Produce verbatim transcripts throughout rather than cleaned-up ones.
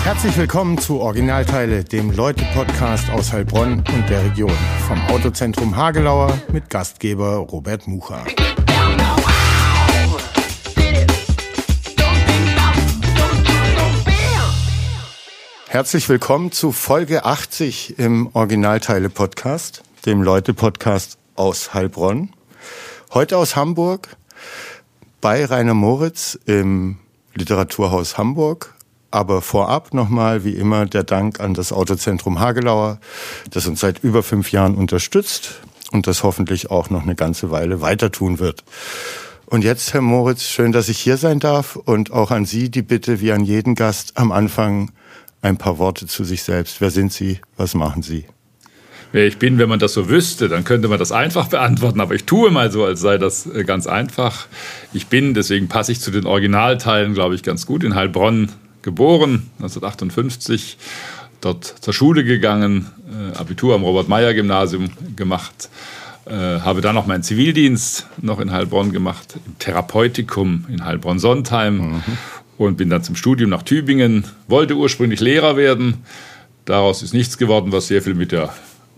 Herzlich willkommen zu Originalteile, dem Leute-Podcast aus Heilbronn und der Region. Vom Autozentrum Hagelauer mit Gastgeber Robert Mucha. Herzlich willkommen zu Folge achtzig im Originalteile-Podcast, dem Leute-Podcast aus Heilbronn. Heute aus Hamburg bei Rainer Moritz im Literaturhaus Hamburg. Aber vorab nochmal, wie immer, der Dank an das Autozentrum Hagelauer, das uns seit über fünf Jahren unterstützt und das hoffentlich auch noch eine ganze Weile weiter tun wird. Und jetzt, Herr Moritz, schön, dass ich hier sein darf und auch an Sie die Bitte, wie an jeden Gast, am Anfang ein paar Worte zu sich selbst. Wer sind Sie? Was machen Sie? Wer ich bin, wenn man das so wüsste, dann könnte man das einfach beantworten. Aber ich tue mal so, als sei das ganz einfach. Ich bin, deswegen passe ich zu den Originalteilen, glaube ich, ganz gut, in Heilbronn geboren, neunzehnhundertachtundfünfzig, dort zur Schule gegangen, äh, Abitur am Robert-Meyer-Gymnasium gemacht, äh, habe dann noch meinen Zivildienst noch in Heilbronn gemacht, im Therapeutikum in Heilbronn-Sontheim mhm. und bin dann zum Studium nach Tübingen, wollte ursprünglich Lehrer werden, daraus ist nichts geworden, was sehr viel mit der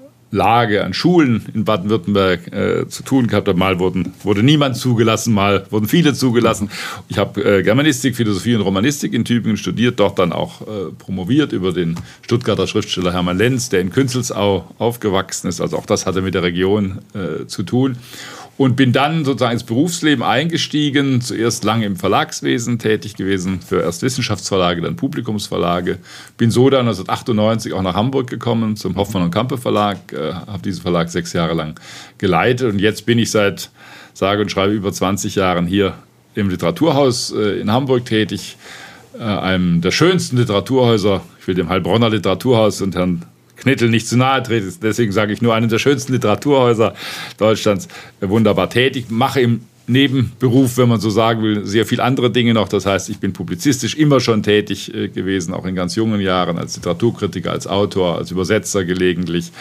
Lage an Schulen in Baden-Württemberg äh, zu tun gehabt hat. Mal wurden, wurde niemand zugelassen, mal wurden viele zugelassen. Ich habe äh, Germanistik, Philosophie und Romanistik in Tübingen studiert, dort dann auch äh, promoviert über den Stuttgarter Schriftsteller Hermann Lenz, der in Künzelsau aufgewachsen ist. Also auch das hatte mit der Region äh, zu tun. Und bin dann sozusagen ins Berufsleben eingestiegen, zuerst lange im Verlagswesen tätig gewesen, für erst Wissenschaftsverlage, dann Publikumsverlage. Bin so dann neunzehnhundertachtundneunzig auch nach Hamburg gekommen, zum Hoffmann und Campe Verlag, äh, habe diesen Verlag sechs Jahre lang geleitet. Und jetzt bin ich seit, sage und schreibe, über zwanzig Jahren hier im Literaturhaus äh, in Hamburg tätig, äh, einem der schönsten Literaturhäuser. Ich will dem Heilbronner Literaturhaus und Herrn Knittel nicht zu nahe treten, deswegen sage ich nur, einen der schönsten Literaturhäuser Deutschlands, wunderbar tätig, mache im Nebenberuf, wenn man so sagen will, sehr viel andere Dinge noch. Das heißt, ich bin publizistisch immer schon tätig gewesen, auch in ganz jungen Jahren, als Literaturkritiker, als Autor, als Übersetzer gelegentlich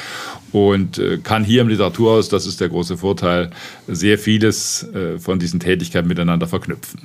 und kann hier im Literaturhaus, das ist der große Vorteil, sehr vieles von diesen Tätigkeiten miteinander verknüpfen.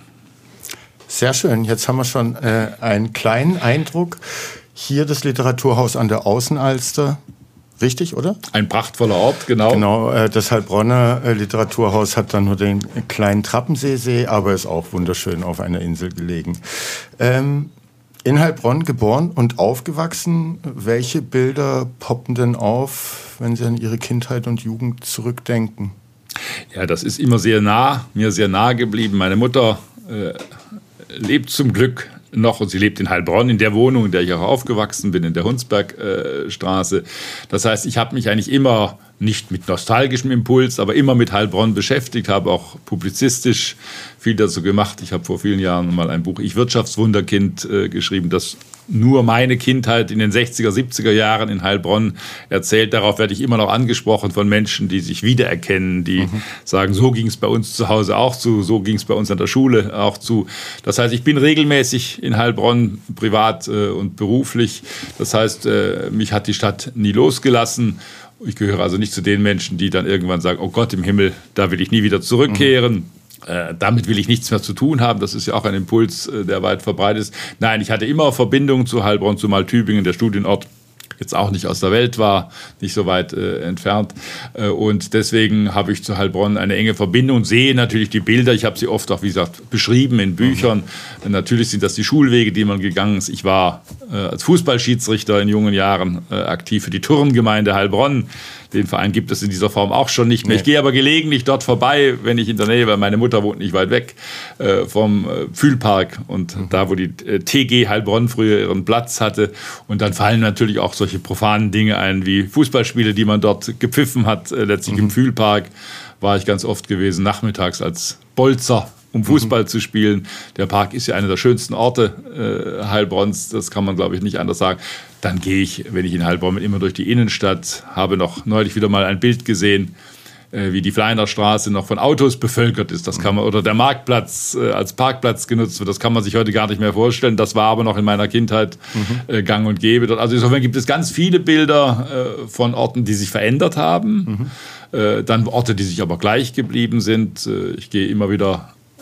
Sehr schön, jetzt haben wir schon äh, einen kleinen Eindruck. Hier das Literaturhaus an der Außenalster, richtig, oder? Ein prachtvoller Ort, genau. Genau, äh, das Heilbronner äh, Literaturhaus hat dann nur den kleinen Trappenseesee, aber ist auch wunderschön auf einer Insel gelegen. Ähm, in Heilbronn geboren und aufgewachsen. Welche Bilder poppen denn auf, wenn Sie an Ihre Kindheit und Jugend zurückdenken? Ja, das ist immer sehr nah, mir sehr nahe geblieben. Meine Mutter äh, lebt zum Glück noch und sie lebt in Heilbronn, in der Wohnung, in der ich auch aufgewachsen bin, in der Hunsbergstraße. Äh, das heißt, ich habe mich eigentlich immer, nicht mit nostalgischem Impuls, aber immer mit Heilbronn beschäftigt, habe auch publizistisch viel dazu gemacht. Ich habe vor vielen Jahren mal ein Buch Ich Wirtschaftswunderkind äh, geschrieben, das nur meine Kindheit in den sechziger, siebziger Jahren in Heilbronn erzählt. Darauf werde ich immer noch angesprochen von Menschen, die sich wiedererkennen, die mhm. sagen, so ging es bei uns zu Hause auch zu, so ging es bei uns an der Schule auch zu. Das heißt, ich bin regelmäßig in Heilbronn, privat äh, und beruflich. Das heißt, äh, mich hat die Stadt nie losgelassen. Ich gehöre also nicht zu den Menschen, die dann irgendwann sagen, oh Gott im Himmel, da will ich nie wieder zurückkehren. Mhm. Äh, damit will ich nichts mehr zu tun haben. Das ist ja auch ein Impuls, äh, der weit verbreitet ist. Nein, ich hatte immer Verbindungen zu Heilbronn, zumal Tübingen, der Studienort, jetzt auch nicht aus der Welt war, nicht so weit äh, entfernt. Äh, und deswegen habe ich zu Heilbronn eine enge Verbindung, sehe natürlich die Bilder. Ich habe sie oft auch, wie gesagt, beschrieben in Büchern. Mhm. Natürlich sind das die Schulwege, die man gegangen ist. Ich war äh, als Fußballschiedsrichter in jungen Jahren äh, aktiv für die Turngemeinde Heilbronn. Den Verein gibt es in dieser Form auch schon nicht mehr. Nee. Ich gehe aber gelegentlich dort vorbei, wenn ich in der Nähe, weil meine Mutter wohnt nicht weit weg, äh, vom äh, Pfühlpark und mhm. da, wo die äh, T G Heilbronn früher ihren Platz hatte. Und dann fallen natürlich auch solche profanen Dinge ein, wie Fußballspiele, die man dort gepfiffen hat. Äh, letztlich mhm. im Pfühlpark war ich ganz oft gewesen, nachmittags als Bolzer, um Fußball mhm. zu spielen. Der Park ist ja einer der schönsten Orte äh, Heilbronns, das kann man, glaube ich, nicht anders sagen. Dann gehe ich, wenn ich in Heilbronn bin, immer durch die Innenstadt, habe noch neulich wieder mal ein Bild gesehen, äh, wie die Fleiner Straße noch von Autos bevölkert ist. Das kann man, oder der Marktplatz äh, als Parkplatz genutzt wird. Das kann man sich heute gar nicht mehr vorstellen. Das war aber noch in meiner Kindheit mhm. äh, gang und gäbe dort. Also insofern gibt es ganz viele Bilder äh, von Orten, die sich verändert haben. Mhm. Äh, dann Orte, die sich aber gleich geblieben sind. Äh, ich gehe immer wieder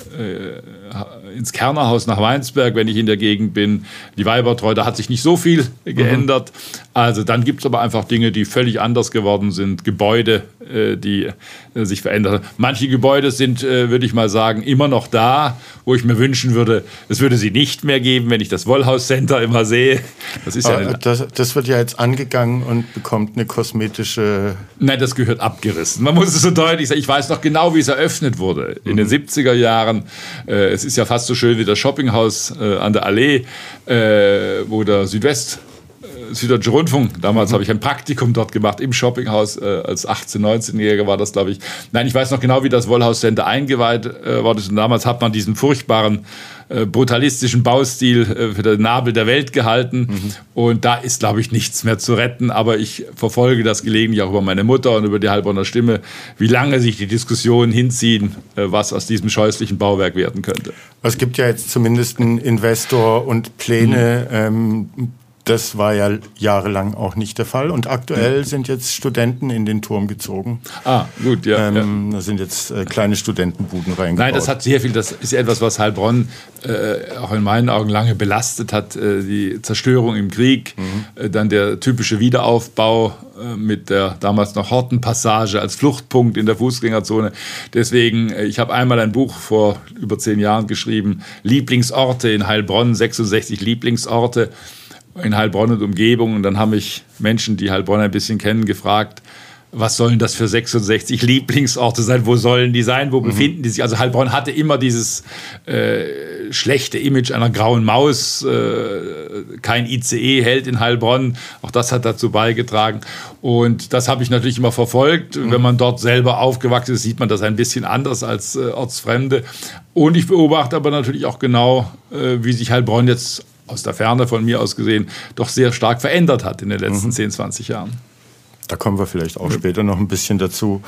äh, ins Kernerhaus nach Weinsberg, wenn ich in der Gegend bin. Die Weibertreu, da hat sich nicht so viel geändert. Mhm. Also dann gibt es aber einfach Dinge, die völlig anders geworden sind. Gebäude, äh, die äh, sich verändert haben. Manche Gebäude sind, äh, würde ich mal sagen, immer noch da, wo ich mir wünschen würde, es würde sie nicht mehr geben, wenn ich das Wollhaus Center immer sehe. Das ist ja eine, das, das wird ja jetzt angegangen und bekommt eine kosmetische... Nein, das gehört abgerissen. Man muss es so deutlich sagen. Ich weiß noch genau, wie es eröffnet wurde. In mhm. den siebziger Jahren. Äh, es ist ja fast so schön wie das Shoppinghaus äh, an der Allee, äh, wo der Südwest... Süddeutsche Rundfunk. Damals mhm. habe ich ein Praktikum dort gemacht im Shoppinghaus. Äh, als achtzehn-, neunzehnjähriger war das, glaube ich. Nein, ich weiß noch genau, wie das Wollhaus Center eingeweiht äh, wurde. Und damals hat man diesen furchtbaren, äh, brutalistischen Baustil äh, für den Nabel der Welt gehalten. Mhm. Und da ist, glaube ich, nichts mehr zu retten. Aber ich verfolge das gelegentlich auch über meine Mutter und über die Heilbronner Stimme, wie lange sich die Diskussionen hinziehen, äh, was aus diesem scheußlichen Bauwerk werden könnte. Es gibt ja jetzt zumindest einen Investor und Pläne, mhm. ähm, das war ja jahrelang auch nicht der Fall. Und aktuell sind jetzt Studenten in den Turm gezogen. Ah, gut, ja. Ähm, ja. Da sind jetzt äh, kleine Studentenbuden reingebaut. Nein, das hat sehr viel, das ist etwas, was Heilbronn äh, auch in meinen Augen lange belastet hat. Äh, die Zerstörung im Krieg, mhm. äh, dann der typische Wiederaufbau äh, mit der damals noch Hortenpassage als Fluchtpunkt in der Fußgängerzone. Deswegen, äh, ich habe einmal ein Buch vor über zehn Jahren geschrieben, Lieblingsorte in Heilbronn, sechsundsechzig Lieblingsorte in Heilbronn und Umgebung. Und dann haben mich Menschen, die Heilbronn ein bisschen kennen, gefragt, was sollen das für sechsundsechzig Lieblingsorte sein? Wo sollen die sein? Wo mhm. befinden die sich? Also Heilbronn hatte immer dieses äh, schlechte Image einer grauen Maus. Äh, kein I C E hält in Heilbronn. Auch das hat dazu beigetragen. Und das habe ich natürlich immer verfolgt. Mhm. Wenn man dort selber aufgewachsen ist, sieht man das ein bisschen anders als äh, Ortsfremde. Und ich beobachte aber natürlich auch genau, äh, wie sich Heilbronn jetzt aus der Ferne von mir aus gesehen, doch sehr stark verändert hat in den letzten mhm. zehn, zwanzig Jahren. Da kommen wir vielleicht auch ja. später noch ein bisschen dazu.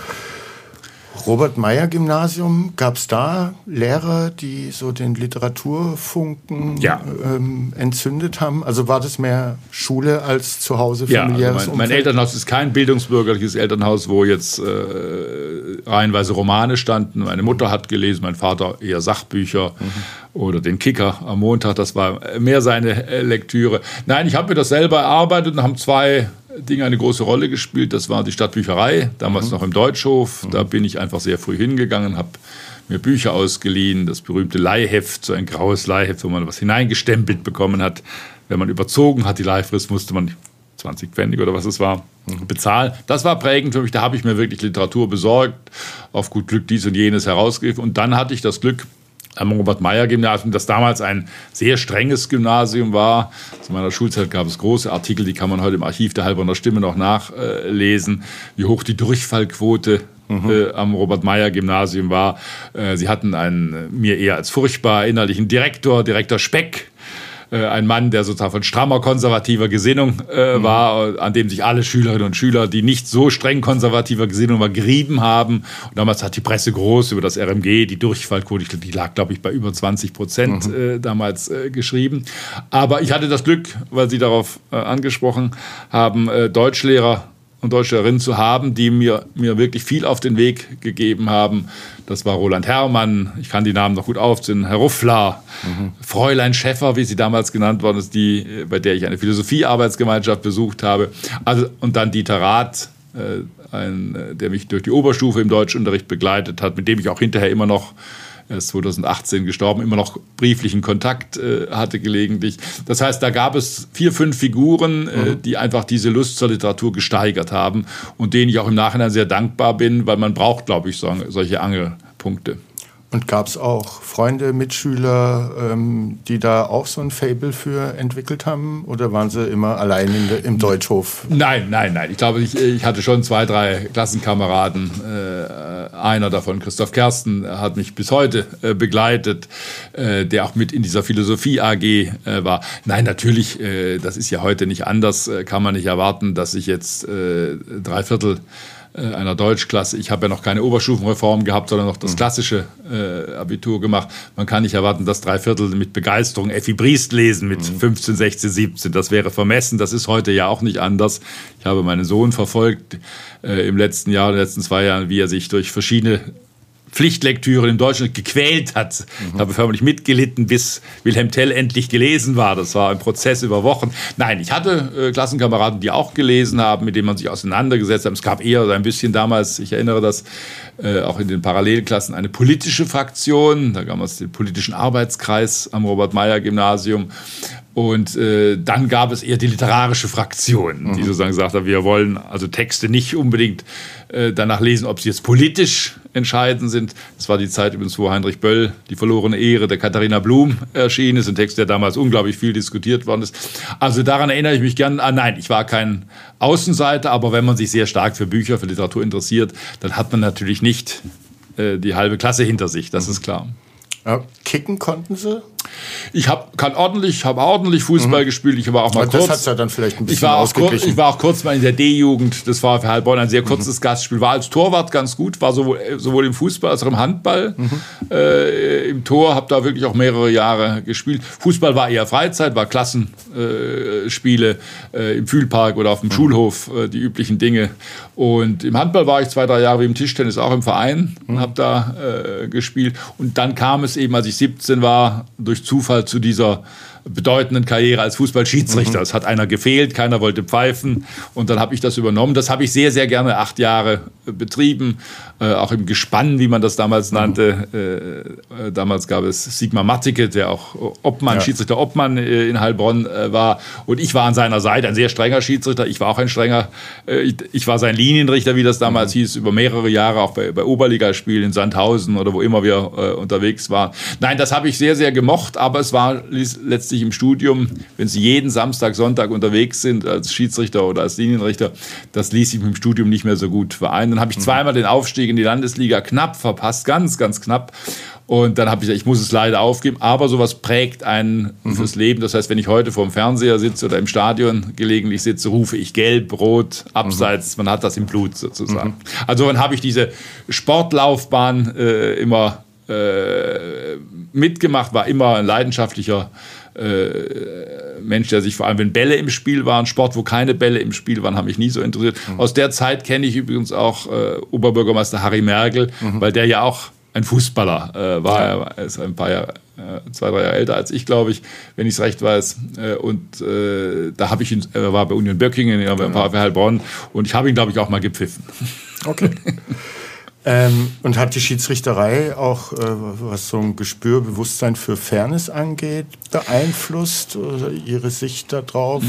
Robert-Meyer-Gymnasium, gab es da Lehrer, die so den Literaturfunken ja. ähm, entzündet haben? Also war das mehr Schule als zu Hause familiäres ja, also mein, mein Elternhaus ist kein bildungsbürgerliches Elternhaus, wo jetzt äh, reihenweise Romane standen. Meine Mutter hat gelesen, mein Vater eher Sachbücher mhm. oder den Kicker am Montag. Das war mehr seine Lektüre. Nein, ich habe mir das selber erarbeitet und haben zwei Dinge eine große Rolle gespielt. Das war die Stadtbücherei, damals mhm. noch im Deutschhof. Da bin ich einfach sehr früh hingegangen, habe mir Bücher ausgeliehen, das berühmte Leihheft, so ein graues Leihheft, wo man was hineingestempelt bekommen hat. Wenn man überzogen hat, die Leihfrist, musste man zwanzig Pfennig oder was es war, mhm. bezahlen. Das war prägend für mich, da habe ich mir wirklich Literatur besorgt, auf gut Glück dies und jenes herausgegriffen. Und dann hatte ich das Glück, am Robert-Meyer-Gymnasium, das damals ein sehr strenges Gymnasium war. Zu meiner Schulzeit gab es große Artikel, die kann man heute im Archiv der Heilbronner Stimme noch nachlesen, wie hoch die Durchfallquote mhm. äh, am Robert-Meyer-Gymnasium war. Äh, sie hatten einen mir eher als furchtbar erinnerlichen Direktor, Direktor Speck, ein Mann, der sozusagen von strammer konservativer Gesinnung äh, mhm. war, an dem sich alle Schülerinnen und Schüler, die nicht so streng konservativer Gesinnung waren, gerieben haben. Und damals hat die Presse groß über das R M G, die Durchfallquote, die lag, glaube ich, bei über zwanzig Prozent mhm. äh, damals äh, geschrieben. Aber ich hatte das Glück, weil Sie darauf äh, angesprochen haben, äh, Deutschlehrer und Deutschlehrerinnen zu haben, die mir, mir wirklich viel auf den Weg gegeben haben. Das war Roland Herrmann, ich kann die Namen noch gut aufzählen, Herr Ruffler, mhm. Fräulein Schäffer, wie sie damals genannt worden ist, die, bei der ich eine Philosophie-Arbeitsgemeinschaft besucht habe. Also, und dann Dieter Rath, äh, ein, der mich durch die Oberstufe im Deutschunterricht begleitet hat, mit dem ich auch hinterher immer noch, er ist zweitausendachtzehn gestorben, immer noch brieflichen Kontakt äh, hatte gelegentlich. Das heißt, da gab es vier, fünf Figuren, äh, mhm. die einfach diese Lust zur Literatur gesteigert haben und denen ich auch im Nachhinein sehr dankbar bin, weil man braucht, glaube ich, so, solche Angelpunkte. Und gab es auch Freunde, Mitschüler, ähm, die da auch so ein Faible für entwickelt haben? Oder waren sie immer allein in de, im Deutschhof? Nein, nein, nein. Ich glaube, ich, ich hatte schon zwei, drei Klassenkameraden. Äh, einer davon, Christoph Kersten, hat mich bis heute äh, begleitet, äh, der auch mit in dieser Philosophie-A G äh, war. Nein, natürlich, äh, das ist ja heute nicht anders. Äh, kann man nicht erwarten, dass ich jetzt äh, drei Viertel einer Deutschklasse. Ich habe ja noch keine Oberstufenreform gehabt, sondern noch das klassische äh, Abitur gemacht. Man kann nicht erwarten, dass drei Viertel mit Begeisterung Effi Briest lesen mit mhm. fünfzehn, sechzehn, siebzehn. Das wäre vermessen. Das ist heute ja auch nicht anders. Ich habe meinen Sohn verfolgt äh, im letzten Jahr, in den letzten zwei Jahren, wie er sich durch verschiedene Pflichtlektüre in Deutschland gequält hat. Mhm. Ich habe förmlich mitgelitten, bis Wilhelm Tell endlich gelesen war. Das war ein Prozess über Wochen. Nein, ich hatte äh, Klassenkameraden, die auch gelesen haben, mit denen man sich auseinandergesetzt hat. Es gab eher so ein bisschen damals, ich erinnere das, äh, auch in den Parallelklassen, eine politische Fraktion. Da gab es den politischen Arbeitskreis am Robert-Meyer-Gymnasium. Und äh, dann gab es eher die literarische Fraktion, die mhm. sozusagen gesagt hat, wir wollen also Texte nicht unbedingt äh, danach lesen, ob sie jetzt politisch entscheidend sind. Das war die Zeit übrigens, wo Heinrich Böll, Die verlorene Ehre der Katharina Blum erschienen ist. Ein Text, der damals unglaublich viel diskutiert worden ist. Also daran erinnere ich mich gern an, nein, ich war kein Außenseiter, aber wenn man sich sehr stark für Bücher, für Literatur interessiert, dann hat man natürlich nicht äh, die halbe Klasse hinter sich, das mhm. ist klar. Ja, kicken konnten Sie? Ich habe kann ordentlich, habe ordentlich Fußball mhm. gespielt. Ich war auch mal das kurz. Das hat's ja dann vielleicht ein bisschen ich war auch ausgeglichen. Kurz, ich war auch kurz mal in der D-Jugend. Das war für Heilbronn ein sehr kurzes mhm. Gastspiel. War als Torwart ganz gut. War sowohl, sowohl im Fußball als auch im Handball mhm. äh, im Tor. Habe da wirklich auch mehrere Jahre gespielt. Fußball war eher Freizeit, war Klassenspiele äh, äh, im Fühlpark oder auf dem mhm. Schulhof, äh, die üblichen Dinge. Und im Handball war ich zwei, drei Jahre wie im Tischtennis auch im Verein und mhm. habe da äh, gespielt. Und dann kam es eben, als ich siebzehn war, durch Zufall zu dieser bedeutenden Karriere als Fußballschiedsrichter. Mhm. Es hat einer gefehlt, keiner wollte pfeifen und dann habe ich das übernommen. Das habe ich sehr, sehr gerne acht Jahre äh, betrieben, äh, auch im Gespann, wie man das damals mhm. nannte. Äh, äh, damals gab es Sigmar Mattike, der auch Obmann, ja. Schiedsrichter Obmann äh, in Heilbronn äh, war und ich war an seiner Seite, ein sehr strenger Schiedsrichter. Ich war auch ein strenger, äh, ich, ich war sein Linienrichter, wie das damals mhm. hieß, über mehrere Jahre, auch bei, bei Oberligaspielen in Sandhausen oder wo immer wir äh, unterwegs waren. Nein, das habe ich sehr, sehr gemocht, aber es war letztlich im Studium, wenn Sie jeden Samstag, Sonntag unterwegs sind als Schiedsrichter oder als Linienrichter, das ließ sich mit dem Studium nicht mehr so gut vereinen. Dann habe ich zweimal den Aufstieg in die Landesliga knapp verpasst, ganz, ganz knapp. Und dann habe ich gesagt, ich muss es leider aufgeben, aber sowas prägt einen mhm. fürs Leben. Das heißt, wenn ich heute vor dem Fernseher sitze oder im Stadion gelegentlich sitze, rufe ich gelb, rot, abseits. Mhm. Man hat das im Blut sozusagen. Mhm. Also dann habe ich diese Sportlaufbahn äh, immer äh, mitgemacht, war immer ein leidenschaftlicher Äh, Mensch, der sich vor allem, wenn Bälle im Spiel waren, Sport, wo keine Bälle im Spiel waren, haben mich nie so interessiert. Mhm. Aus der Zeit kenne ich übrigens auch äh, Oberbürgermeister Harry Mergel, mhm. weil der ja auch ein Fußballer äh, war. Ja. Er ist ein paar Jahre, äh, zwei, drei Jahre älter als ich, glaube ich, wenn ich es recht weiß. Äh, und äh, da habe ich ihn, er war bei Union Böckingen, er war bei Heilbronn und ich habe ihn, glaube ich, auch mal gepfiffen. Okay. Ähm, und hat die Schiedsrichterei auch, äh, was so ein Gespür, Bewusstsein für Fairness angeht, beeinflusst oder Ihre Sicht darauf?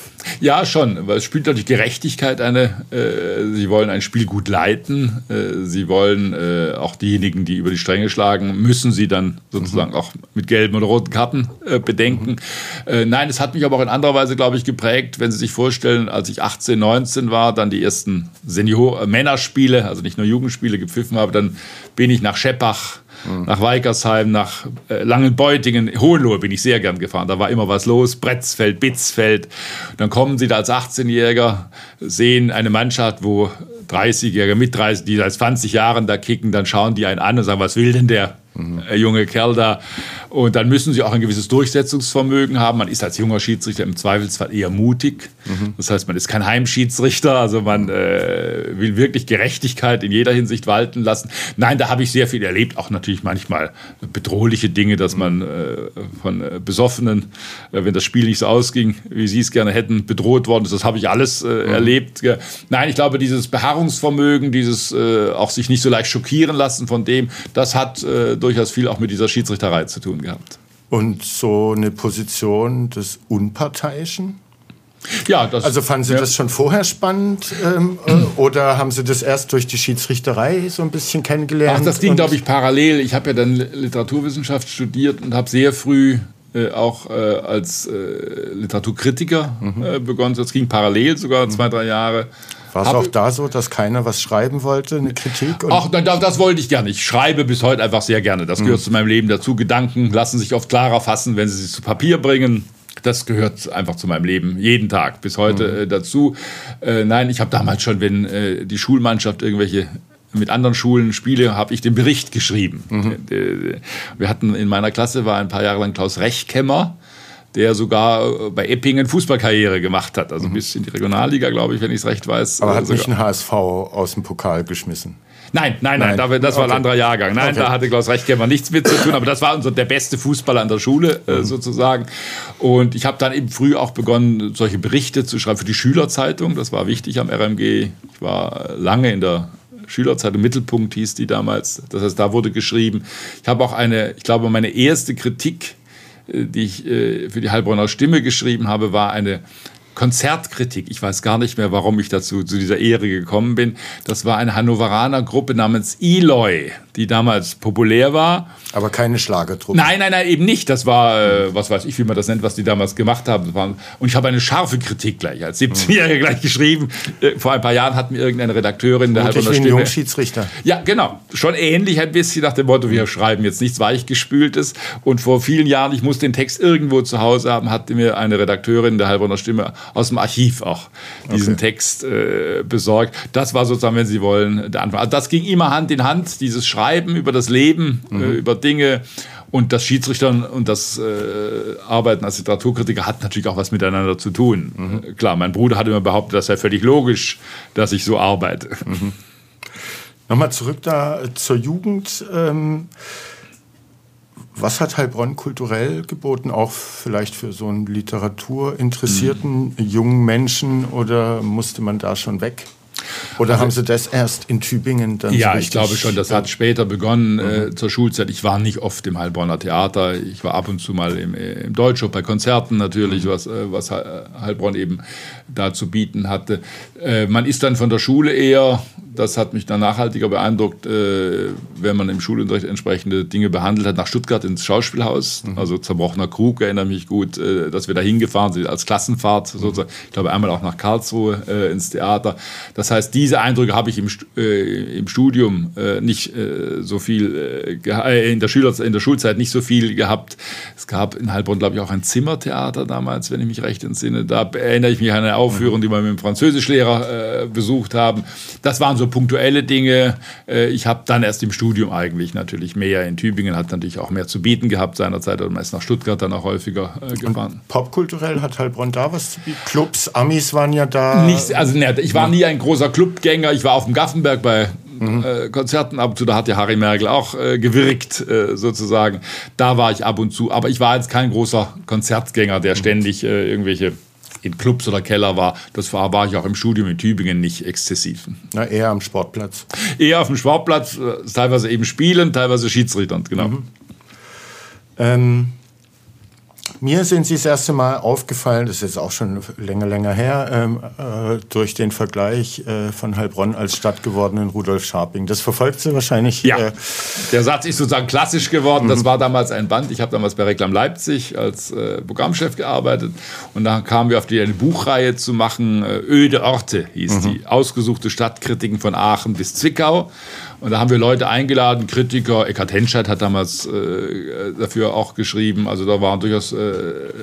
Ja, schon, weil es spielt natürlich Gerechtigkeit eine. Äh, sie wollen ein Spiel gut leiten. Äh, sie wollen äh, auch diejenigen, die über die Stränge schlagen, müssen sie dann sozusagen mhm. auch mit gelben oder roten Karten äh, bedenken. Mhm. Äh, nein, es hat mich aber auch in anderer Weise, glaube ich, geprägt. Wenn Sie sich vorstellen, als ich achtzehn, neunzehn war, dann die ersten Senior- äh, Männerspiele, also nicht nur Jugendspiele gepfiffen habe, dann bin ich nach Scheppach, Mhm. nach Weikersheim, nach äh, Langenbeutingen, Hohenlohe bin ich sehr gern gefahren. Da war immer was los, Bretzfeld, Bitzfeld. Dann kommen Sie da als achtzehnjähriger, sehen eine Mannschaft, wo dreißigjährige, mit dreißig, die seit zwanzig Jahren da kicken, dann schauen die einen an und sagen, was will denn der mhm. äh, junge Kerl da? Und dann müssen sie auch ein gewisses Durchsetzungsvermögen haben. Man ist als junger Schiedsrichter im Zweifelsfall eher mutig. Mhm. Das heißt, man ist kein Heimschiedsrichter, also man äh, will wirklich Gerechtigkeit in jeder Hinsicht walten lassen. Nein, da habe ich sehr viel erlebt, auch natürlich manchmal bedrohliche Dinge, dass man äh, von äh, Besoffenen, äh, wenn das Spiel nicht so ausging, wie sie es gerne hätten, bedroht worden ist. Das habe ich alles äh, mhm. erlebt. Nein, ich glaube, dieses Beharrungsvermögen, dieses äh, auch sich nicht so leicht schockieren lassen von dem, das hat äh, durchaus viel auch mit dieser Schiedsrichterei zu tun gehabt. Und so eine Position des Unparteiischen? Ja, das, also fanden Sie ja. das schon vorher spannend ähm, äh, oder haben Sie das erst durch die Schiedsrichterei so ein bisschen kennengelernt? Ach, das ging, glaube ich, parallel. Ich habe ja dann Literaturwissenschaft studiert und habe sehr früh äh, auch äh, als äh, Literaturkritiker mhm. äh, begonnen. Das ging parallel sogar, mhm. zwei, drei Jahre. War es auch da so, dass keiner was schreiben wollte, eine Kritik? Und Ach, das wollte ich gerne. Ich schreibe bis heute einfach sehr gerne. Das gehört mhm. zu meinem Leben dazu. Gedanken lassen sich oft klarer fassen, wenn sie sich zu Papier bringen. Das gehört einfach zu meinem Leben, jeden Tag, bis heute mhm. äh, dazu. Äh, nein, ich habe damals schon, wenn äh, die Schulmannschaft irgendwelche mit anderen Schulen spiele, habe ich den Bericht geschrieben. Mhm. Äh, wir hatten in meiner Klasse, war ein paar Jahre lang Klaus Rechkemmer, der sogar bei Eppingen Fußballkarriere gemacht hat. Also mhm. bis in die Regionalliga, glaube ich, wenn ich es recht weiß. Aber hat sogar. nicht ein H S V aus dem Pokal geschmissen? Nein, nein, nein, nein. das war okay. ein anderer Jahrgang. Nein, okay. Da hatte Klaus Rechtkämmer nichts mit zu tun, aber das war unser, der beste Fußballer an der Schule äh, mhm. sozusagen. Und ich habe dann eben früh auch begonnen, solche Berichte zu schreiben für die Schülerzeitung. Das war wichtig am R M G. Ich war lange in der Schülerzeitung, Mittelpunkt hieß die damals. Das heißt, da wurde geschrieben. Ich habe auch eine, ich glaube, meine erste Kritik, die ich äh, für die Heilbronner Stimme geschrieben habe, war eine Konzertkritik. Ich weiß gar nicht mehr, warum ich dazu zu dieser Ehre gekommen bin. Das war eine Hannoveraner Gruppe namens Eloy, die damals populär war. Aber keine Schlagertruppe. Nein, nein, nein, eben nicht. Das war, äh, was weiß ich, wie man das nennt, was die damals gemacht haben. Und ich habe eine scharfe Kritik gleich, als siebzehnjähriger gleich geschrieben. Äh, vor ein paar Jahren hat mir irgendeine Redakteurin der Heilbronner Stimme... Jungschiedsrichter. Ja, genau. Schon ähnlich ein bisschen nach dem Motto, wir schreiben jetzt nichts Weichgespültes. Und vor vielen Jahren, ich muss den Text irgendwo zu Hause haben, hatte mir eine Redakteurin der Heilbronner Stimme aus dem Archiv auch diesen okay. Text äh, besorgt. Das war sozusagen, wenn Sie wollen, der Anfang. Also das ging immer Hand in Hand, dieses Schreiben über das Leben, mhm. äh, über Dinge, und das Schiedsrichtern und das äh, Arbeiten als Literaturkritiker hat natürlich auch was miteinander zu tun. Mhm. Äh, klar, mein Bruder hat immer behauptet, das sei völlig logisch, dass ich so arbeite. Mhm. Nochmal zurück da zur Jugend. Ähm Was hat Heilbronn kulturell geboten, auch vielleicht für so einen literaturinteressierten mhm. jungen Menschen, oder musste man da schon weg? Oder also, haben Sie das erst in Tübingen dann Ja, so ich glaube schon, das hat später begonnen, mhm. äh, zur Schulzeit. Ich war nicht oft im Heilbronner Theater, ich war ab und zu mal im, im Deutschhof bei Konzerten natürlich, mhm. was, äh, was Heilbronn eben da zu bieten hatte. Äh, man ist dann von der Schule eher, das hat mich dann nachhaltiger beeindruckt, äh, wenn man im Schulunterricht entsprechende Dinge behandelt hat, nach Stuttgart ins Schauspielhaus, mhm. also Zerbrochener Krug, erinnere mich gut, äh, dass wir da hingefahren sind als Klassenfahrt, mhm. sozusagen. Ich glaube einmal auch nach Karlsruhe äh, ins Theater. Das heißt, diese Eindrücke habe ich im, äh, im Studium äh, nicht äh, so viel, äh, in, der Schüler, in der Schulzeit nicht so viel gehabt. Es gab in Heilbronn, glaube ich, auch ein Zimmertheater damals, wenn ich mich recht entsinne. Da erinnere ich mich an eine Aufführung, die wir mit dem Französischlehrer äh, besucht haben. Das waren so punktuelle Dinge. Äh, ich habe dann erst im Studium eigentlich natürlich mehr in Tübingen, hat natürlich auch mehr zu bieten gehabt seinerzeit, oder meist nach Stuttgart dann auch häufiger äh, gefahren. Und popkulturell hat Heilbronn da was zu bieten? Clubs, Amis waren ja da. Nicht, also ne, ich war nie ein großer Clubgänger. Ich war auf dem Gaffenberg bei mhm. äh, Konzerten ab und zu. Da hat ja Harry Merkel auch äh, gewirkt, äh, sozusagen. Da war ich ab und zu. Aber ich war jetzt kein großer Konzertgänger, der ständig äh, irgendwelche in Clubs oder Keller war. Das war, war ich auch im Studium in Tübingen nicht exzessiv. Na, eher am Sportplatz. Eher auf dem Sportplatz, äh, teilweise eben spielen, teilweise Schiedsrichtern, genau. Mhm. Ähm Mir sind Sie das erste Mal aufgefallen, das ist jetzt auch schon länger, länger her, ähm, äh, durch den Vergleich äh, von Heilbronn als Stadt gewordenen Rudolf Scharping. Das verfolgt Sie wahrscheinlich. Ja, äh, der Satz ist sozusagen klassisch geworden. Mhm. Das war damals ein Band. Ich habe damals bei Reklam Leipzig als äh, Programmchef gearbeitet. Und da kamen wir auf die, eine Buchreihe zu machen. Äh, Öde Orte hieß mhm. die. Ausgesuchte Stadtkritiken von Aachen bis Zwickau. Und da haben wir Leute eingeladen, Kritiker. Eckhard Henscheid hat damals äh, dafür auch geschrieben. Also da waren durchaus äh,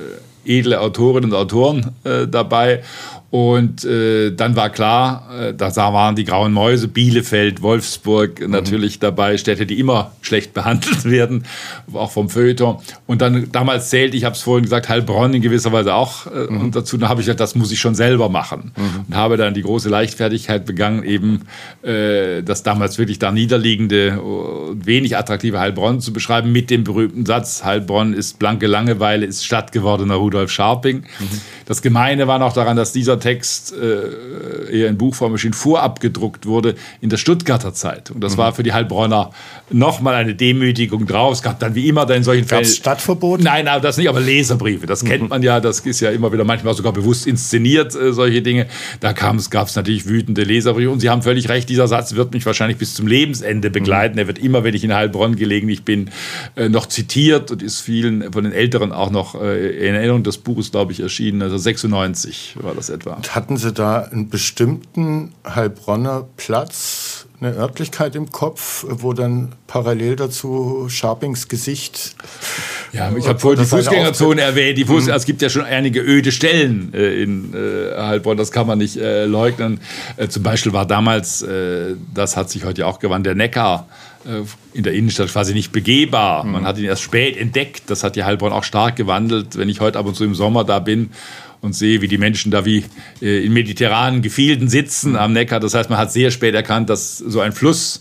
edle Autorinnen und Autoren äh, dabei. Und äh, dann war klar, äh, da waren die grauen Mäuse, Bielefeld, Wolfsburg mhm. natürlich dabei, Städte, die immer schlecht behandelt werden, auch vom Feuilleton. Und dann damals zählte, ich habe es vorhin gesagt, Heilbronn in gewisser Weise auch. Äh, mhm. Und dazu da habe ich gesagt, das muss ich schon selber machen. Mhm. Und habe dann die große Leichtfertigkeit begangen, eben äh, das damals wirklich da niederliegende und wenig attraktive Heilbronn zu beschreiben, mit dem berühmten Satz, Heilbronn ist blanke Langeweile, ist Stadt gewordener Rudolf Scharping. Mhm. Das Gemeine war noch daran, dass dieser Text äh, eher in Buchform erschien, vorab gedruckt wurde in der Stuttgarter Zeitung. Und das mhm. war für die Heilbronner nochmal eine Demütigung drauf. Es gab dann wie immer da in solchen Fällen... Gab es Stadtverbot? Nein, aber das nicht, aber Leserbriefe. Das mhm. kennt man ja, das ist ja immer wieder manchmal sogar bewusst inszeniert, äh, solche Dinge. Da gab es natürlich wütende Leserbriefe. Und Sie haben völlig recht, dieser Satz wird mich wahrscheinlich bis zum Lebensende begleiten. Mhm. Er wird immer, wenn ich in Heilbronn gelegentlich bin, äh, noch zitiert und ist vielen von den Älteren auch noch äh, in Erinnerung. Das Buch ist, glaube ich, erschienen, also sechsundneunzig war das etwa. Und hatten Sie da einen bestimmten Heilbronner Platz, eine Örtlichkeit im Kopf, wo dann parallel dazu Scharpings Gesicht... Ja, ich habe vorhin die Fußgängerzone erwähnt. Die Fuß- mhm. Es gibt ja schon einige öde Stellen äh, in äh, Heilbronn, das kann man nicht äh, leugnen. Äh, zum Beispiel war damals, äh, das hat sich heute ja auch gewandt, der Neckar äh, in der Innenstadt quasi nicht begehbar. Mhm. Man hat ihn erst spät entdeckt. Das hat die Heilbronn auch stark gewandelt. Wenn ich heute ab und zu im Sommer da bin und sehe, wie die Menschen da wie äh, in mediterranen Gefilden sitzen am Neckar. Das heißt, man hat sehr spät erkannt, dass so ein Fluss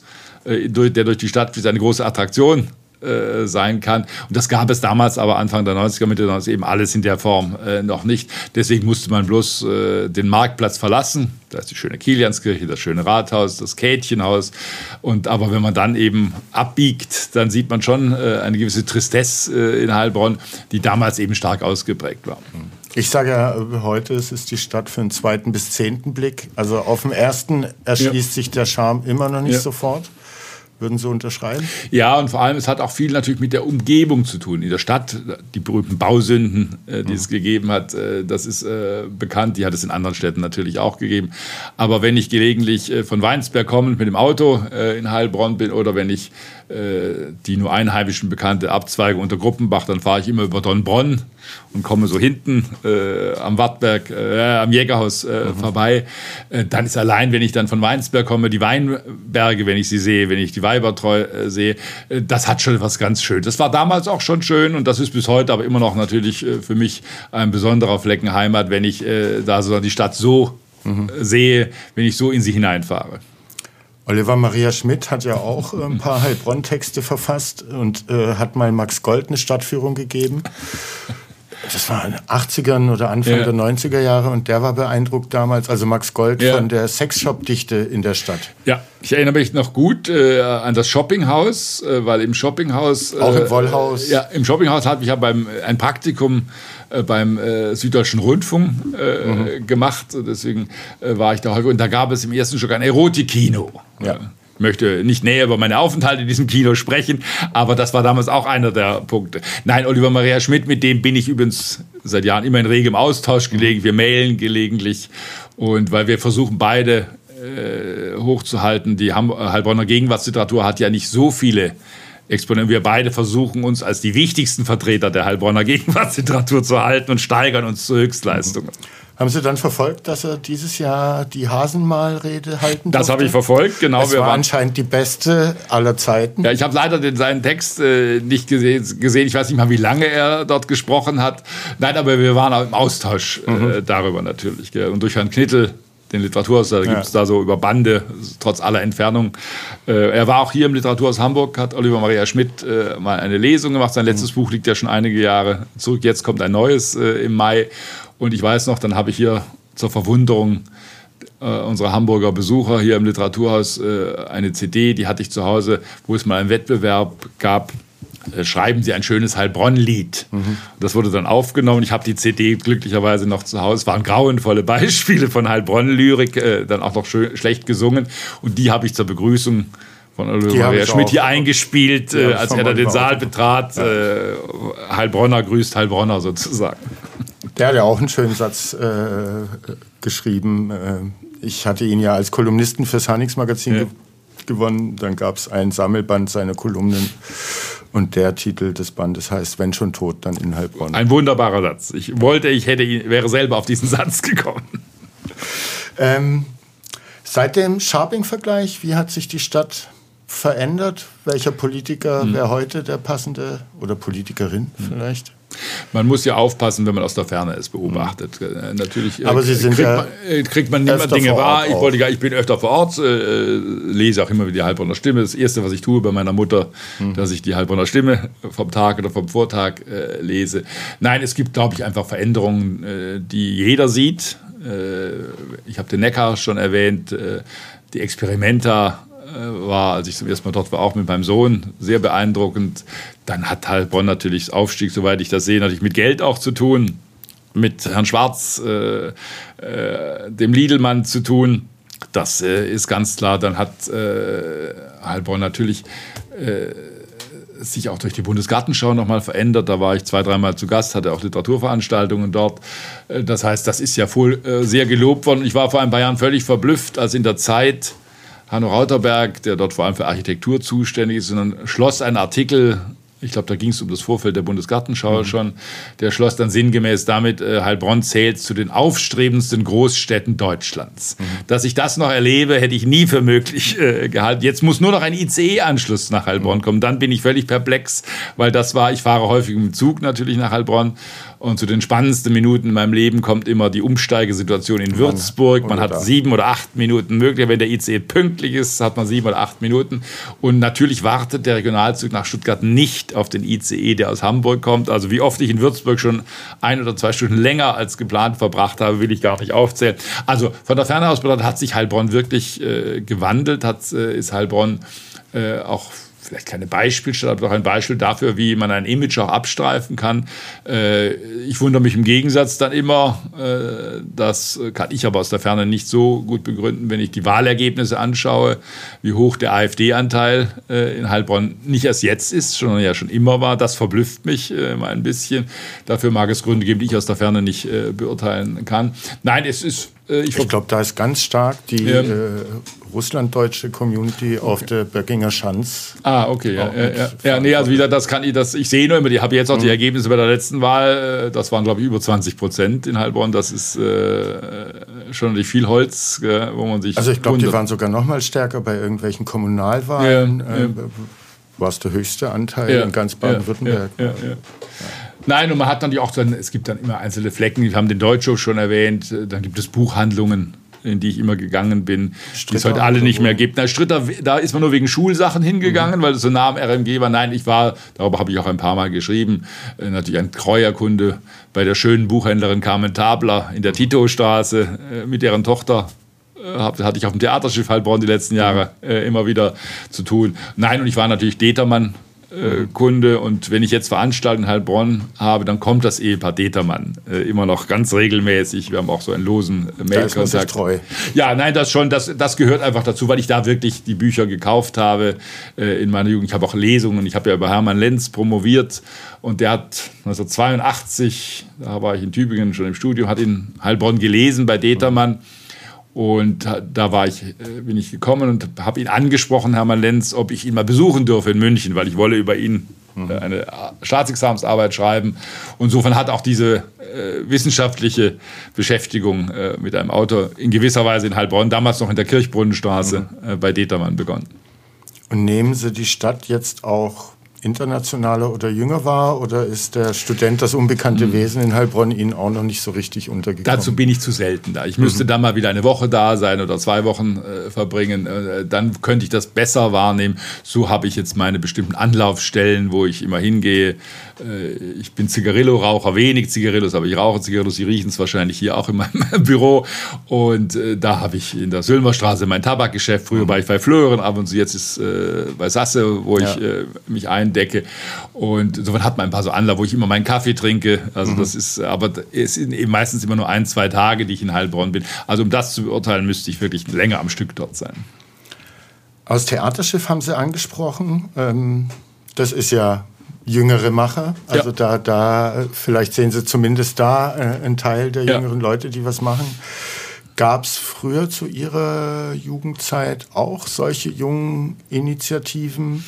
äh, durch, der durch die Stadt fließt, eine große Attraktion äh, sein kann. Und das gab es damals aber Anfang der neunziger, Mitte der neunziger eben alles in der Form äh, noch nicht. Deswegen musste man bloß äh, den Marktplatz verlassen. Da ist die schöne Kilianskirche, das schöne Rathaus, das Kätchenhaus. Und aber wenn man dann eben abbiegt, dann sieht man schon äh, eine gewisse Tristesse äh, in Heilbronn, die damals eben stark ausgeprägt war. Ich sage ja heute, es ist die Stadt für den zweiten bis zehnten Blick. Also auf dem ersten erschließt ja. sich der Charme immer noch nicht ja. sofort. Würden Sie unterschreiben? Ja, und vor allem, es hat auch viel natürlich mit der Umgebung zu tun. In der Stadt, die berühmten Bausünden, äh, die mhm. es gegeben hat, äh, das ist äh, bekannt. Die hat es in anderen Städten natürlich auch gegeben. Aber wenn ich gelegentlich äh, von Weinsberg kommend mit dem Auto äh, in Heilbronn bin oder wenn ich äh, die nur Einheimischen bekannte Abzweigung unter Gruppenbach, dann fahre ich immer über Donnbronn und komme so hinten äh, am Wartberg, äh, am Jägerhaus äh, mhm. vorbei. Äh, dann ist allein, wenn ich dann von Weinsberg komme, die Weinberge, wenn ich sie sehe, wenn ich die Weibertreu äh, sehe, äh, das hat schon was ganz Schönes. Das war damals auch schon schön und das ist bis heute aber immer noch natürlich äh, für mich ein besonderer Flecken Heimat, wenn ich äh, da so die Stadt so mhm. äh, sehe, wenn ich so in sie hineinfahre. Oliver Maria Schmidt hat ja auch ein paar Heilbronn-Texte verfasst und äh, hat mal Max Gold eine Stadtführung gegeben. Das war in den achtzigern oder Anfang ja. der neunziger Jahre und der war beeindruckt damals, also Max Gold, ja. von der Sexshop-Dichte in der Stadt. Ja, ich erinnere mich noch gut äh, an das Shoppinghaus, äh, weil im Shoppinghaus... Auch im Wollhaus. Äh, ja, im Shoppinghaus habe ich ja beim, ein Praktikum äh, beim äh, Süddeutschen Rundfunk äh, mhm. gemacht, deswegen äh, war ich da häufig. Und da gab es im ersten Stock ein Erotik-Kino. Ja. Ich möchte nicht näher über meine Aufenthalte in diesem Kino sprechen, aber das war damals auch einer der Punkte. Nein, Oliver Maria Schmidt, mit dem bin ich übrigens seit Jahren immer in regem Austausch gelegen. Wir mailen gelegentlich und weil wir versuchen beide äh, hochzuhalten. Die Heilbronner Gegenwartsliteratur hat ja nicht so viele Exponenten. Wir beide versuchen uns als die wichtigsten Vertreter der Heilbronner Gegenwartsliteratur zu halten und steigern uns zu Höchstleistungen. Mhm. Haben Sie dann verfolgt, dass er dieses Jahr die Hasenmalrede halten durfte? Das habe ich verfolgt, genau. Das war wir anscheinend die beste aller Zeiten. Ja, ich habe leider den, seinen Text äh, nicht gesehen, gesehen. Ich weiß nicht mal, wie lange er dort gesprochen hat. Nein, aber wir waren auch im Austausch äh, mhm. darüber natürlich. Gell? Und durch Herrn Knittel, den Literaturhaus, da gibt es ja. da so über Bande, trotz aller Entfernung. Äh, er war auch hier im Literaturhaus Hamburg, hat Oliver Maria Schmidt äh, mal eine Lesung gemacht. Sein letztes mhm. Buch liegt ja schon einige Jahre zurück. Jetzt kommt ein neues äh, im Mai. Und ich weiß noch, dann habe ich hier zur Verwunderung äh, unserer Hamburger Besucher hier im Literaturhaus äh, eine C D, die hatte ich zu Hause, wo es mal einen Wettbewerb gab, äh, schreiben Sie ein schönes Heilbronn-Lied. Mhm. Das wurde dann aufgenommen. Ich habe die C D glücklicherweise noch zu Hause. Es waren grauenvolle Beispiele von Heilbronn-Lyrik, äh, dann auch noch schön, schlecht gesungen. Und die habe ich zur Begrüßung von Oliver Maria Schmidt hier eingespielt, äh, als er da den Saal betrat. Ja. Äh, Heilbronner grüßt Heilbronner sozusagen. Der hat ja auch einen schönen Satz äh, geschrieben. Ich hatte ihn ja als Kolumnisten fürs Hanix-Magazin ja. ge- gewonnen. Dann gab es einen Sammelband seiner Kolumnen. Und der Titel des Bandes heißt Wenn schon tot, dann in Heilbronn. Ein wunderbarer Satz. Ich wollte, ich hätte, wäre selber auf diesen Satz gekommen. Ähm, seit dem Scharping-Vergleich, wie hat sich die Stadt verändert? Welcher Politiker hm. wäre heute der passende oder Politikerin hm. vielleicht? Man muss ja aufpassen, wenn man aus der Ferne es beobachtet. Mhm. Natürlich Aber Sie sind kriegt, ja man, kriegt man immer Dinge wahr. Ich, wollte, ich bin öfter vor Ort, äh, lese auch immer wieder die Heilbronner Stimme. Das Erste, was ich tue bei meiner Mutter, mhm. dass ich die Heilbronner Stimme vom Tag oder vom Vortag äh, lese. Nein, es gibt, glaube ich, einfach Veränderungen, äh, die jeder sieht. Äh, ich habe den Neckar schon erwähnt, äh, die Experimenta war, als ich zum ersten Mal dort war, auch mit meinem Sohn, sehr beeindruckend. Dann hat Heilbronn natürlich das Aufstieg, soweit ich das sehe, natürlich mit Geld auch zu tun, mit Herrn Schwarz, äh, äh, dem Liedelmann zu tun. Das äh, ist ganz klar. Dann hat äh, Heilbronn natürlich äh, sich auch durch die Bundesgartenschau nochmal verändert. Da war ich zwei, dreimal zu Gast, hatte auch Literaturveranstaltungen dort. Das heißt, das ist ja wohl äh, sehr gelobt worden. Ich war vor ein paar Jahren völlig verblüfft, als in der Zeit Hanno Rauterberg, der dort vor allem für Architektur zuständig ist, und dann schloss ein Artikel, ich glaube, da ging es um das Vorfeld der Bundesgartenschau mhm. schon, der schloss dann sinngemäß damit, äh, Heilbronn zählt zu den aufstrebendsten Großstädten Deutschlands. Mhm. Dass ich das noch erlebe, hätte ich nie für möglich äh, gehalten. Jetzt muss nur noch ein I C E-Anschluss nach Heilbronn kommen, dann bin ich völlig perplex, weil das war, ich fahre häufig mit dem Zug natürlich nach Heilbronn Und zu den spannendsten Minuten in meinem Leben kommt immer die Umsteigesituation in Würzburg. Man hat sieben oder acht Minuten möglich. Wenn der I C E pünktlich ist, hat man sieben oder acht Minuten. Und natürlich wartet der Regionalzug nach Stuttgart nicht auf den I C E, der aus Hamburg kommt. Also wie oft ich in Würzburg schon ein oder zwei Stunden länger als geplant verbracht habe, will ich gar nicht aufzählen. Also von der Ferne aus bedeutet, hat sich Heilbronn wirklich äh, gewandelt, hat, äh, ist Heilbronn äh, auch vielleicht keine Beispielstadt, aber doch ein Beispiel dafür, wie man ein Image auch abstreifen kann. Äh, ich wundere mich im Gegensatz dann immer, äh, das kann ich aber aus der Ferne nicht so gut begründen, wenn ich die Wahlergebnisse anschaue, wie hoch der AfD-Anteil äh, in Heilbronn nicht erst jetzt ist, sondern ja schon immer war. Das verblüfft mich äh, mal ein bisschen. Dafür mag es Gründe geben, die ich aus der Ferne nicht äh, beurteilen kann. Nein, es ist Ich, ich glaube, da ist ganz stark die ja. äh, russlanddeutsche Community auf der Berginger Schanz. Ah, okay. Ja, ja, ja. ja, nee, also wieder, das kann ich, das, ich sehe nur immer, ich habe jetzt auch mhm. die Ergebnisse bei der letzten Wahl, das waren, glaube ich, über zwanzig Prozent in Heilbronn. Das ist äh, schon natürlich viel Holz, äh, wo man sich. Also, ich glaube, die waren sogar noch mal stärker bei irgendwelchen Kommunalwahlen. Ja, ja. Äh, war es der höchste Anteil ja, in ganz Baden-Württemberg. Ja, ja, ja, ja. Nein, und man hat natürlich auch dann, es gibt dann immer einzelne Flecken, wir haben den Deutschhof schon erwähnt, dann gibt es Buchhandlungen, in die ich immer gegangen bin, Stritter, die es heute alle nicht mehr gibt. Na, Stritter, da ist man nur wegen Schulsachen hingegangen, mhm. weil es so nah am R M G war. Nein, ich war, darüber habe ich auch ein paar Mal geschrieben, äh, natürlich ein treuer Kunde bei der schönen Buchhändlerin Carmen Tabler in der Titostraße äh, mit deren Tochter. Hatte ich auf dem Theaterschiff Heilbronn die letzten Jahre äh, immer wieder zu tun. Nein, und ich war natürlich Determann äh, Kunde, und wenn ich jetzt Veranstaltungen in Heilbronn habe, dann kommt das Ehepaar Determann äh, immer noch ganz regelmäßig. Wir haben auch so einen losen äh, Mail-Kontakt. Da ist treu. Ja, nein, das schon, das, das gehört einfach dazu, weil ich da wirklich die Bücher gekauft habe äh, in meiner Jugend. Ich habe auch Lesungen, ich habe ja über Hermann Lenz promoviert, und der hat neunzehnhundertzweiundachtzig, da war ich in Tübingen schon im Studium, hat in Heilbronn gelesen bei Determann. Und da war ich, bin ich gekommen und habe ihn angesprochen, Hermann Lenz, ob ich ihn mal besuchen dürfe in München, weil ich wolle über ihn eine Staatsexamensarbeit schreiben. Und insofern hat auch diese äh, wissenschaftliche Beschäftigung äh, mit einem Autor in gewisser Weise in Heilbronn, damals noch in der Kirchbrunnenstraße, mhm. äh, bei Determann begonnen. Und nehmen Sie die Stadt jetzt auch internationaler oder jünger wahr, oder ist der Student das unbekannte mhm. Wesen in Heilbronn Ihnen auch noch nicht so richtig untergekommen? Dazu bin ich zu selten da. Ich mhm. müsste da mal wieder eine Woche da sein oder zwei Wochen äh, verbringen. Äh, dann könnte ich das besser wahrnehmen. So habe ich jetzt meine bestimmten Anlaufstellen, wo ich immer hingehe. Äh, ich bin Zigarillo-Raucher, wenig Zigarillos, aber ich rauche Zigarillos. Sie riechen es wahrscheinlich hier auch in meinem Büro. Und äh, da habe ich in der Sülmerstraße mein Tabakgeschäft. Früher mhm. war ich bei Flören, ab und zu jetzt ist äh, bei Sasse, wo ja. ich äh, mich ein Decke. Und insofern hat man ein paar so Anlauf, wo ich immer meinen Kaffee trinke. Also mhm. das ist, aber es sind eben meistens immer nur ein, zwei Tage, die ich in Heilbronn bin. Also um das zu beurteilen, müsste ich wirklich länger am Stück dort sein. Aus Theaterschiff haben Sie angesprochen. Das ist ja jüngere Macher. Also ja. da, da, vielleicht sehen Sie zumindest da einen Teil der jüngeren ja. Leute, die was machen. Gab es früher zu Ihrer Jugendzeit auch solche jungen Initiativen?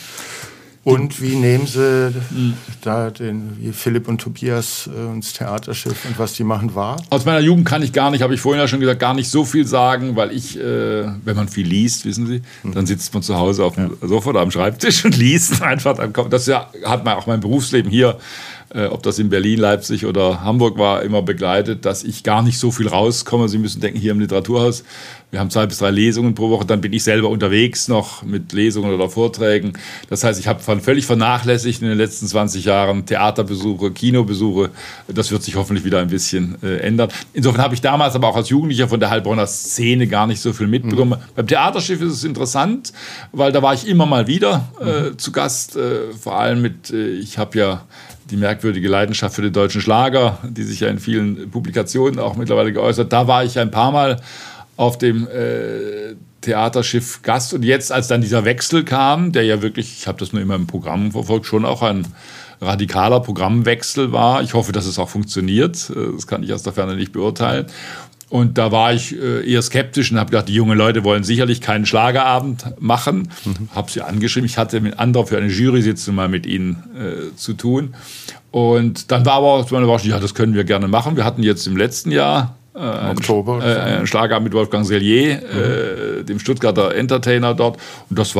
Und wie nehmen Sie mhm. da den, wie Philipp und Tobias äh, ins Theaterschiff und was die machen wahr? Aus meiner Jugend kann ich gar nicht, habe ich vorhin ja schon gesagt, gar nicht so viel sagen, weil ich, äh, wenn man viel liest, wissen Sie, mhm. dann sitzt man zu Hause auf dem ja. Sofa oder am Schreibtisch und liest einfach. Dann kommt, das ja, hat man auch mein Berufsleben hier, äh, ob das in Berlin, Leipzig oder Hamburg war, immer begleitet, dass ich gar nicht so viel rauskomme. Sie müssen denken, hier im Literaturhaus, wir haben zwei bis drei Lesungen pro Woche, dann bin ich selber unterwegs noch mit Lesungen oder Vorträgen. Das heißt, ich habe völlig vernachlässigt in den letzten zwanzig Jahren Theaterbesuche, Kinobesuche. Das wird sich hoffentlich wieder ein bisschen äh, ändern. Insofern habe ich damals aber auch als Jugendlicher von der Heilbronner Szene gar nicht so viel mitbekommen. Mhm. Beim Theaterschiff ist es interessant, weil da war ich immer mal wieder äh, mhm. zu Gast. Äh, vor allem mit, äh, ich habe ja die merkwürdige Leidenschaft für den deutschen Schlager, die sich ja in vielen Publikationen auch mittlerweile geäußert. Da war ich ein paar Mal auf dem äh, Theaterschiff Gast, und jetzt, als dann dieser Wechsel kam, der ja wirklich, ich habe das nur immer im Programm verfolgt, schon auch ein radikaler Programmwechsel war. Ich hoffe, dass es auch funktioniert. Das kann ich aus der Ferne nicht beurteilen. Und da war ich äh, eher skeptisch und habe gedacht, die jungen Leute wollen sicherlich keinen Schlagerabend machen. Mhm. Habe sie angeschrieben. Ich hatte mit anderen für eine Jury-Sitzung mal mit ihnen äh, zu tun. Und dann war aber auch meine Worte, ja, das können wir gerne machen. Wir hatten jetzt im letzten Jahr Äh, ein, Oktober. Äh, ein Schlagerabend mit Wolfgang Sellier, mhm. äh, dem Stuttgarter Entertainer dort. Und das war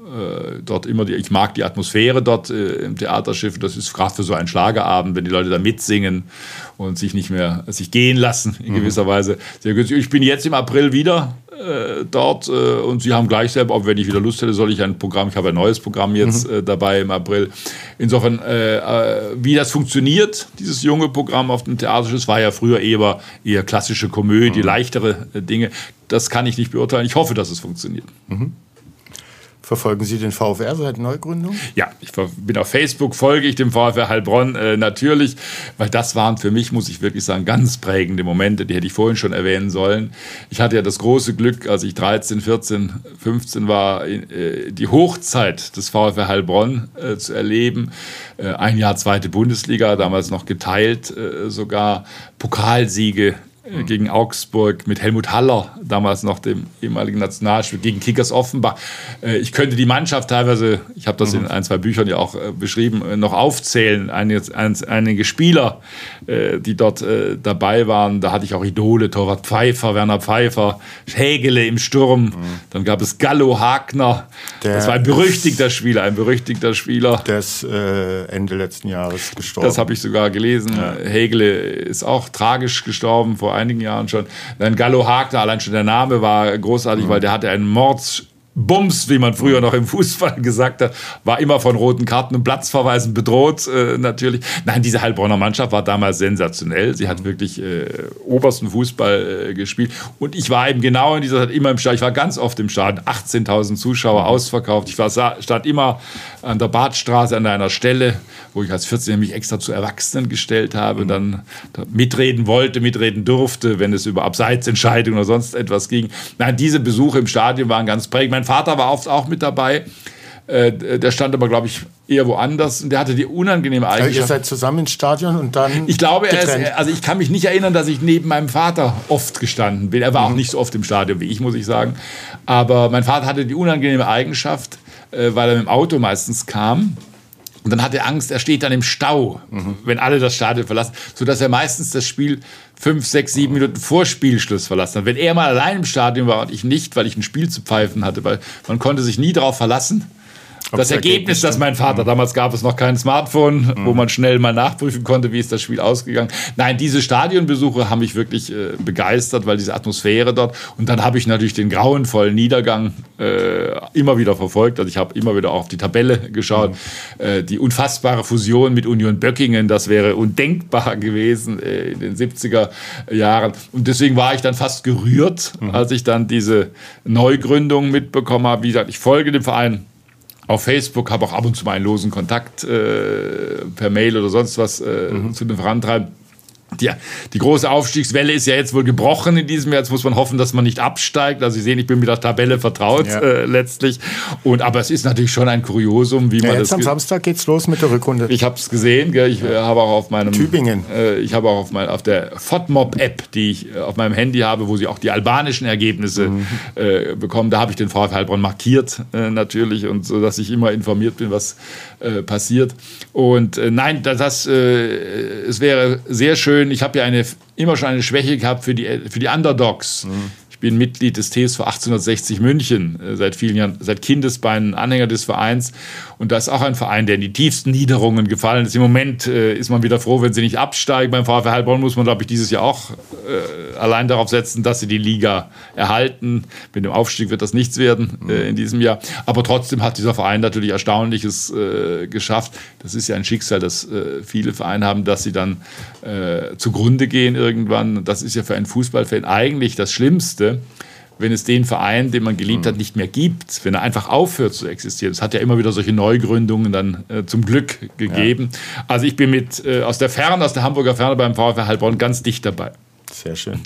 äh, dort immer, die, ich mag die Atmosphäre dort äh, im Theaterschiff. Das ist gerade für so einen Schlagerabend, wenn die Leute da mitsingen und sich nicht mehr sich gehen lassen in gewisser mhm. Weise. Sehr günstig. Ich bin jetzt im April wieder äh, dort äh, und sie haben gleich selber, auch wenn ich wieder Lust hätte, soll ich ein Programm, ich habe ein neues Programm jetzt mhm. äh, dabei im April. Insofern, äh, äh, wie das funktioniert, dieses junge Programm auf dem Theaterschiff, war ja früher eher, eher klassische Komödie, mhm. leichtere äh, Dinge. Das kann ich nicht beurteilen. Ich hoffe, dass es funktioniert. Mhm. Verfolgen Sie den VfR seit Neugründung? Ja, ich bin auf Facebook, folge ich dem VfR Heilbronn äh, natürlich, weil das waren für mich, muss ich wirklich sagen, ganz prägende Momente, die hätte ich vorhin schon erwähnen sollen. Ich hatte ja das große Glück, als ich dreizehn, vierzehn, fünfzehn war, äh, die Hochzeit des VfR Heilbronn äh, zu erleben. Äh, ein Jahr zweite Bundesliga, damals noch geteilt, äh, sogar Pokalsiege gegen Augsburg mit Helmut Haller, damals noch dem ehemaligen Nationalspieler, gegen Kickers Offenbach. Ich könnte die Mannschaft teilweise, ich habe das in ein, zwei Büchern ja auch beschrieben, noch aufzählen. Einige, einige Spieler, die dort dabei waren, da hatte ich auch Idole, Torwart Pfeiffer, Werner Pfeiffer, Hägele im Sturm, mhm. dann gab es Gallo Hagner, der, das war ein berüchtigter Spieler, ein berüchtigter Spieler. Der ist äh, Ende letzten Jahres gestorben. Das habe ich sogar gelesen. Ja. Hägele ist auch tragisch gestorben, vor einigen Jahren schon. Dann Gallo Hagner, allein schon der Name war großartig, mhm. weil der hatte einen Mordsbums, wie man früher noch im Fußball gesagt hat, war immer von roten Karten und Platzverweisen bedroht, äh, natürlich. Nein, diese Heilbronner Mannschaft war damals sensationell. Sie hat wirklich äh, obersten Fußball äh, gespielt. Und ich war eben genau in dieser Zeit immer im Stadion. Ich war ganz oft im Stadion. achtzehntausend Zuschauer ausverkauft. Ich war, stand immer an der Badstraße an einer Stelle, wo ich als vierzehn mich extra zu Erwachsenen gestellt habe, mhm. dann mitreden wollte, mitreden durfte, wenn es über Abseitsentscheidungen oder sonst etwas ging. Nein, diese Besuche im Stadion waren ganz prägend. Mein Vater war oft auch mit dabei. Äh, der stand aber, glaube ich, eher woanders. Und der hatte die unangenehme Eigenschaft. Also ihr seid zusammen ins Stadion und dann Ich glaube, er ist, also ich kann mich nicht erinnern, dass ich neben meinem Vater oft gestanden bin. Er war mhm. auch nicht so oft im Stadion wie ich, muss ich sagen. Aber mein Vater hatte die unangenehme Eigenschaft, äh, weil er mit dem Auto meistens kam. Und dann hat er Angst, er steht dann im Stau, mhm. wenn alle das Stadion verlassen, sodass er meistens das Spiel fünf, sechs, sieben Minuten vor Spielschluss verlassen hat. Wenn er mal allein im Stadion war und ich nicht, weil ich ein Spiel zu pfeifen hatte, weil man konnte sich nie darauf verlassen. Das Ergebnis, das mein Vater, damals gab es noch kein Smartphone, mhm. wo man schnell mal nachprüfen konnte, wie ist das Spiel ausgegangen. Nein, diese Stadionbesuche haben mich wirklich äh, begeistert, weil diese Atmosphäre dort. Und dann habe ich natürlich den grauenvollen Niedergang äh, immer wieder verfolgt. Also ich habe immer wieder auch auf die Tabelle geschaut. Mhm. Äh, die unfassbare Fusion mit Union Böckingen, das wäre undenkbar gewesen äh, in den siebziger Jahren. Und deswegen war ich dann fast gerührt, mhm. als ich dann diese Neugründung mitbekommen habe. Wie gesagt, ich folge dem Verein auf Facebook, habe auch ab und zu mal einen losen Kontakt äh, per Mail oder sonst was äh, mhm. zu dem vorantreiben. Die, die große Aufstiegswelle ist ja jetzt wohl gebrochen in diesem Jahr. Jetzt muss man hoffen, dass man nicht absteigt. Also Sie sehen, ich bin mit der Tabelle vertraut ja. äh, letztlich. Und, aber es ist natürlich schon ein Kuriosum, wie ja, man jetzt das... Jetzt am Samstag geht's los mit der Rückrunde. Ich habe es gesehen. Gell? Ich äh, habe auch auf meinem... Tübingen. Äh, ich habe auch auf, mein, auf der FODMOB-App, die ich äh, auf meinem Handy habe, wo Sie auch die albanischen Ergebnisse mhm. äh, bekommen. Da habe ich den VfL Heilbronn markiert äh, natürlich, und so, dass ich immer informiert bin, was äh, passiert. Und äh, nein, das, äh, es wäre sehr schön. Ich habe ja eine, immer schon eine Schwäche gehabt für die, für die Underdogs. Mhm. Ich bin Mitglied des T S V achtzehnhundertsechzig München, seit vielen Jahren, seit Kindesbeinen Anhänger des Vereins. Und das ist auch ein Verein, der in die tiefsten Niederungen gefallen ist. Im Moment äh, ist man wieder froh, wenn sie nicht absteigen. Beim VfL Heilbronn muss man, glaube ich, dieses Jahr auch äh, allein darauf setzen, dass sie die Liga erhalten. Mit dem Aufstieg wird das nichts werden äh, in diesem Jahr. Aber trotzdem hat dieser Verein natürlich Erstaunliches äh, geschafft. Das ist ja ein Schicksal, das äh, viele Vereine haben, dass sie dann äh, zugrunde gehen irgendwann. Das ist ja für einen Fußballfan eigentlich das Schlimmste, wenn es den Verein, den man geliebt hat, nicht mehr gibt, wenn er einfach aufhört zu existieren. Es hat ja immer wieder solche Neugründungen dann äh, zum Glück gegeben. Ja. Also ich bin mit äh, aus der Ferne, aus der Hamburger Ferne beim VfL Heilbronn ganz dicht dabei. Sehr schön.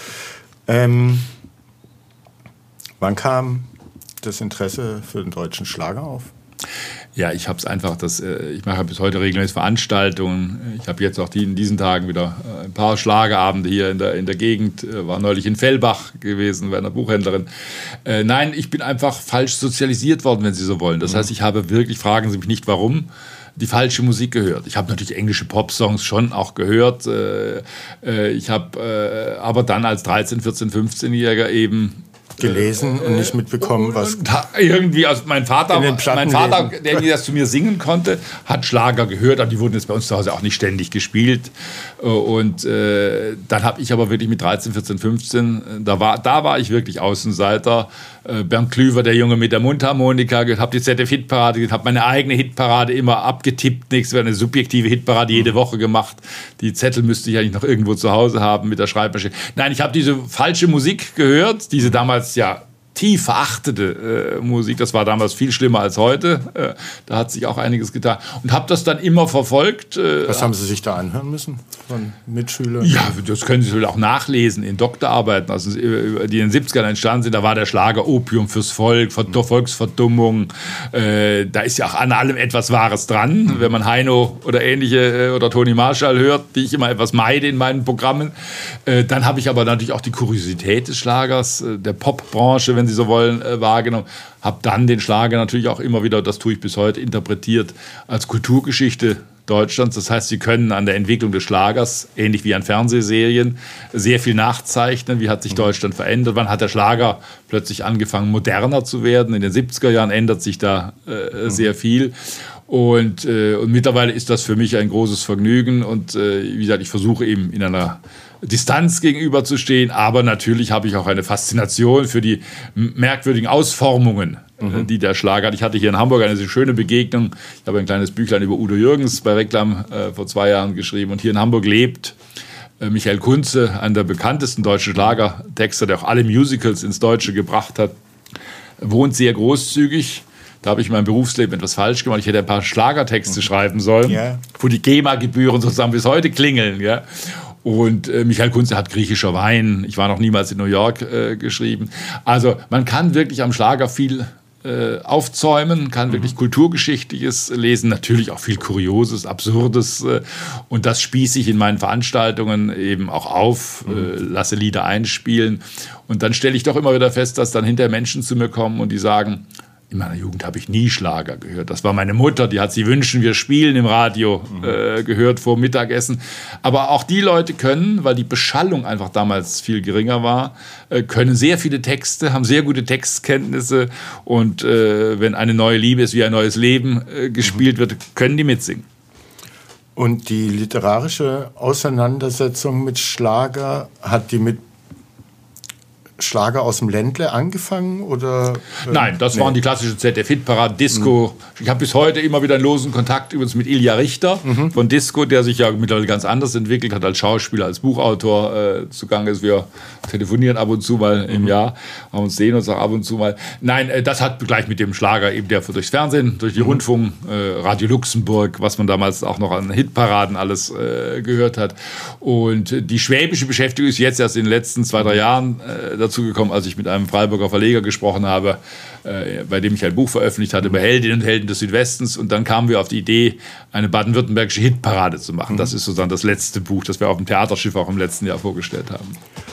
ähm, wann kam das Interesse für den deutschen Schlager auf? Ja, ich habe es einfach, das, ich mache bis heute regelmäßig Veranstaltungen. Ich habe jetzt auch die, in diesen Tagen wieder ein paar Schlagerabende hier in der, in der Gegend. War neulich in Fellbach gewesen bei einer Buchhändlerin. Äh, nein, ich bin einfach falsch sozialisiert worden, wenn Sie so wollen. Das mhm. heißt, ich habe wirklich, fragen Sie mich nicht warum, die falsche Musik gehört. Ich habe natürlich englische Popsongs schon auch gehört. Äh, ich habe äh, aber dann als dreizehn-, vierzehn-, fünfzehnjähriger eben gelesen und nicht mitbekommen, was irgendwie also mein Vater, mein Vater, der das zu mir singen konnte, hat Schlager gehört, aber die wurden jetzt bei uns zu Hause auch nicht ständig gespielt. Und äh, dann habe ich aber wirklich mit dreizehn, vierzehn, fünfzehn, da war, da war ich wirklich Außenseiter. Äh, Bernd Klüver, der Junge mit der Mundharmonika, habe die Z D F-Hitparade, habe meine eigene Hitparade immer abgetippt, nichts, eine subjektive Hitparade jede Woche gemacht. Die Zettel müsste ich eigentlich noch irgendwo zu Hause haben mit der Schreibmaschine. Nein, ich habe diese falsche Musik gehört, diese damals ja tief verachtete äh, Musik. Das war damals viel schlimmer als heute. Äh, da hat sich auch einiges getan. Und habe das dann immer verfolgt. Äh, Was haben Sie sich da anhören müssen von Mitschülern? Ja, das können Sie auch nachlesen in Doktorarbeiten, also, die in den siebzigern entstanden sind. Da war der Schlager Opium fürs Volk, Volksverdummung. Äh, da ist ja auch an allem etwas Wahres dran. Mhm. Wenn man Heino oder ähnliche äh, oder Toni Marshall hört, die ich immer etwas meide in meinen Programmen. Äh, dann habe ich aber natürlich auch die Kuriosität des Schlagers, äh, der Popbranche, wenn Sie so wollen, äh, wahrgenommen. Habe dann den Schlager natürlich auch immer wieder, das tue ich bis heute, interpretiert als Kulturgeschichte Deutschlands. Das heißt, Sie können an der Entwicklung des Schlagers, ähnlich wie an Fernsehserien, sehr viel nachzeichnen. Wie hat sich Deutschland verändert? Wann hat der Schlager plötzlich angefangen, moderner zu werden? In den siebziger Jahren ändert sich da äh, sehr viel. Und, äh, und mittlerweile ist das für mich ein großes Vergnügen. Und äh, wie gesagt, ich versuche eben in einer Distanz gegenüberzustehen, aber natürlich habe ich auch eine Faszination für die merkwürdigen Ausformungen, mhm. die der Schlager hat. Ich hatte hier in Hamburg eine sehr schöne Begegnung. Ich habe ein kleines Büchlein über Udo Jürgens bei Reklam äh, vor zwei Jahren geschrieben. Und hier in Hamburg lebt äh, Michael Kunze, einer der bekanntesten deutschen Schlagertexter, der auch alle Musicals ins Deutsche gebracht hat, wohnt sehr großzügig. Da habe ich mein Berufsleben etwas falsch gemacht. Ich hätte ein paar Schlagertexte mhm. schreiben sollen, yeah. wo die GEMA-Gebühren sozusagen bis heute klingeln. Ja? Und äh, Michael Kunze hat Griechischer Wein, ich war noch niemals in New York, äh, geschrieben. Also man kann wirklich am Schlager viel äh, aufzäumen, kann mhm. wirklich Kulturgeschichtliches lesen, natürlich auch viel Kurioses, Absurdes. Äh, und das spieße ich in meinen Veranstaltungen eben auch auf, mhm. äh, lasse Lieder einspielen. Und dann stelle ich doch immer wieder fest, dass dann hinterher Menschen zu mir kommen und die sagen, in meiner Jugend habe ich nie Schlager gehört. Das war meine Mutter, die hat Sie wünschen, wir spielen im Radio mhm. äh, gehört vor Mittagessen. Aber auch die Leute können, weil die Beschallung einfach damals viel geringer war, äh, können sehr viele Texte, haben sehr gute Textkenntnisse. Und äh, wenn eine neue Liebe ist wie ein neues Leben äh, gespielt mhm. wird, können die mitsingen. Und die literarische Auseinandersetzung mit Schlager, hat die mit Schlager aus dem Ländle angefangen? Oder, äh, Nein, das nee. waren die klassischen Z D F-Hitparaden, Disco. Mhm. Ich habe bis heute immer wieder einen losen Kontakt übrigens mit Ilja Richter mhm. von Disco, der sich ja mittlerweile ganz anders entwickelt hat, als Schauspieler, als Buchautor äh, zugange ist. Wir telefonieren ab und zu mal im mhm. Jahr, haben uns sehen uns auch ab und zu mal. Nein, äh, das hat gleich mit dem Schlager eben, der durchs Fernsehen, durch die mhm. Rundfunk, äh, Radio Luxemburg, was man damals auch noch an Hitparaden alles äh, gehört hat. Und die schwäbische Beschäftigung ist jetzt erst in den letzten zwei, drei Jahren äh, dazu gekommen, als ich mit einem Freiburger Verleger gesprochen habe, äh, bei dem ich ein Buch veröffentlicht hatte über Heldinnen und Helden des Südwestens. Und dann kamen wir auf die Idee, eine baden-württembergische Hitparade zu machen. Mhm. Das ist sozusagen das letzte Buch, das wir auf dem Theaterschiff auch im letzten Jahr vorgestellt haben.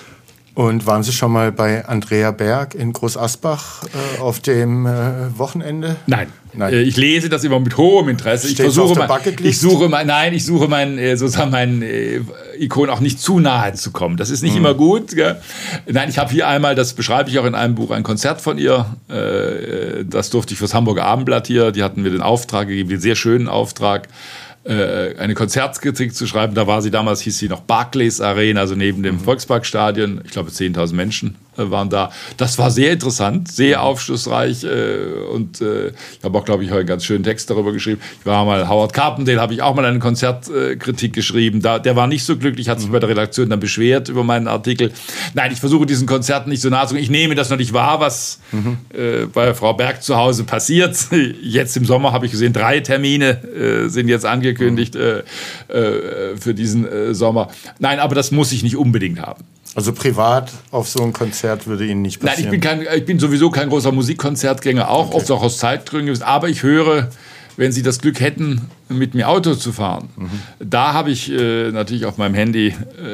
Und waren Sie schon mal bei Andrea Berg in Großasbach äh, auf dem äh, Wochenende? Nein. Nein. Ich lese das immer mit hohem Interesse. Ich versuche mein, ich suche mein, nein, ich suche meinen sozusagen meinen äh, Ikonen auch nicht zu nahe zu kommen. Das ist nicht mhm. immer gut. Gell? Nein, ich habe hier einmal, das beschreibe ich auch in einem Buch, ein Konzert von ihr. Äh, das durfte ich fürs Hamburger Abendblatt hier. Die hatten mir den Auftrag gegeben, den sehr schönen Auftrag, eine Konzertkritik zu schreiben. Da war sie damals, hieß sie noch Barclays Arena, also neben dem mhm. Volksparkstadion. Ich glaube, zehntausend Menschen waren da. Das war sehr interessant, sehr aufschlussreich und ich habe auch, glaube ich, heute einen ganz schönen Text darüber geschrieben. Ich war mal, Howard Carpendale habe ich auch mal eine Konzertkritik geschrieben. Da, der war nicht so glücklich, hat sich mhm. bei der Redaktion dann beschwert über meinen Artikel. Nein, ich versuche diesen Konzerten nicht so nahe zu gehen. Ich nehme das noch nicht wahr, was mhm. äh, bei Frau Berg zu Hause passiert. Jetzt im Sommer habe ich gesehen, drei Termine äh, sind jetzt angekündigt äh, äh, für diesen äh, Sommer. Nein, aber das muss ich nicht unbedingt haben. Also privat auf so ein Konzert würde Ihnen nicht passieren? Nein, ich bin, kein, ich bin sowieso kein großer Musikkonzertgänger, auch okay. oft auch aus Zeitgründen. Aber ich höre, wenn Sie das Glück hätten, mit mir Auto zu fahren, mhm. da habe ich äh, natürlich auf meinem Handy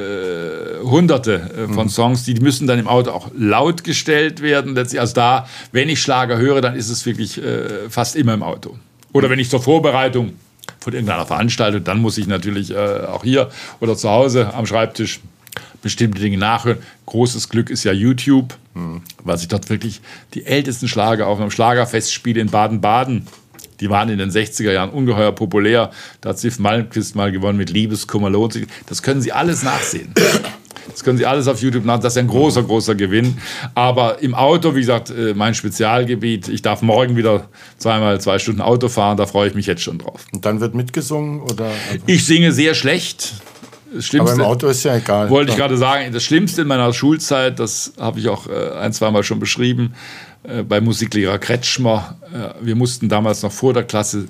äh, hunderte äh, von mhm. Songs, die müssen dann im Auto auch laut gestellt werden. Letztlich, also da, wenn ich Schlager höre, dann ist es wirklich äh, fast immer im Auto. Oder wenn ich zur Vorbereitung von irgendeiner Veranstaltung, dann muss ich natürlich äh, auch hier oder zu Hause am Schreibtisch bestimmte Dinge nachhören. Großes Glück ist ja YouTube, mhm. weil sich dort wirklich die ältesten Schlager auf einem Schlagerfestspiel in Baden-Baden, die waren in den sechziger Jahren ungeheuer populär. Da hat Siv Malmkvist mal gewonnen mit Liebeskummer lohnt sich. Das können Sie alles nachsehen. Das können Sie alles auf YouTube nachsehen. Das ist ein großer, großer Gewinn. Aber im Auto, wie gesagt, mein Spezialgebiet. Ich darf morgen wieder zweimal zwei Stunden Auto fahren. Da freue ich mich jetzt schon drauf. Und dann wird mitgesungen? Oder? Ich singe sehr schlecht. Das Schlimmste, aber im Auto ist ja egal. Wollte ich gerade sagen, das Schlimmste in meiner Schulzeit, das habe ich auch ein, zweimal schon beschrieben, bei Musiklehrer Kretschmer. Wir mussten damals noch vor der Klasse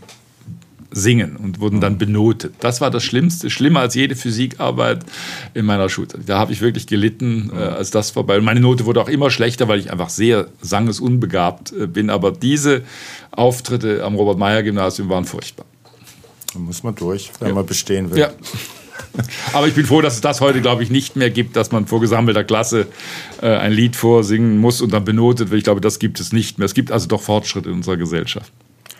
singen und wurden dann benotet. Das war das Schlimmste, schlimmer als jede Physikarbeit in meiner Schulzeit. Da habe ich wirklich gelitten, äh, als das vorbei. Und meine Note wurde auch immer schlechter, weil ich einfach sehr sangesunbegabt äh, bin. Aber diese Auftritte am Robert-Meyer-Gymnasium waren furchtbar. Da muss man durch, wenn ja. man bestehen will. Ja. Aber ich bin froh, dass es das heute, glaube ich, nicht mehr gibt, dass man vor gesammelter Klasse äh, ein Lied vorsingen muss und dann benotet wird. Ich glaube, das gibt es nicht mehr. Es gibt also doch Fortschritte in unserer Gesellschaft.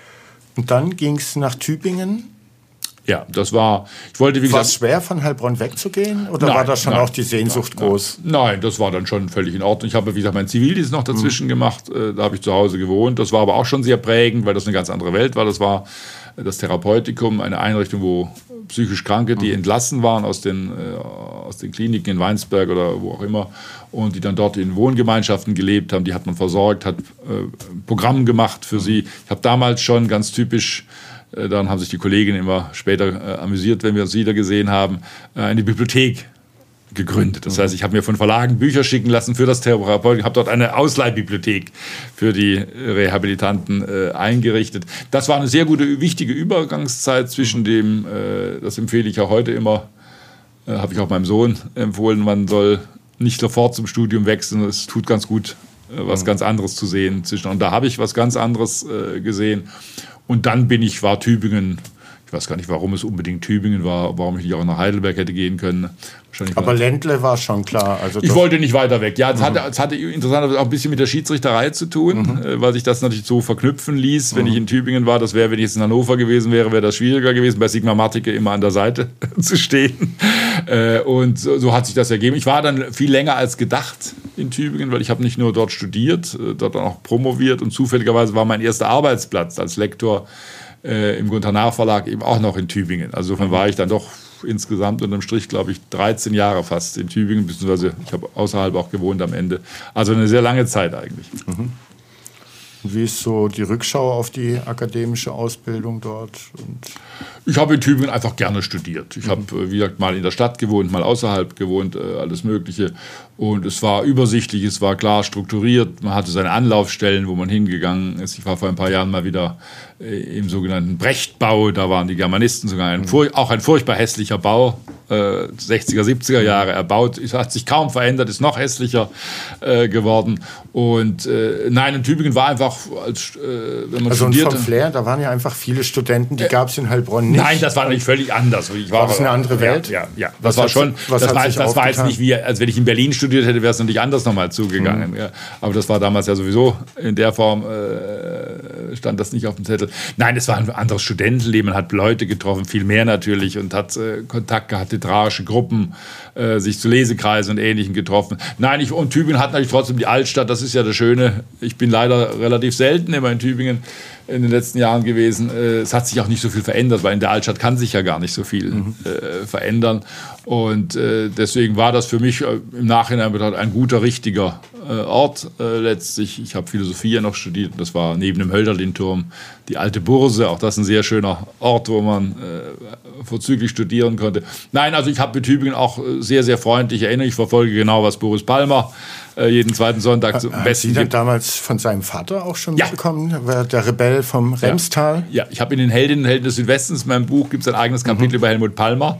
Und dann ging es nach Tübingen. Ja, das war, ich wollte, wie war gesagt... es schwer, von Heilbronn wegzugehen? Oder nein, war da schon nein, auch die Sehnsucht nein, groß? Nein, nein, das war dann schon völlig in Ordnung. Ich habe, wie gesagt, meinen Zivildienst noch dazwischen mhm. gemacht. Da habe ich zu Hause gewohnt. Das war aber auch schon sehr prägend, weil das eine ganz andere Welt war. Das war das Therapeutikum, eine Einrichtung, wo psychisch Kranke, die mhm. entlassen waren aus den, äh, aus den Kliniken in Weinsberg oder wo auch immer und die dann dort in Wohngemeinschaften gelebt haben, die hat man versorgt, hat äh, Programm gemacht für mhm. sie. Ich habe damals schon ganz typisch, äh, daran haben sich die Kolleginnen immer später äh, amüsiert, wenn wir uns wieder gesehen haben, äh, eine Bibliothek gegründet. Das heißt, ich habe mir von Verlagen Bücher schicken lassen für das Therapeutikum, habe dort eine Ausleihbibliothek für die Rehabilitanten äh, eingerichtet. Das war eine sehr gute, wichtige Übergangszeit zwischen dem, äh, das empfehle ich auch heute immer, äh, habe ich auch meinem Sohn empfohlen, man soll nicht sofort zum Studium wechseln, es tut ganz gut, äh, was ganz anderes zu sehen. Zwischen, und da habe ich was ganz anderes äh, gesehen. Und dann bin ich, war Tübingen, ich weiß gar nicht, warum es unbedingt Tübingen war, warum ich nicht auch nach Heidelberg hätte gehen können. Aber Ländle war schon klar. Also ich wollte nicht weiter weg. Ja, es mhm. hatte, es hatte interessanterweise auch ein bisschen mit der Schiedsrichterei zu tun, mhm. weil sich das natürlich so verknüpfen ließ. Wenn mhm. ich in Tübingen war, das wäre, wenn ich jetzt in Hannover gewesen wäre, wäre das schwieriger gewesen, bei Sigmar Mattike immer an der Seite zu stehen. Und so, so hat sich das ergeben. Ich war dann viel länger als gedacht in Tübingen, weil ich habe nicht nur dort studiert, dort dann auch promoviert und zufälligerweise war mein erster Arbeitsplatz als Lektor Äh, im Gunter Verlag eben auch noch in Tübingen. Also insofern war ich dann doch insgesamt unterm Strich, glaube ich, dreizehn Jahre fast in Tübingen, beziehungsweise ich habe außerhalb auch gewohnt am Ende. Also eine sehr lange Zeit eigentlich. Mhm. Wie ist so die Rückschau auf die akademische Ausbildung dort? Und ich habe in Tübingen einfach gerne studiert. Ich mhm. habe, wie gesagt, mal in der Stadt gewohnt, mal außerhalb gewohnt, äh, alles Mögliche. Und es war übersichtlich, es war klar strukturiert. Man hatte seine Anlaufstellen, wo man hingegangen ist. Ich war vor ein paar Jahren mal wieder äh, im sogenannten Brechtbau. Da waren die Germanisten sogar ein, mhm. auch ein furchtbar hässlicher Bau. Äh, sechziger, siebziger Jahre erbaut. Es hat sich kaum verändert, ist noch hässlicher äh, geworden. Und äh, nein, in Tübingen war einfach, als, äh, wenn man also studierte... Also vom Flair, da waren ja einfach viele Studenten, die äh, gab es in Heilbronn nicht. Nein, das war nicht völlig anders. Ich war, war das eine andere Welt? Ja, ja, ja. Das war schon, was das, war, das war jetzt nicht wie, als wenn ich in Berlin studiert hätte, wäre es natürlich anders nochmal zugegangen. Mhm. Ja. Aber das war damals ja sowieso in der Form, äh, stand das nicht auf dem Zettel. Nein, es war ein anderes Studentenleben. Man hat Leute getroffen, viel mehr natürlich und hat äh, Kontakt gehabt, literarische Gruppen, äh, sich zu Lesekreisen und Ähnlichem getroffen. Nein, ich, und Tübingen hat natürlich trotzdem die Altstadt, das ist ja das Schöne. Ich bin leider relativ selten immer in Tübingen in den letzten Jahren gewesen. Es hat sich auch nicht so viel verändert, weil in der Altstadt kann sich ja gar nicht so viel mhm. äh, verändern. Und äh, deswegen war das für mich äh, im Nachhinein ein guter, richtiger äh, Ort äh, letztlich. Ich habe Philosophie ja noch studiert. Das war neben dem Hölderlin-Turm die Alte Burse. Auch das ein sehr schöner Ort, wo man äh, vorzüglich studieren konnte. Nein, also ich habe mit Tübingen auch sehr, sehr freundlich erinnert. Ich verfolge genau, was Boris Palmer äh, jeden zweiten Sonntag zum Haben Besten Sie dann gibt. damals von seinem Vater auch schon ja. mitbekommen? Der Rebell vom Remstal? Ja, ja. Ich habe in den Heldinnen und Helden des Südwestens, in meinem Buch, gibt es ein eigenes Kapitel mhm. über Helmut Palmer.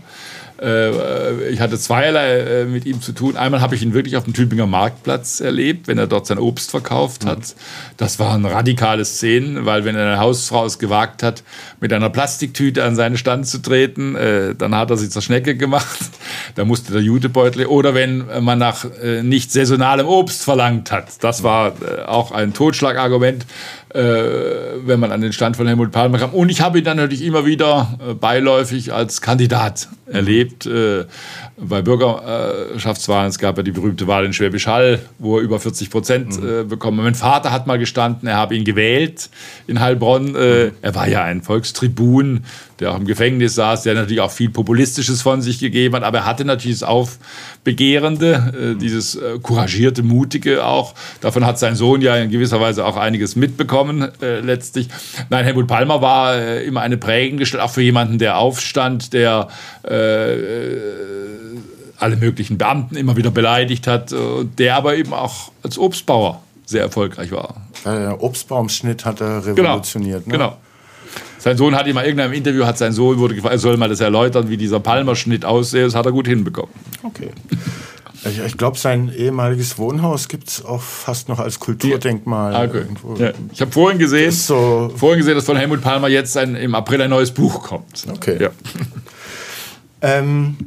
Ich hatte zweierlei mit ihm zu tun. Einmal habe ich ihn wirklich auf dem Tübinger Marktplatz erlebt, wenn er dort sein Obst verkauft hat. Das waren radikale Szenen, weil wenn eine Hausfrau es gewagt hat, mit einer Plastiktüte an seinen Stand zu treten, dann hat er sie zur Schnecke gemacht. Da musste der Jutebeutel. Oder wenn man nach nicht saisonalem Obst verlangt hat. Das war auch ein Totschlagargument äh, wenn man an den Stand von Helmut Palmer kam. Und ich habe ihn dann natürlich immer wieder äh, beiläufig als Kandidat erlebt. Äh, bei Bürgerschaftswahlen, es gab ja die berühmte Wahl in Schwäbisch Hall, wo er über vierzig Prozent äh, bekommen. Mein Vater hat mal gestanden, er habe ihn gewählt in Heilbronn. Äh, er war ja ein Volkstribun, der auch im Gefängnis saß, der natürlich auch viel Populistisches von sich gegeben hat, aber er hatte natürlich das Aufbegehrende, äh, dieses äh, couragierte, mutige auch. Davon hat sein Sohn ja in gewisser Weise auch einiges mitbekommen, äh, letztlich. Nein, Helmut Palmer war äh, immer eine prägende Gestalt, auch für jemanden, der aufstand, der äh, alle möglichen Beamten immer wieder beleidigt hat, äh, der aber eben auch als Obstbauer sehr erfolgreich war. Der Obstbaumschnitt hat er revolutioniert. Genau, ne? genau. Sein Sohn hat ihm in irgendeinem Interview, hat sein Sohn wurde gefragt, er soll mal das erläutern, wie dieser Palmerschnitt aussehe. Das hat er gut hinbekommen. Okay. Ich, ich glaube, sein ehemaliges Wohnhaus gibt es auch fast noch als Kulturdenkmal. Ja. Okay. Ja. Ich habe vorhin gesehen, so vorhin gesehen, dass von Helmut Palmer jetzt ein, im April ein neues Buch kommt. Okay. Ja. ähm,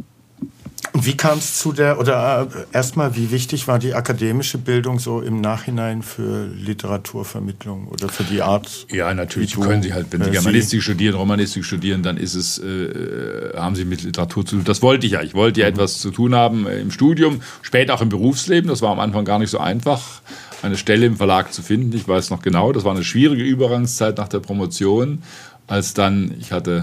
wie kam es zu der, oder äh, erstmal, wie wichtig war die akademische Bildung so im Nachhinein für Literaturvermittlung oder für die Art? Ja, natürlich du, können Sie halt, wenn Sie äh, Germanistik studieren, Romanistik studieren, dann ist es, äh, haben Sie mit Literatur zu tun. Das wollte ich ja. Ich wollte ja mhm. etwas zu tun haben äh, im Studium, später auch im Berufsleben. Das war am Anfang gar nicht so einfach, eine Stelle im Verlag zu finden. Ich weiß noch genau, das war eine schwierige Übergangszeit nach der Promotion. Als dann, ich hatte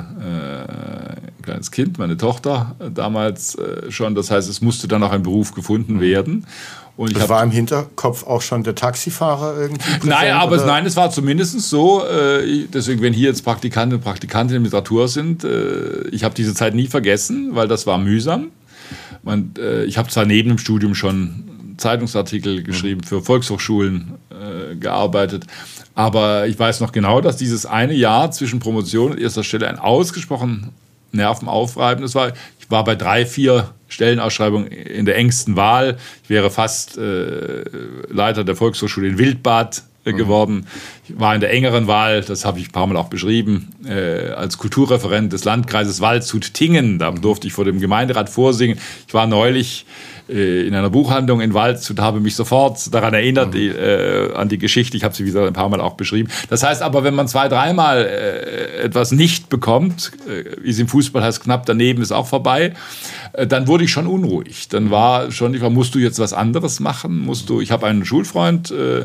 äh, ein kleines Kind, meine Tochter äh, damals äh, schon, das heißt, es musste dann auch ein Beruf gefunden werden. Und das ich war im Hinterkopf auch schon der Taxifahrer irgendwie präsent, Nein, aber oder? nein, es war zumindest so, äh, deswegen, wenn hier jetzt Praktikanten und Praktikantinnen in Literatur sind, äh, ich habe diese Zeit nie vergessen, weil das war mühsam. Man, äh, ich habe zwar neben dem Studium schon Zeitungsartikel geschrieben, für Volkshochschulen äh, gearbeitet, aber ich weiß noch genau, dass dieses eine Jahr zwischen Promotion und erster Stelle ein ausgesprochen nervenaufreibendes war. Ich war bei drei, vier Stellenausschreibungen in der engsten Wahl. Ich wäre fast äh, Leiter der Volkshochschule in Wildbad äh, geworden. Ich war in der engeren Wahl, das habe ich ein paar Mal auch beschrieben, äh, als Kulturreferent des Landkreises Waldshut-Tiengen. Da durfte ich vor dem Gemeinderat vorsingen. Ich war neulich in einer Buchhandlung in Waldshut, habe mich sofort daran erinnert, mhm. äh, an die Geschichte. Ich habe sie, wie gesagt, ein paar Mal auch beschrieben. Das heißt aber, wenn man zwei, dreimal äh, etwas nicht bekommt, äh, wie es im Fußball heißt, knapp daneben ist auch vorbei, äh, dann wurde ich schon unruhig. Dann war schon die Frage, musst du jetzt was anderes machen? Musst du? Ich habe einen Schulfreund, äh,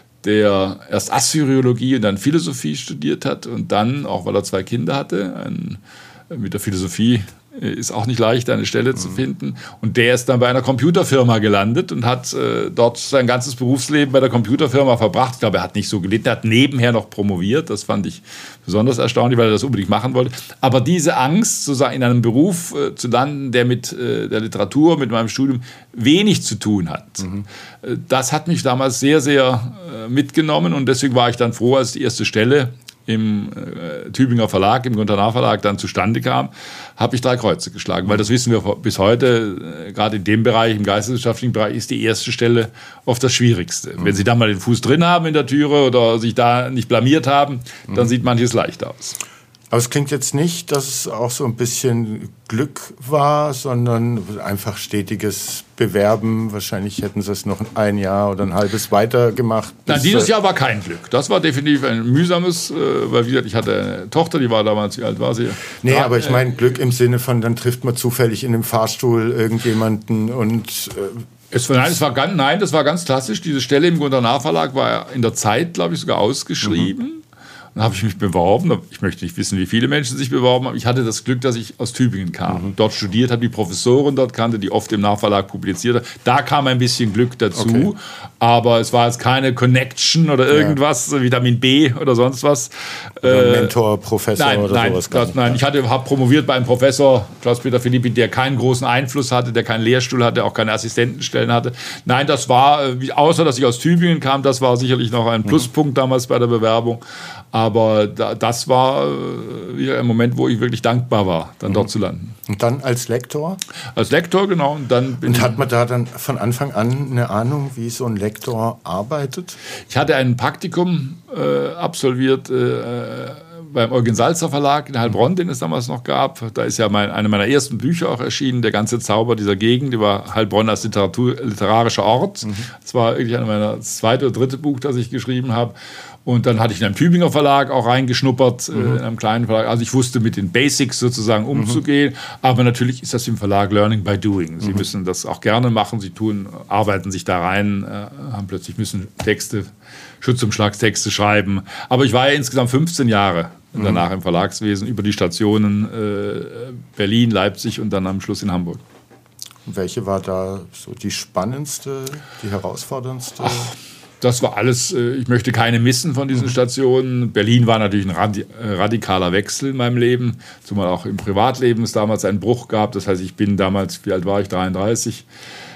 der erst Assyriologie und dann Philosophie studiert hat und dann, auch weil er zwei Kinder hatte, ein, mit der Philosophie ist auch nicht leicht, eine Stelle mhm. zu finden. Und der ist dann bei einer Computerfirma gelandet und hat äh, dort sein ganzes Berufsleben bei der Computerfirma verbracht. Ich glaube, er hat nicht so gelitten, er hat nebenher noch promoviert. Das fand ich besonders erstaunlich, weil er das unbedingt machen wollte. Aber diese Angst, sozusagen in einem Beruf äh, zu landen, der mit äh, der Literatur, mit meinem Studium wenig zu tun hat, mhm. äh, das hat mich damals sehr, sehr äh, mitgenommen. Und deswegen war ich dann froh, als die erste Stelle im äh, Tübinger Verlag, im Gunter Verlag dann zustande kam, habe ich drei Kreuze geschlagen. Weil das wissen wir bis heute, äh, gerade in dem Bereich, im geisteswissenschaftlichen Bereich, ist die erste Stelle oft das Schwierigste. Mhm. Wenn Sie da mal den Fuß drin haben in der Türe oder sich da nicht blamiert haben, mhm. dann sieht manches leicht aus. Aber es klingt jetzt nicht, dass es auch so ein bisschen Glück war, sondern einfach stetiges Bewerben. Wahrscheinlich hätten sie es noch ein Jahr oder ein halbes weitergemacht. Nein, dieses Jahr war kein Glück. Das war definitiv ein mühsames, weil wie gesagt, ich hatte eine Tochter, die war damals, wie alt war sie? Nee, ja, aber ich meine Glück im Sinne von, dann trifft man zufällig in einem Fahrstuhl irgendjemanden und... Äh, Es war, nein, es war ganz, nein, das war ganz klassisch. Diese Stelle im Gunter Verlag war in der Zeit, glaube ich, sogar ausgeschrieben. Mhm. Dann habe ich mich beworben. Ich möchte nicht wissen, wie viele Menschen sich beworben haben. Ich hatte das Glück, dass ich aus Tübingen kam. Mhm. Dort studiert habe, die Professorin dort kannte, die oft im Nachverlag publiziert hat. Da kam ein bisschen Glück dazu. Okay. Aber es war jetzt keine Connection oder irgendwas, ja. Vitamin B oder sonst was. Oder äh, Mentor, Professor nein, oder nein, sowas. Das, nein, ich hatte, habe promoviert bei einem Professor, Klaus-Peter Philippi, der keinen großen Einfluss hatte, der keinen Lehrstuhl hatte, auch keine Assistentenstellen hatte. Nein, das war, außer dass ich aus Tübingen kam, das war sicherlich noch ein Pluspunkt mhm. damals bei der Bewerbung. Aber da, das war äh, ein Moment, wo ich wirklich dankbar war, dann mhm. dort zu landen. Und dann als Lektor? Als Lektor, genau. Und, dann bin und hat man da dann von Anfang an eine Ahnung, wie so ein Lektor arbeitet? Ich hatte ein Praktikum äh, absolviert äh, beim Eugen Salzer Verlag in Heilbronn, den es damals noch gab. Da ist ja mein, eine meiner ersten Bücher auch erschienen, Der ganze Zauber dieser Gegend, über Heilbronn als Literatur, literarischer Ort. Mhm. Das war wirklich eine meiner zweite oder dritte Buch, das ich geschrieben habe. Und dann hatte ich in einem Tübinger Verlag auch reingeschnuppert, Mhm. äh, in einem kleinen Verlag. Also ich wusste mit den Basics sozusagen umzugehen. Mhm. Aber natürlich ist das im Verlag Learning by Doing. Sie mhm. müssen das auch gerne machen. Sie tun, arbeiten sich da rein, äh, haben plötzlich müssen Texte, Schutzumschlagstexte schreiben. Aber ich war ja insgesamt fünfzehn Jahre mhm. danach im Verlagswesen über die Stationen äh, Berlin, Leipzig und dann am Schluss in Hamburg. Und welche war da so die spannendste, die herausforderndste? Ach. Das war alles, ich möchte keine missen von diesen Stationen. Berlin war natürlich ein radikaler Wechsel in meinem Leben, zumal auch im Privatleben es damals einen Bruch gab. Das heißt, ich bin damals, wie alt war ich, dreiunddreißig,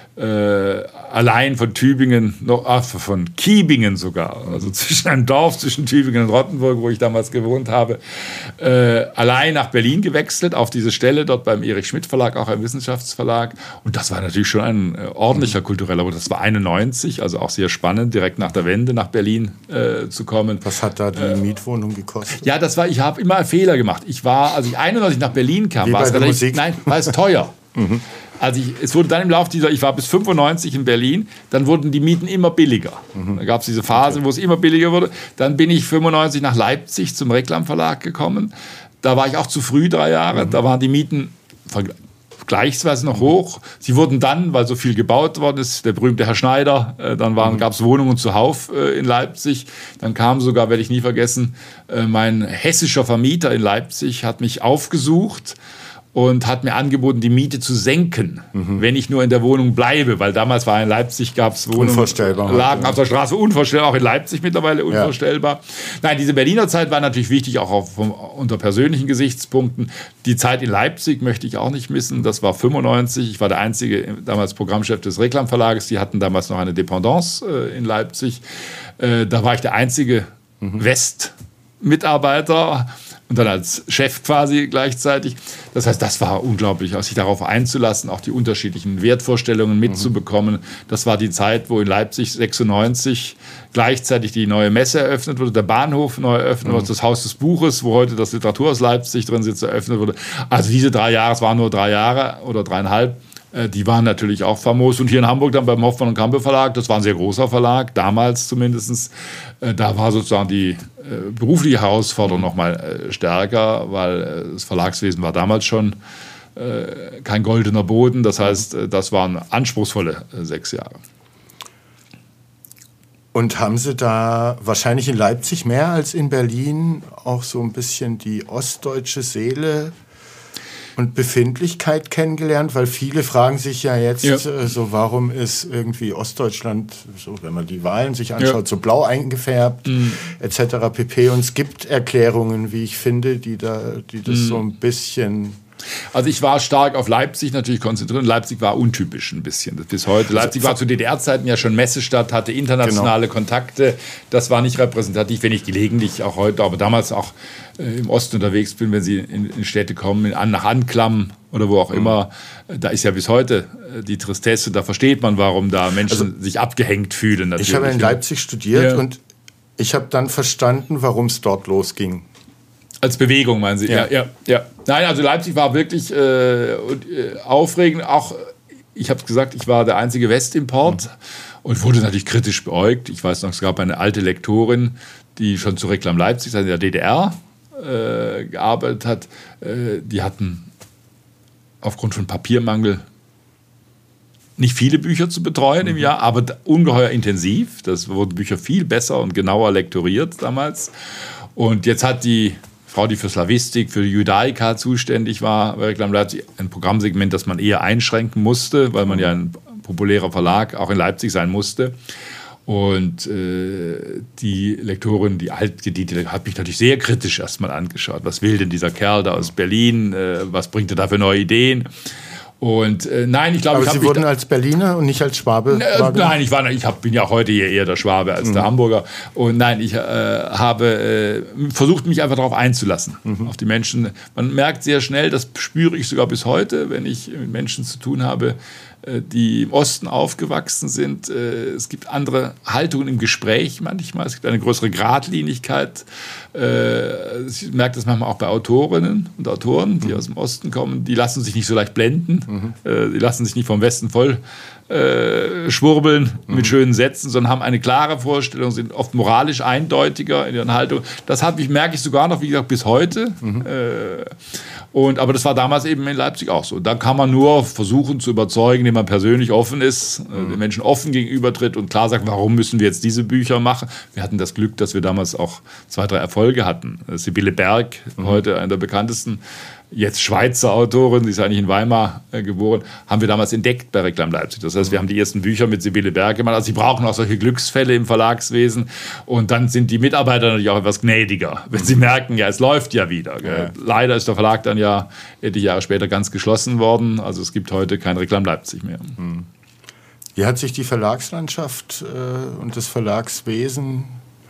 äh, allein von Tübingen, noch, ach, von Kiebingen sogar, also zwischen einem Dorf zwischen Tübingen und Rottenburg, wo ich damals gewohnt habe, äh, allein nach Berlin gewechselt, auf diese Stelle dort beim Erich Schmidt Verlag, auch ein Wissenschaftsverlag. Und das war natürlich schon ein äh, ordentlicher kultureller Bruch. Das war einundneunzig, also auch sehr spannend, direkt nach der Wende nach Berlin äh, zu kommen. Was hat da die äh, Mietwohnung gekostet? Ja, das war, ich habe immer einen Fehler gemacht. Ich war, als ich einundneunzig nach Berlin kam, war es, relativ, nein, war es teuer. mhm. Also ich, es wurde dann im Laufe dieser, ich war bis fünfundneunzig in Berlin, dann wurden die Mieten immer billiger. Mhm. Da gab es diese Phase, okay. wo es immer billiger wurde. Dann bin ich fünfundneunzig nach Leipzig zum Reklam Verlag gekommen. Da war ich auch zu früh, drei Jahre. Mhm. Da waren die Mieten vergleichsweise noch hoch. Sie wurden dann, weil so viel gebaut worden ist, der berühmte Herr Schneider, äh, dann waren, mhm. gab es Wohnungen zuhauf äh, in Leipzig. Dann kam sogar, werde ich nie vergessen, äh, mein hessischer Vermieter in Leipzig hat mich aufgesucht und hat mir angeboten, die Miete zu senken, mhm. wenn ich nur in der Wohnung bleibe, weil damals war in Leipzig, gab es Wohnungen, unvorstellbar, lagen ja. auf der Straße, unvorstellbar, auch in Leipzig mittlerweile unvorstellbar. Ja. Nein, diese Berliner Zeit war natürlich wichtig, auch auf, unter persönlichen Gesichtspunkten. Die Zeit in Leipzig möchte ich auch nicht missen, das war fünfundneunzig, ich war der einzige, damals Programmchef des Reklam Verlages, die hatten damals noch eine Dependance äh, in Leipzig. Äh, da war ich der einzige mhm. West-Mitarbeiter, und dann als Chef quasi gleichzeitig. Das heißt, das war unglaublich, sich darauf einzulassen, auch die unterschiedlichen Wertvorstellungen mitzubekommen. Das war die Zeit, wo in Leipzig sechsundneunzig gleichzeitig die neue Messe eröffnet wurde, der Bahnhof neu eröffnet wurde, mhm. das Haus des Buches, wo heute das Literaturhaus Leipzig drin sitzt, eröffnet wurde. Also diese drei Jahre, es waren nur drei Jahre oder dreieinhalb, die waren natürlich auch famos. Und hier in Hamburg dann beim Hoffmann und Campe Verlag, das war ein sehr großer Verlag, damals zumindest. Da war sozusagen die berufliche Herausforderung noch mal stärker, weil das Verlagswesen war damals schon kein goldener Boden. Das heißt, das waren anspruchsvolle sechs Jahre. Und haben Sie da wahrscheinlich in Leipzig mehr als in Berlin auch so ein bisschen die ostdeutsche Seele und Befindlichkeit kennengelernt? Weil viele fragen sich ja jetzt, ja. Äh, so warum ist irgendwie Ostdeutschland, so wenn man die Wahlen sich anschaut, ja. so blau eingefärbt, mhm. et cetera pp. Und es gibt Erklärungen, wie ich finde, die, da, die das mhm. so ein bisschen... Also ich war stark auf Leipzig natürlich konzentriert. Leipzig war untypisch ein bisschen bis heute. Leipzig war zu D D R-Zeiten ja schon Messestadt, hatte internationale genau. Kontakte. Das war nicht repräsentativ, wenn ich gelegentlich auch heute, aber damals auch äh, im Osten unterwegs bin, wenn Sie in, in Städte kommen, in, nach Anklam oder wo auch mhm. immer. Da ist ja bis heute äh, die Tristesse. Da versteht man, warum da Menschen also, sich abgehängt fühlen. Natürlich. Ich habe in Leipzig studiert ja. und ich habe dann verstanden, warum es dort losging. Als Bewegung, meinen Sie? Ja, ja, ja. ja. Nein, also Leipzig war wirklich äh, aufregend. Auch, ich habe es gesagt, ich war der einzige Westimport mhm. und wurde natürlich kritisch beäugt. Ich weiß noch, es gab eine alte Lektorin, die schon zu Reklam Leipzig, also in der D D R, äh, gearbeitet hat. Äh, die hatten aufgrund von Papiermangel nicht viele Bücher zu betreuen mhm. im Jahr, aber ungeheuer intensiv. Das wurden Bücher viel besser und genauer lektoriert damals. Und jetzt hat die Frau, die für Slavistik, für Judaika zuständig war, bei Reklam Leipzig, ein Programmsegment, das man eher einschränken musste, weil man ja ein populärer Verlag auch in Leipzig sein musste. Und äh, die Lektorin, die Altgediente, hat mich natürlich sehr kritisch erstmal angeschaut. Was will denn dieser Kerl da aus Berlin? Äh, was bringt er da für neue Ideen? Und äh, nein, ich glaube, aber ich Sie wurden da, als Berliner und nicht als Schwabe? Äh, nein, ich, war, ich hab, bin ja heute eher der Schwabe als mhm. der Hamburger. Und nein, ich äh, habe äh, versucht, mich einfach darauf einzulassen, mhm. auf die Menschen. Man merkt sehr schnell, das spüre ich sogar bis heute, wenn ich mit Menschen zu tun habe, die im Osten aufgewachsen sind. Es gibt andere Haltungen im Gespräch manchmal. Es gibt eine größere Geradlinigkeit. Ich merke das manchmal auch bei Autorinnen und Autoren, die mhm. aus dem Osten kommen. Die lassen sich nicht so leicht blenden. Mhm. Die lassen sich nicht vom Westen voll äh, schwurbeln mhm. mit schönen Sätzen, sondern haben eine klare Vorstellung, sind oft moralisch eindeutiger in ihren Haltungen. Das habe ich, merke ich sogar noch, wie gesagt, bis heute. Mhm. Äh, und, aber das war damals eben in Leipzig auch so. Da kann man nur versuchen zu überzeugen, indem man persönlich offen ist, mhm. äh, den Menschen offen gegenübertritt und klar sagt, warum müssen wir jetzt diese Bücher machen. Wir hatten das Glück, dass wir damals auch zwei, drei Erfolge hatten. Sibylle Berg, mhm. heute eine der bekanntesten, jetzt Schweizer Autorin, sie ist eigentlich in Weimar äh, geboren, haben wir damals entdeckt bei Reklam Leipzig. Das heißt, wir haben die ersten Bücher mit Sibylle Berg gemacht. Also sie brauchen auch solche Glücksfälle im Verlagswesen. Und dann sind die Mitarbeiter natürlich auch etwas gnädiger, wenn sie merken, ja, es läuft ja wieder. Ja. Leider ist der Verlag dann ja etliche Jahre später ganz geschlossen worden. Also es gibt heute kein Reklam Leipzig mehr. Hm. Wie hat sich die Verlagslandschaft äh, und das Verlagswesen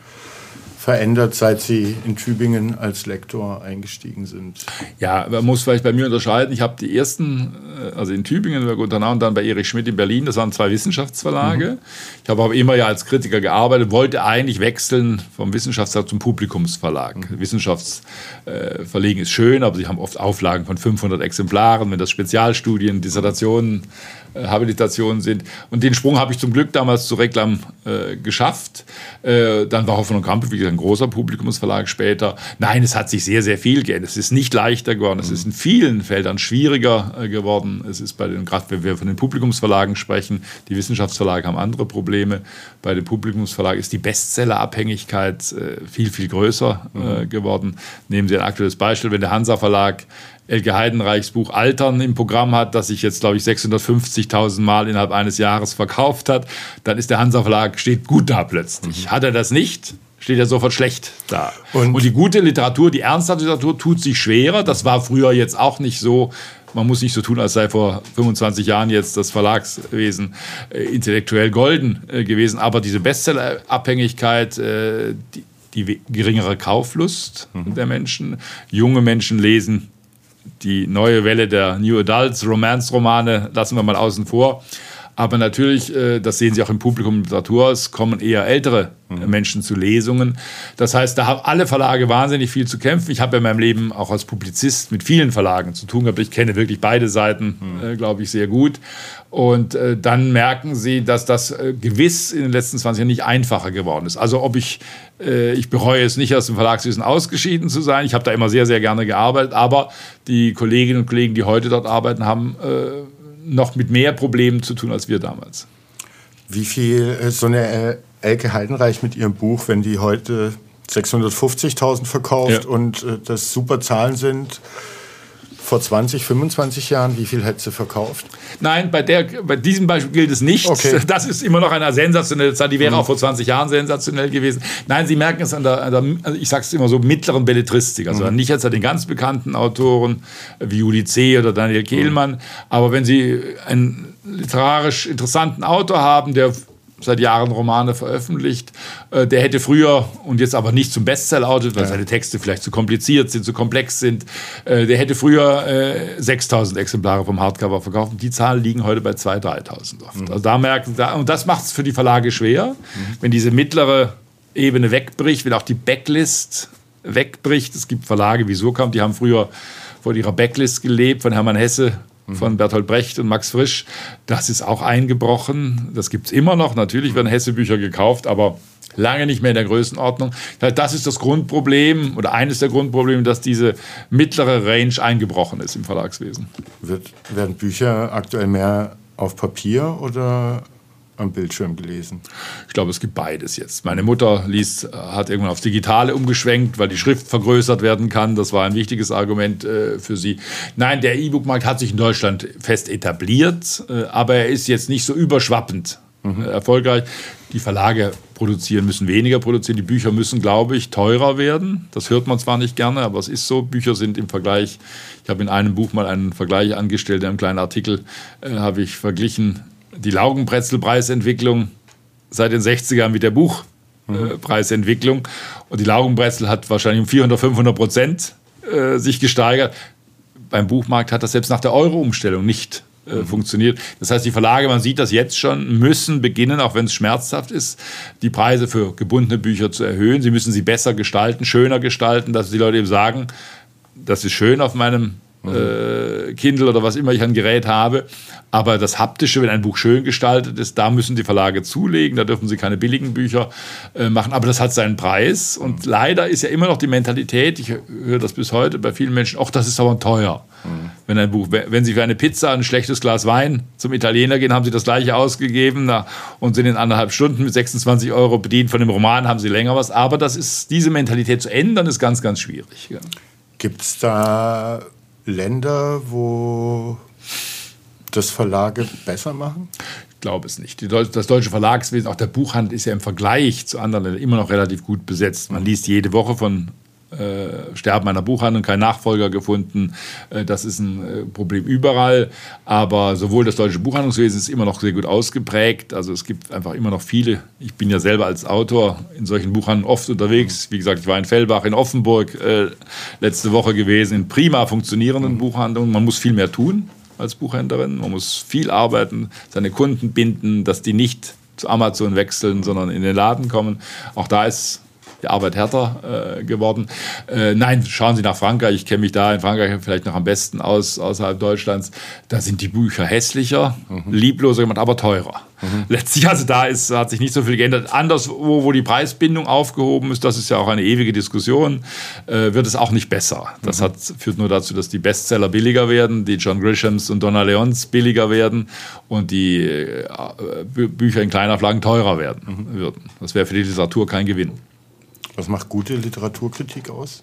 verändert, seit Sie in Tübingen als Lektor eingestiegen sind? Ja, man muss vielleicht bei mir unterscheiden. Ich habe die ersten, also in Tübingen bei Gunther und dann bei Erich Schmidt in Berlin, das waren zwei Wissenschaftsverlage. Mhm. Ich habe aber immer ja als Kritiker gearbeitet, wollte eigentlich wechseln vom Wissenschaftsverlag zum Publikumsverlag. Mhm. Wissenschaftsverlegen ist schön, aber sie haben oft Auflagen von fünfhundert Exemplaren, wenn das Spezialstudien, Dissertationen, Habilitationen sind. Und den Sprung habe ich zum Glück damals zu Reklam äh, geschafft. Äh, dann war Hoffmann und Campe, wie gesagt, ein großer Publikumsverlag später. Nein, es hat sich sehr, sehr viel geändert. Es ist nicht leichter geworden. Es ist in vielen Feldern schwieriger äh, geworden. Es ist bei den, gerade wenn wir von den Publikumsverlagen sprechen, die Wissenschaftsverlage haben andere Probleme. Bei den Publikumsverlagen ist die Bestsellerabhängigkeit äh, viel, viel größer äh, geworden. Nehmen Sie ein aktuelles Beispiel, wenn der Hansa-Verlag Elke Heidenreichs Buch Altern im Programm hat, das sich jetzt, glaube ich, sechshundertfünfzigtausend Mal innerhalb eines Jahres verkauft hat, dann ist der Hansa-Verlag, steht gut da plötzlich. Mhm. Hat er das nicht, steht er sofort schlecht da. Und, Und die gute Literatur, die ernsthafte Literatur tut sich schwerer. Das war früher jetzt auch nicht so. Man muss nicht so tun, als sei vor fünfundzwanzig Jahren jetzt das Verlagswesen äh, intellektuell golden äh, gewesen. Aber diese Bestsellerabhängigkeit, äh, die, die geringere Kauflust mhm. der Menschen, junge Menschen lesen die neue Welle der New Adults, Romance-Romane, lassen wir mal außen vor. Aber natürlich, das sehen Sie auch im Publikum in Literatur, es kommen eher ältere mhm. Menschen zu Lesungen. Das heißt, da haben alle Verlage wahnsinnig viel zu kämpfen. Ich habe in meinem Leben auch als Publizist mit vielen Verlagen zu tun gehabt. Ich kenne wirklich beide Seiten, mhm. äh, glaube ich, sehr gut. Und äh, dann merken Sie, dass das äh, gewiss in den letzten zwanzig Jahren nicht einfacher geworden ist. Also ob ich, äh, ich bereue es nicht, aus dem Verlagswesen ausgeschieden zu sein. Ich habe da immer sehr, sehr gerne gearbeitet. Aber die Kolleginnen und Kollegen, die heute dort arbeiten, haben äh, noch mit mehr Problemen zu tun als wir damals. Wie viel äh, so eine Elke Heidenreich mit ihrem Buch, wenn die heute sechshundertfünfzigtausend verkauft ja. und äh, das super Zahlen sind, vor zwanzig, fünfundzwanzig Jahren, wie viel hätte sie verkauft? Nein, bei, der, bei diesem Beispiel gilt es nicht. Okay. Das ist immer noch eine sensationelle Zahl. Die wäre mhm. auch vor zwanzig Jahren sensationell gewesen. Nein, Sie merken es an der, an der also ich sage es immer so, mittleren Belletristik. Also mhm. nicht jetzt an den ganz bekannten Autoren wie Juli C. oder Daniel Kehlmann. Mhm. Aber wenn Sie einen literarisch interessanten Autor haben, der seit Jahren Romane veröffentlicht. Äh, der hätte früher, und jetzt aber nicht zum Bestseller-Autor, weil ja. seine Texte vielleicht zu kompliziert sind, zu komplex sind, äh, der hätte früher äh, sechstausend Exemplare vom Hardcover verkauft. Und die Zahlen liegen heute bei zweitausend, dreitausend oft. Mhm. Also da merken, da, und das macht es für die Verlage schwer, mhm. wenn diese mittlere Ebene wegbricht, wenn auch die Backlist wegbricht. Es gibt Verlage wie Surkamp, die haben früher von ihrer Backlist gelebt, von Hermann Hesse, von Bertolt Brecht und Max Frisch. Das ist auch eingebrochen. Das gibt es immer noch. Natürlich werden Hesse-Bücher gekauft, aber lange nicht mehr in der Größenordnung. Das ist das Grundproblem oder eines der Grundprobleme, dass diese mittlere Range eingebrochen ist im Verlagswesen. Wird, werden Bücher aktuell mehr auf Papier oder am Bildschirm gelesen? Ich glaube, es gibt beides jetzt. Meine Mutter liest, hat irgendwann aufs Digitale umgeschwenkt, weil die Schrift vergrößert werden kann. Das war ein wichtiges Argument äh, für sie. Nein, der E-Book-Markt hat sich in Deutschland fest etabliert, äh, aber er ist jetzt nicht so überschwappend mhm. äh, erfolgreich. Die Verlage produzieren, müssen weniger produzieren. Die Bücher müssen, glaube ich, teurer werden. Das hört man zwar nicht gerne, aber es ist so. Bücher sind im Vergleich, ich habe in einem Buch mal einen Vergleich angestellt, in einem kleinen Artikel äh, habe ich verglichen, die Laugenbrezel-Preisentwicklung seit den sechzigern mit der Buchpreisentwicklung. Mhm. Und die Laugenbrezel hat wahrscheinlich um vierhundert, fünfhundert Prozent äh, sich gesteigert. Beim Buchmarkt hat das selbst nach der Euro-Umstellung nicht äh, mhm. funktioniert. Das heißt, die Verlage, man sieht das jetzt schon, müssen beginnen, auch wenn es schmerzhaft ist, die Preise für gebundene Bücher zu erhöhen. Sie müssen sie besser gestalten, schöner gestalten, dass die Leute eben sagen, das ist schön auf meinem mhm. äh, Kindle oder was immer ich an Gerät habe, aber das Haptische, wenn ein Buch schön gestaltet ist, da müssen die Verlage zulegen, da dürfen sie keine billigen Bücher äh, machen, aber das hat seinen Preis und mhm. leider ist ja immer noch die Mentalität, ich höre das bis heute bei vielen Menschen, ach, das ist aber teuer. Mhm. Wenn ein Buch, wenn Sie für eine Pizza ein schlechtes Glas Wein zum Italiener gehen, haben Sie das gleiche ausgegeben na, und sind in anderthalb Stunden mit sechsundzwanzig Euro bedient. Von dem Roman haben Sie länger was, aber das ist, diese Mentalität zu ändern, ist ganz, ganz schwierig. Ja. Gibt es da Länder, wo das Verlage besser machen? Ich glaube es nicht. Das deutsche Verlagswesen, auch der Buchhandel, ist ja im Vergleich zu anderen Ländern immer noch relativ gut besetzt. Man liest jede Woche von äh, Sterben einer Buchhandlung, kein Nachfolger gefunden. Äh, das ist ein äh, Problem überall. Aber sowohl das deutsche Buchhandlungswesen ist immer noch sehr gut ausgeprägt. Also es gibt einfach immer noch viele. Ich bin ja selber als Autor in solchen Buchhandlungen oft unterwegs. Wie gesagt, ich war in Fellbach, in Offenburg äh, letzte Woche gewesen, in prima funktionierenden mhm. Buchhandlungen. Man muss viel mehr tun als Buchhändlerin. Man muss viel arbeiten, seine Kunden binden, dass die nicht zu Amazon wechseln, sondern in den Laden kommen. Auch da ist die Arbeit härter äh, geworden. Äh, nein, schauen Sie nach Frankreich. Ich kenne mich da in Frankreich vielleicht noch am besten aus, außerhalb Deutschlands. Da sind die Bücher hässlicher, mhm. liebloser gemacht, aber teurer. Mhm. Letztlich, also da ist, hat sich nicht so viel geändert. Anders, wo, wo die Preisbindung aufgehoben ist, das ist ja auch eine ewige Diskussion, äh, wird es auch nicht besser. Das mhm. hat, führt nur dazu, dass die Bestseller billiger werden, die John Grishams und Donna Leons billiger werden und die äh, Bücher in kleinen Auflagen teurer werden mhm. würden. Das wäre für die Literatur kein Gewinn. Was macht gute Literaturkritik aus?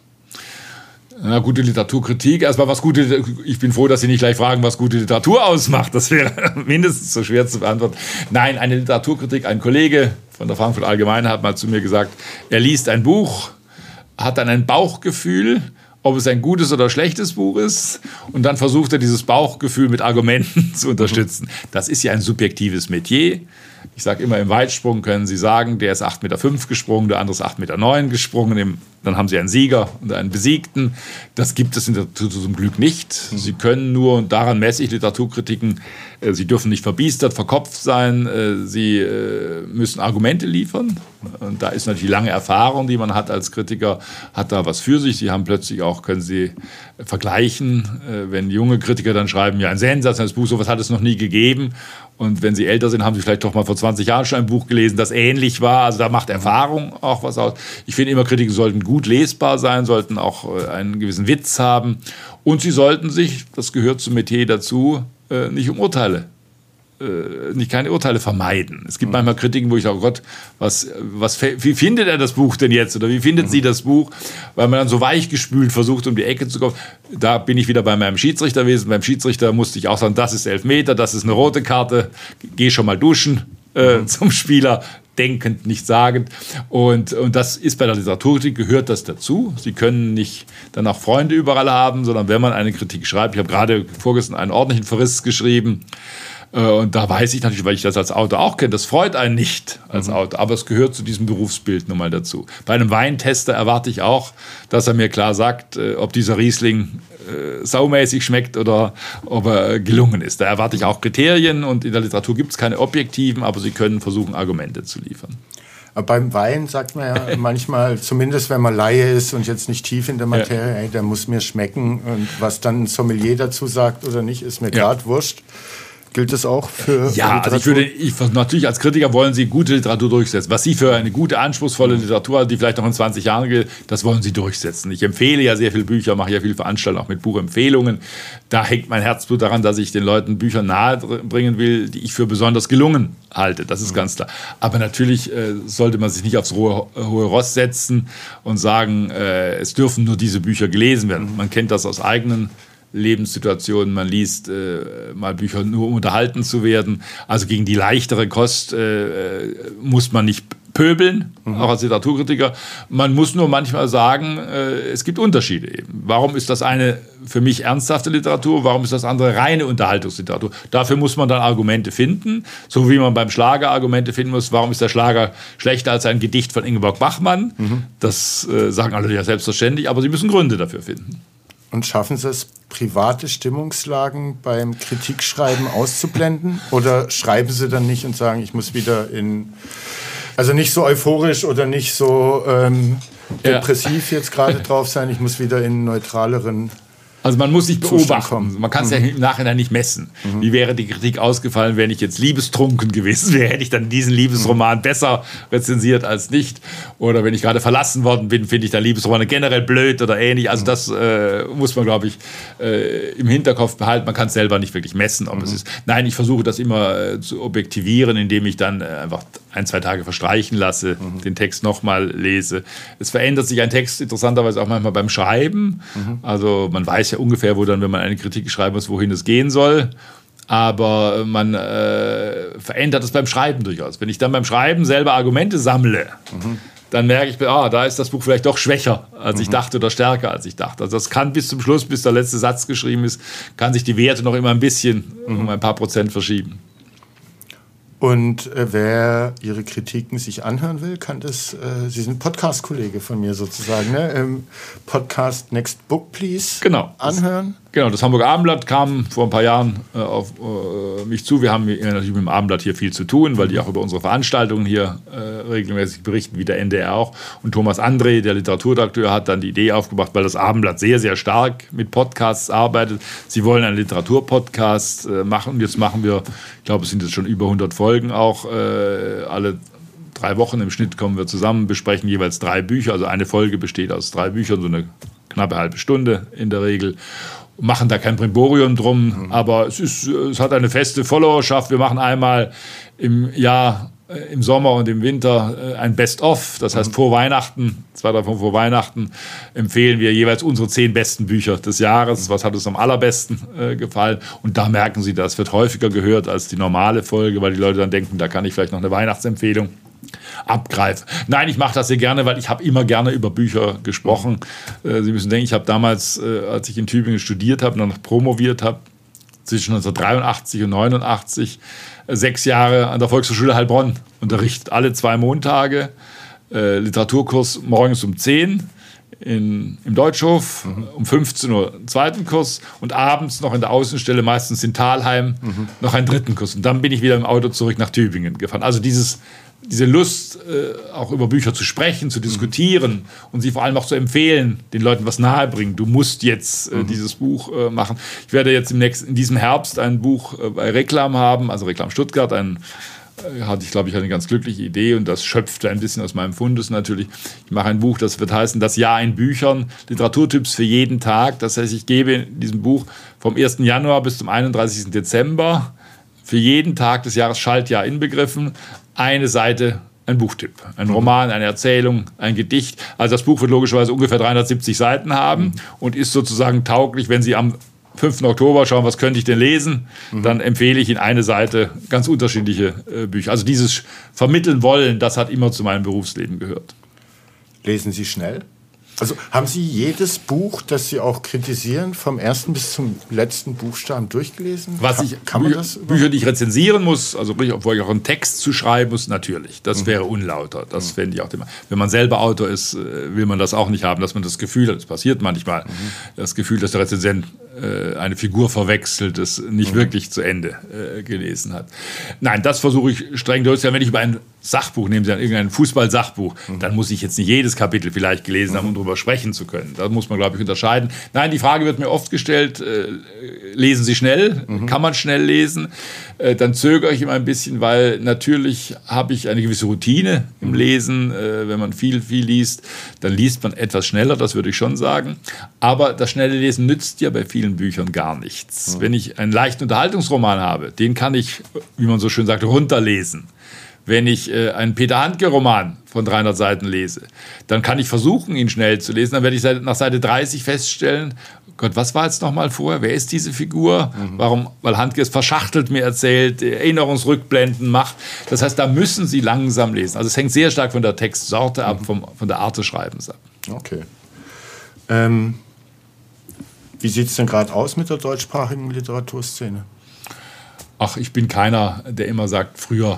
Na, gute Literaturkritik. Erstmal, was gute. Ich bin froh, dass Sie nicht gleich fragen, was gute Literatur ausmacht. Das wäre mindestens so schwer zu beantworten. Nein, eine Literaturkritik. Ein Kollege von der Frankfurter Allgemeine hat mal zu mir gesagt, er liest ein Buch, hat dann ein Bauchgefühl, ob es ein gutes oder schlechtes Buch ist, und dann versucht er, dieses Bauchgefühl mit Argumenten zu unterstützen. Das ist ja ein subjektives Metier. Ich sage immer, im Weitsprung können Sie sagen, der ist acht Komma fünf Meter gesprungen, der andere ist acht Komma neun Meter gesprungen. Dann haben Sie einen Sieger und einen Besiegten. Das gibt es in der Literatur zum Glück nicht. Sie können nur, und daran messe ich Literaturkritiken, Sie dürfen nicht verbiestert, verkopft sein. Sie müssen Argumente liefern. Und da ist natürlich die lange Erfahrung, die man hat als Kritiker, hat da was für sich. Sie haben plötzlich auch, können Sie vergleichen, wenn junge Kritiker dann schreiben, ja, ein sensationelles Buch, sowas hat es noch nie gegeben. Und wenn Sie älter sind, haben Sie vielleicht doch mal vor zwanzig Jahren schon ein Buch gelesen, das ähnlich war. Also da macht Erfahrung auch was aus. Ich finde immer, Kritiken sollten gut lesbar sein, sollten auch einen gewissen Witz haben. Und sie sollten sich, das gehört zum Metier dazu, nicht um Urteile, nicht keine Urteile vermeiden. Es gibt manchmal Kritiken, wo ich sage, oh Gott, was, was, wie findet er das Buch denn jetzt? Oder wie findet sie das Buch? Weil man dann so weichgespült versucht, um die Ecke zu kommen. Da bin ich wieder bei meinem Schiedsrichterwesen. Beim Schiedsrichter musste ich auch sagen, das ist Elfmeter, das ist eine rote Karte, geh schon mal duschen äh, mhm. zum Spieler. Denkend, nicht sagend. Und, und das ist bei der Literaturkritik, gehört das dazu. Sie können nicht dann auch Freunde überall haben, sondern wenn man eine Kritik schreibt, ich habe gerade vorgestern einen ordentlichen Verriss geschrieben, und da weiß ich natürlich, weil ich das als Autor auch kenne, das freut einen nicht als Autor, aber es gehört zu diesem Berufsbild nun mal dazu. Bei einem Weintester erwarte ich auch, dass er mir klar sagt, ob dieser Riesling äh, saumäßig schmeckt oder ob er gelungen ist. Da erwarte ich auch Kriterien, und in der Literatur gibt es keine objektiven, aber sie können versuchen, Argumente zu liefern. Aber beim Wein sagt man ja manchmal, zumindest wenn man Laie ist und jetzt nicht tief in der Materie, ja. ey, der muss mir schmecken, und was dann ein Sommelier dazu sagt oder nicht, ist mir ja. grad wurscht. Gilt das auch für Ja, also ich würde, ich, natürlich als Kritiker wollen Sie gute Literatur durchsetzen. Was Sie für eine gute, anspruchsvolle Literatur, die vielleicht noch in zwanzig Jahren gilt, das wollen Sie durchsetzen. Ich empfehle ja sehr viele Bücher, mache ja viele Veranstaltungen auch mit Buchempfehlungen. Da hängt mein Herzblut daran, dass ich den Leuten Bücher nahe bringen will, die ich für besonders gelungen halte. Das ist mhm. ganz klar. Aber natürlich äh, sollte man sich nicht aufs hohe, hohe Ross setzen und sagen, äh, es dürfen nur diese Bücher gelesen werden. Man kennt das aus eigenen Lebenssituationen, man liest äh, mal Bücher nur, um unterhalten zu werden. Also gegen die leichtere Kost äh, muss man nicht pöbeln, mhm. auch als Literaturkritiker. Man muss nur manchmal sagen, äh, es gibt Unterschiede eben. Warum ist das eine für mich ernsthafte Literatur, warum ist das andere reine Unterhaltungsliteratur? Dafür muss man dann Argumente finden, so wie man beim Schlager Argumente finden muss, warum ist der Schlager schlechter als ein Gedicht von Ingeborg Bachmann? Mhm. Das äh, sagen alle ja selbstverständlich, aber sie müssen Gründe dafür finden. Und schaffen Sie es, private Stimmungslagen beim Kritikschreiben auszublenden? Oder schreiben Sie dann nicht und sagen, ich muss wieder in... Also nicht so euphorisch oder nicht so ähm, depressiv ja. jetzt gerade drauf sein, ich muss wieder in neutraleren... Also man muss sich beobachten. Man kann es mhm. ja im Nachhinein nicht messen. Mhm. Wie wäre die Kritik ausgefallen, wenn ich jetzt liebestrunken gewesen wäre? Hätte ich dann diesen Liebesroman mhm. besser rezensiert als nicht? Oder wenn ich gerade verlassen worden bin, finde ich dann Liebesromane generell blöd oder ähnlich. Also das äh, muss man, glaube ich, äh, im Hinterkopf behalten. Man kann es selber nicht wirklich messen, ob mhm. es ist. Nein, ich versuche das immer äh, zu objektivieren, indem ich dann äh, einfach ein, zwei Tage verstreichen lasse, mhm. den Text nochmal lese. Es verändert sich ein Text interessanterweise auch manchmal beim Schreiben. Mhm. Also man weiß ja ungefähr, wo dann, wenn man eine Kritik schreiben muss, wohin es gehen soll. Aber man äh, verändert es beim Schreiben durchaus. Wenn ich dann beim Schreiben selber Argumente sammle, mhm. dann merke ich, ah, da ist das Buch vielleicht doch schwächer, als mhm. ich dachte, oder stärker, als ich dachte. Also das kann bis zum Schluss, bis der letzte Satz geschrieben ist, kann sich die Werte noch immer ein bisschen mhm. um ein paar Prozent verschieben. Und äh, wer Ihre Kritiken sich anhören will, kann das, äh, Sie sind Podcast-Kollege von mir sozusagen, ne? Im Podcast Next Book Please genau, anhören. Das, genau, das Hamburger Abendblatt kam vor ein paar Jahren äh, auf äh, mich zu. Wir haben natürlich mit dem Abendblatt hier viel zu tun, weil die auch über unsere Veranstaltungen hier äh, regelmäßig berichten, wie der N D R auch. Und Thomas André, der Literaturredakteur, hat dann die Idee aufgebracht, weil das Abendblatt sehr, sehr stark mit Podcasts arbeitet. Sie wollen einen Literaturpodcast äh, machen. Und jetzt machen wir, ich glaube, es sind jetzt schon über hundert Folgen. Folgen auch. Äh, alle drei Wochen im Schnitt kommen wir zusammen, besprechen jeweils drei Bücher. Also eine Folge besteht aus drei Büchern, so eine knappe halbe Stunde in der Regel. Machen da kein Brimborium drum, mhm. aber es, ist, es hat eine feste Followerschaft. Wir machen einmal im Jahr, äh, im Sommer und im Winter äh, ein Best-of. Das heißt, mhm. vor Weihnachten, zwei, drei Wochen vor Weihnachten, empfehlen wir jeweils unsere zehn besten Bücher des Jahres. Was hat uns am allerbesten äh, gefallen? Und da merken Sie, das wird häufiger gehört als die normale Folge, weil die Leute dann denken, da kann ich vielleicht noch eine Weihnachtsempfehlung abgreifen. Nein, ich mache das sehr gerne, weil ich habe immer gerne über Bücher gesprochen. Äh, Sie müssen denken, ich habe damals, äh, als ich in Tübingen studiert habe und noch promoviert habe, zwischen neunzehnhundertdreiundachtzig und neunundachtzig, äh, sechs Jahre an der Volkshochschule Heilbronn unterrichtet, alle zwei Montage, äh, Literaturkurs morgens um zehn in, im Deutschhof, mhm. um fünfzehn Uhr einen zweiten Kurs und abends noch in der Außenstelle, meistens in Thalheim, mhm. noch einen dritten Kurs. Und dann bin ich wieder im Auto zurück nach Tübingen gefahren. Also dieses diese Lust, äh, auch über Bücher zu sprechen, zu diskutieren mhm. und sie vor allem auch zu empfehlen, den Leuten was nahebringen. Du musst jetzt äh, mhm. dieses Buch äh, machen. Ich werde jetzt im nächsten, in diesem Herbst ein Buch äh, bei Reklam haben, also Reklam Stuttgart. Ein, äh, hatte ich, glaube ich, eine ganz glückliche Idee und das schöpfte ein bisschen aus meinem Fundus natürlich. Ich mache ein Buch, das wird heißen, das Jahr in Büchern, Literaturtipps für jeden Tag. Das heißt, ich gebe in diesem Buch vom ersten Januar bis zum einunddreißigsten Dezember für jeden Tag des Jahres Schaltjahr inbegriffen eine Seite, ein Buchtipp. Ein Roman, eine Erzählung, ein Gedicht. Also das Buch wird logischerweise ungefähr dreihundertsiebzig Seiten haben mhm. und ist sozusagen tauglich, wenn Sie am fünften Oktober schauen, was könnte ich denn lesen, mhm. dann empfehle ich Ihnen eine Seite ganz unterschiedliche äh, Bücher. Also dieses Vermitteln wollen, das hat immer zu meinem Berufsleben gehört. Lesen Sie schnell? Also haben Sie jedes Buch, das Sie auch kritisieren, vom ersten bis zum letzten Buchstaben durchgelesen? Was ich, kann man das Bücher, die ich rezensieren muss, also obwohl ich auch einen Text zu schreiben muss, natürlich. Das mhm. wäre unlauter. Das mhm. fände ich auch immer. Wenn man selber Autor ist, will man das auch nicht haben, dass man das Gefühl hat, das passiert manchmal, mhm. das Gefühl, dass der Rezensent äh, eine Figur verwechselt, das nicht mhm. wirklich zu Ende äh, gelesen hat. Nein, das versuche ich streng durchzuziehen. Wenn ich über ein Sachbuch, nehmen Sie an, irgendein Fußball-Sachbuch, mhm. dann muss ich jetzt nicht jedes Kapitel vielleicht gelesen mhm. haben, um darüber sprechen zu können. Da muss man, glaube ich, unterscheiden. Nein, die Frage wird mir oft gestellt, äh, lesen Sie schnell? Mhm. Kann man schnell lesen? Äh, dann zögere ich immer ein bisschen, weil natürlich habe ich eine gewisse Routine im Lesen. Äh, wenn man viel, viel liest, dann liest man etwas schneller, das würde ich schon sagen. Aber das schnelle Lesen nützt ja bei vielen Büchern gar nichts. Mhm. Wenn ich einen leichten Unterhaltungsroman habe, den kann ich, wie man so schön sagt, runterlesen. Wenn ich äh, einen Peter Handke-Roman von dreihundert Seiten lese, dann kann ich versuchen, ihn schnell zu lesen. Dann werde ich nach Seite dreißig feststellen, Gott, was war jetzt nochmal vorher? Wer ist diese Figur? Mhm. Warum? Weil Handke es verschachtelt mir erzählt, Erinnerungsrückblenden macht. Das heißt, da müssen Sie langsam lesen. Also es hängt sehr stark von der Textsorte ab, vom, von der Art des Schreibens ab. Okay. Ähm, wie sieht es denn gerade aus mit der deutschsprachigen Literaturszene? Ach, ich bin keiner, der immer sagt, früher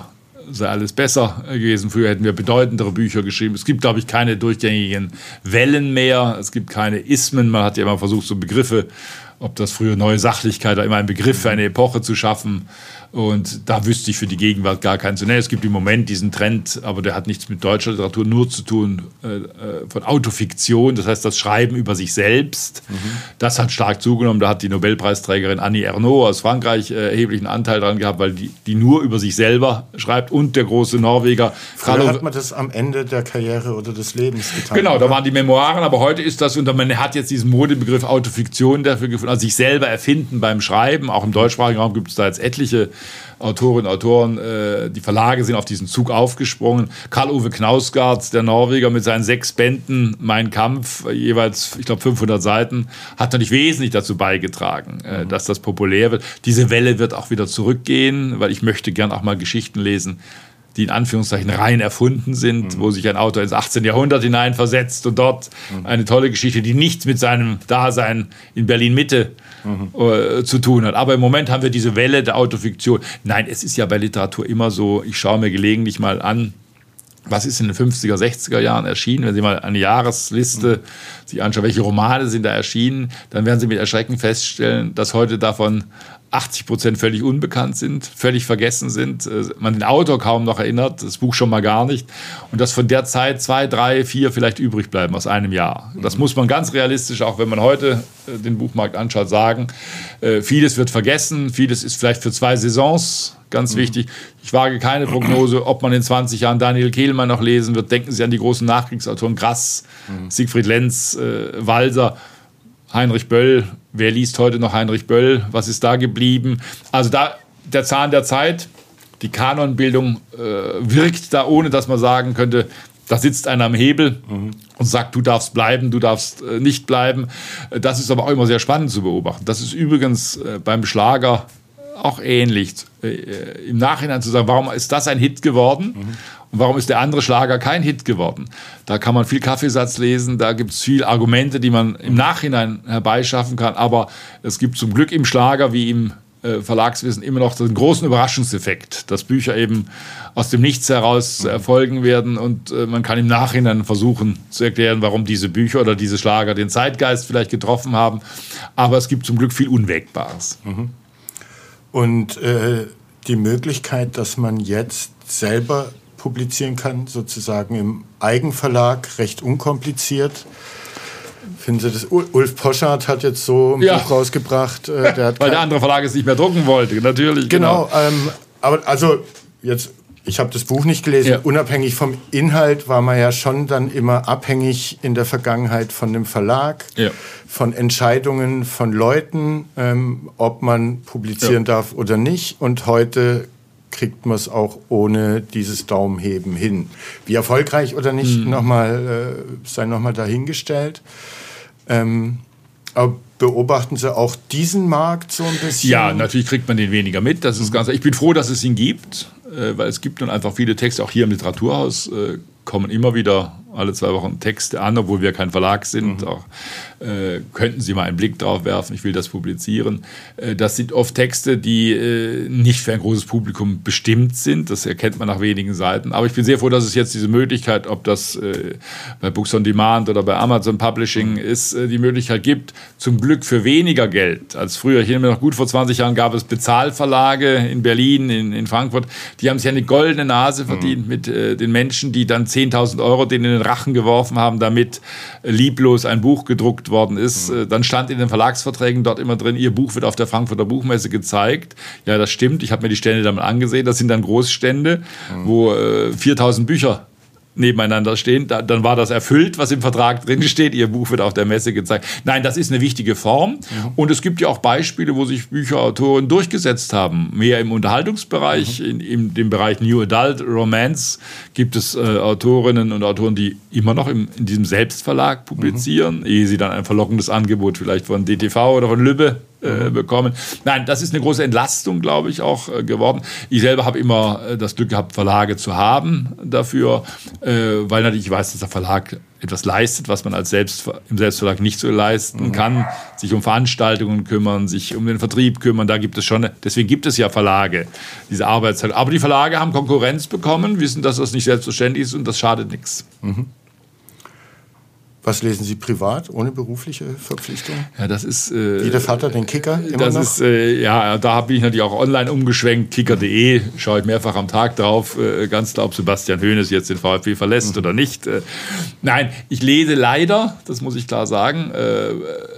sei alles besser gewesen. Früher hätten wir bedeutendere Bücher geschrieben. Es gibt, glaube ich, keine durchgängigen Wellen mehr. Es gibt keine Ismen. Man hat ja immer versucht, so Begriffe, ob das früher neue Sachlichkeit oder immer ein Begriff für eine Epoche zu schaffen. Und da wüsste ich für die Gegenwart gar keinen zu nennen. Es gibt im Moment diesen Trend, aber der hat nichts mit deutscher Literatur nur zu tun, äh, von Autofiktion, das heißt das Schreiben über sich selbst. Mhm. Das hat stark zugenommen. Da hat die Nobelpreisträgerin Annie Ernaux aus Frankreich äh, erheblichen Anteil daran gehabt, weil die, die nur über sich selber schreibt, und der große Norweger. Früher hat man das am Ende der Karriere oder des Lebens getan. Genau, oder? Da waren die Memoiren, aber heute ist das, und man hat jetzt diesen Modebegriff Autofiktion dafür gefunden, also sich selber erfinden beim Schreiben. Auch im deutschsprachigen Raum gibt es da jetzt etliche Autorinnen und Autoren, äh, die Verlage sind auf diesen Zug aufgesprungen. Karl-Ove Knausgard, der Norweger, mit seinen sechs Bänden Mein Kampf, äh, jeweils, ich glaube, fünfhundert Seiten, hat natürlich wesentlich dazu beigetragen, äh, mhm. dass das populär wird. Diese Welle wird auch wieder zurückgehen, weil ich möchte gern auch mal Geschichten lesen, die in Anführungszeichen rein erfunden sind, mhm. wo sich ein Autor ins achtzehnte Jahrhundert hineinversetzt und dort mhm. eine tolle Geschichte, die nichts mit seinem Dasein in Berlin-Mitte mhm. äh, zu tun hat. Aber im Moment haben wir diese Welle der Autofiktion. Nein, es ist ja bei Literatur immer so, ich schaue mir gelegentlich mal an, was ist in den fünfziger, sechziger Jahren erschienen. Wenn Sie mal eine Jahresliste mhm. sich anschauen, welche Romane sind da erschienen, dann werden Sie mit Erschrecken feststellen, dass heute davon achtzig Prozent völlig unbekannt sind, völlig vergessen sind, man den Autor kaum noch erinnert, das Buch schon mal gar nicht, und dass von der Zeit zwei, drei, vier vielleicht übrig bleiben aus einem Jahr. Das muss man ganz realistisch, auch wenn man heute den Buchmarkt anschaut, sagen. Vieles wird vergessen, vieles ist vielleicht für zwei Saisons ganz mhm. wichtig. Ich wage keine Prognose, ob man in zwanzig Jahren Daniel Kehlmann noch lesen wird. Denken Sie an die großen Nachkriegsautoren Grass, mhm. Siegfried Lenz, äh, Walser, Heinrich Böll. Wer liest heute noch Heinrich Böll? Was ist da geblieben? Also da der Zahn der Zeit, die Kanonbildung äh, wirkt da, ohne dass man sagen könnte, da sitzt einer am Hebel mhm. und sagt, du darfst bleiben, du darfst äh, nicht bleiben. Das ist aber auch immer sehr spannend zu beobachten. Das ist übrigens äh, beim Schlager auch ähnlich. Äh, Im Nachhinein zu sagen, warum ist das ein Hit geworden? Mhm. Und warum ist der andere Schlager kein Hit geworden? Da kann man viel Kaffeesatz lesen, da gibt es viele Argumente, die man im Nachhinein herbeischaffen kann. Aber es gibt zum Glück im Schlager wie im äh, Verlagswesen immer noch den großen Überraschungseffekt, dass Bücher eben aus dem Nichts heraus äh, erfolgen werden, und äh, man kann im Nachhinein versuchen zu erklären, warum diese Bücher oder diese Schlager den Zeitgeist vielleicht getroffen haben. Aber es gibt zum Glück viel Unwägbares. Mhm. Und äh, die Möglichkeit, dass man jetzt selber publizieren kann, sozusagen im Eigenverlag, recht unkompliziert. Finden Sie das? Ulf Poschardt hat jetzt so ein ja. Buch rausgebracht. Äh, der hat Weil der andere Verlag es nicht mehr drucken wollte, natürlich. Genau, genau. Ähm, aber also jetzt, ich habe das Buch nicht gelesen, ja. unabhängig vom Inhalt war man ja schon dann immer abhängig in der Vergangenheit von dem Verlag, ja. von Entscheidungen von Leuten, ähm, ob man publizieren ja. darf oder nicht. Und heute kriegt man es auch ohne dieses Daumenheben hin. Wie erfolgreich oder nicht, mhm. nochmal, äh, sei nochmal dahingestellt. Ähm, aber beobachten Sie auch diesen Markt so ein bisschen? Ja, natürlich kriegt man den weniger mit. Das ist mhm. ganz, ich bin froh, dass es ihn gibt, äh, weil es gibt nun einfach viele Texte, auch hier im Literaturhaus äh, kommen immer wieder alle zwei Wochen Texte an, obwohl wir kein Verlag sind. Mhm. Auch, äh, könnten Sie mal einen Blick drauf werfen, ich will das publizieren. Äh, das sind oft Texte, die äh, nicht für ein großes Publikum bestimmt sind. Das erkennt man nach wenigen Seiten. Aber ich bin sehr froh, dass es jetzt diese Möglichkeit, ob das äh, bei Books on Demand oder bei Amazon Publishing mhm. ist, äh, die Möglichkeit gibt, zum Glück für weniger Geld als früher. Ich erinnere mich noch gut, vor zwanzig Jahren gab es Bezahlverlage in Berlin, in, in Frankfurt. Die haben sich eine goldene Nase verdient mhm. mit äh, den Menschen, die dann zehntausend Euro denen in den Rachen geworfen haben, damit lieblos ein Buch gedruckt worden ist. Mhm. Dann stand in den Verlagsverträgen dort immer drin, Ihr Buch wird auf der Frankfurter Buchmesse gezeigt. Ja, das stimmt. Ich habe mir die Stände damit angesehen. Das sind dann Großstände, mhm. wo äh, viertausend Bücher nebeneinander stehen, da, dann war das erfüllt, was im Vertrag drin steht. Ihr Buch wird auf der Messe gezeigt. Nein, das ist eine wichtige Form. Mhm. Und es gibt ja auch Beispiele, wo sich Bücherautoren durchgesetzt haben. Mehr im Unterhaltungsbereich, mhm. in, in dem Bereich New Adult Romance gibt es äh, Autorinnen und Autoren, die immer noch im, in diesem Selbstverlag publizieren, mhm. ehe sie dann ein verlockendes Angebot vielleicht von D T V oder von Lübbe äh, bekommen. Nein, das ist eine große Entlastung, glaube ich, auch äh, geworden. Ich selber habe immer äh, das Glück gehabt, Verlage zu haben dafür, äh, weil natürlich ich weiß, dass der Verlag etwas leistet, was man als Selbst, im Selbstverlag nicht so leisten mhm. kann, sich um Veranstaltungen kümmern, sich um den Vertrieb kümmern, da gibt es schon, deswegen gibt es ja Verlage, diese Arbeitszeit. Aber die Verlage haben Konkurrenz bekommen, wissen, dass das nicht selbstverständlich ist und das schadet nichts. Mhm. Was lesen Sie privat, ohne berufliche Verpflichtung? Ja, das ist... Äh, Wie der Vater den Kicker immer das noch? Ist, äh, ja, da bin ich natürlich auch online umgeschwenkt. Kicker punkt de, schaue ich mehrfach am Tag drauf. Äh, ganz klar, ob Sebastian Hoeneß jetzt den VfB verlässt mhm. oder nicht. Äh, nein, ich lese leider, das muss ich klar sagen, äh,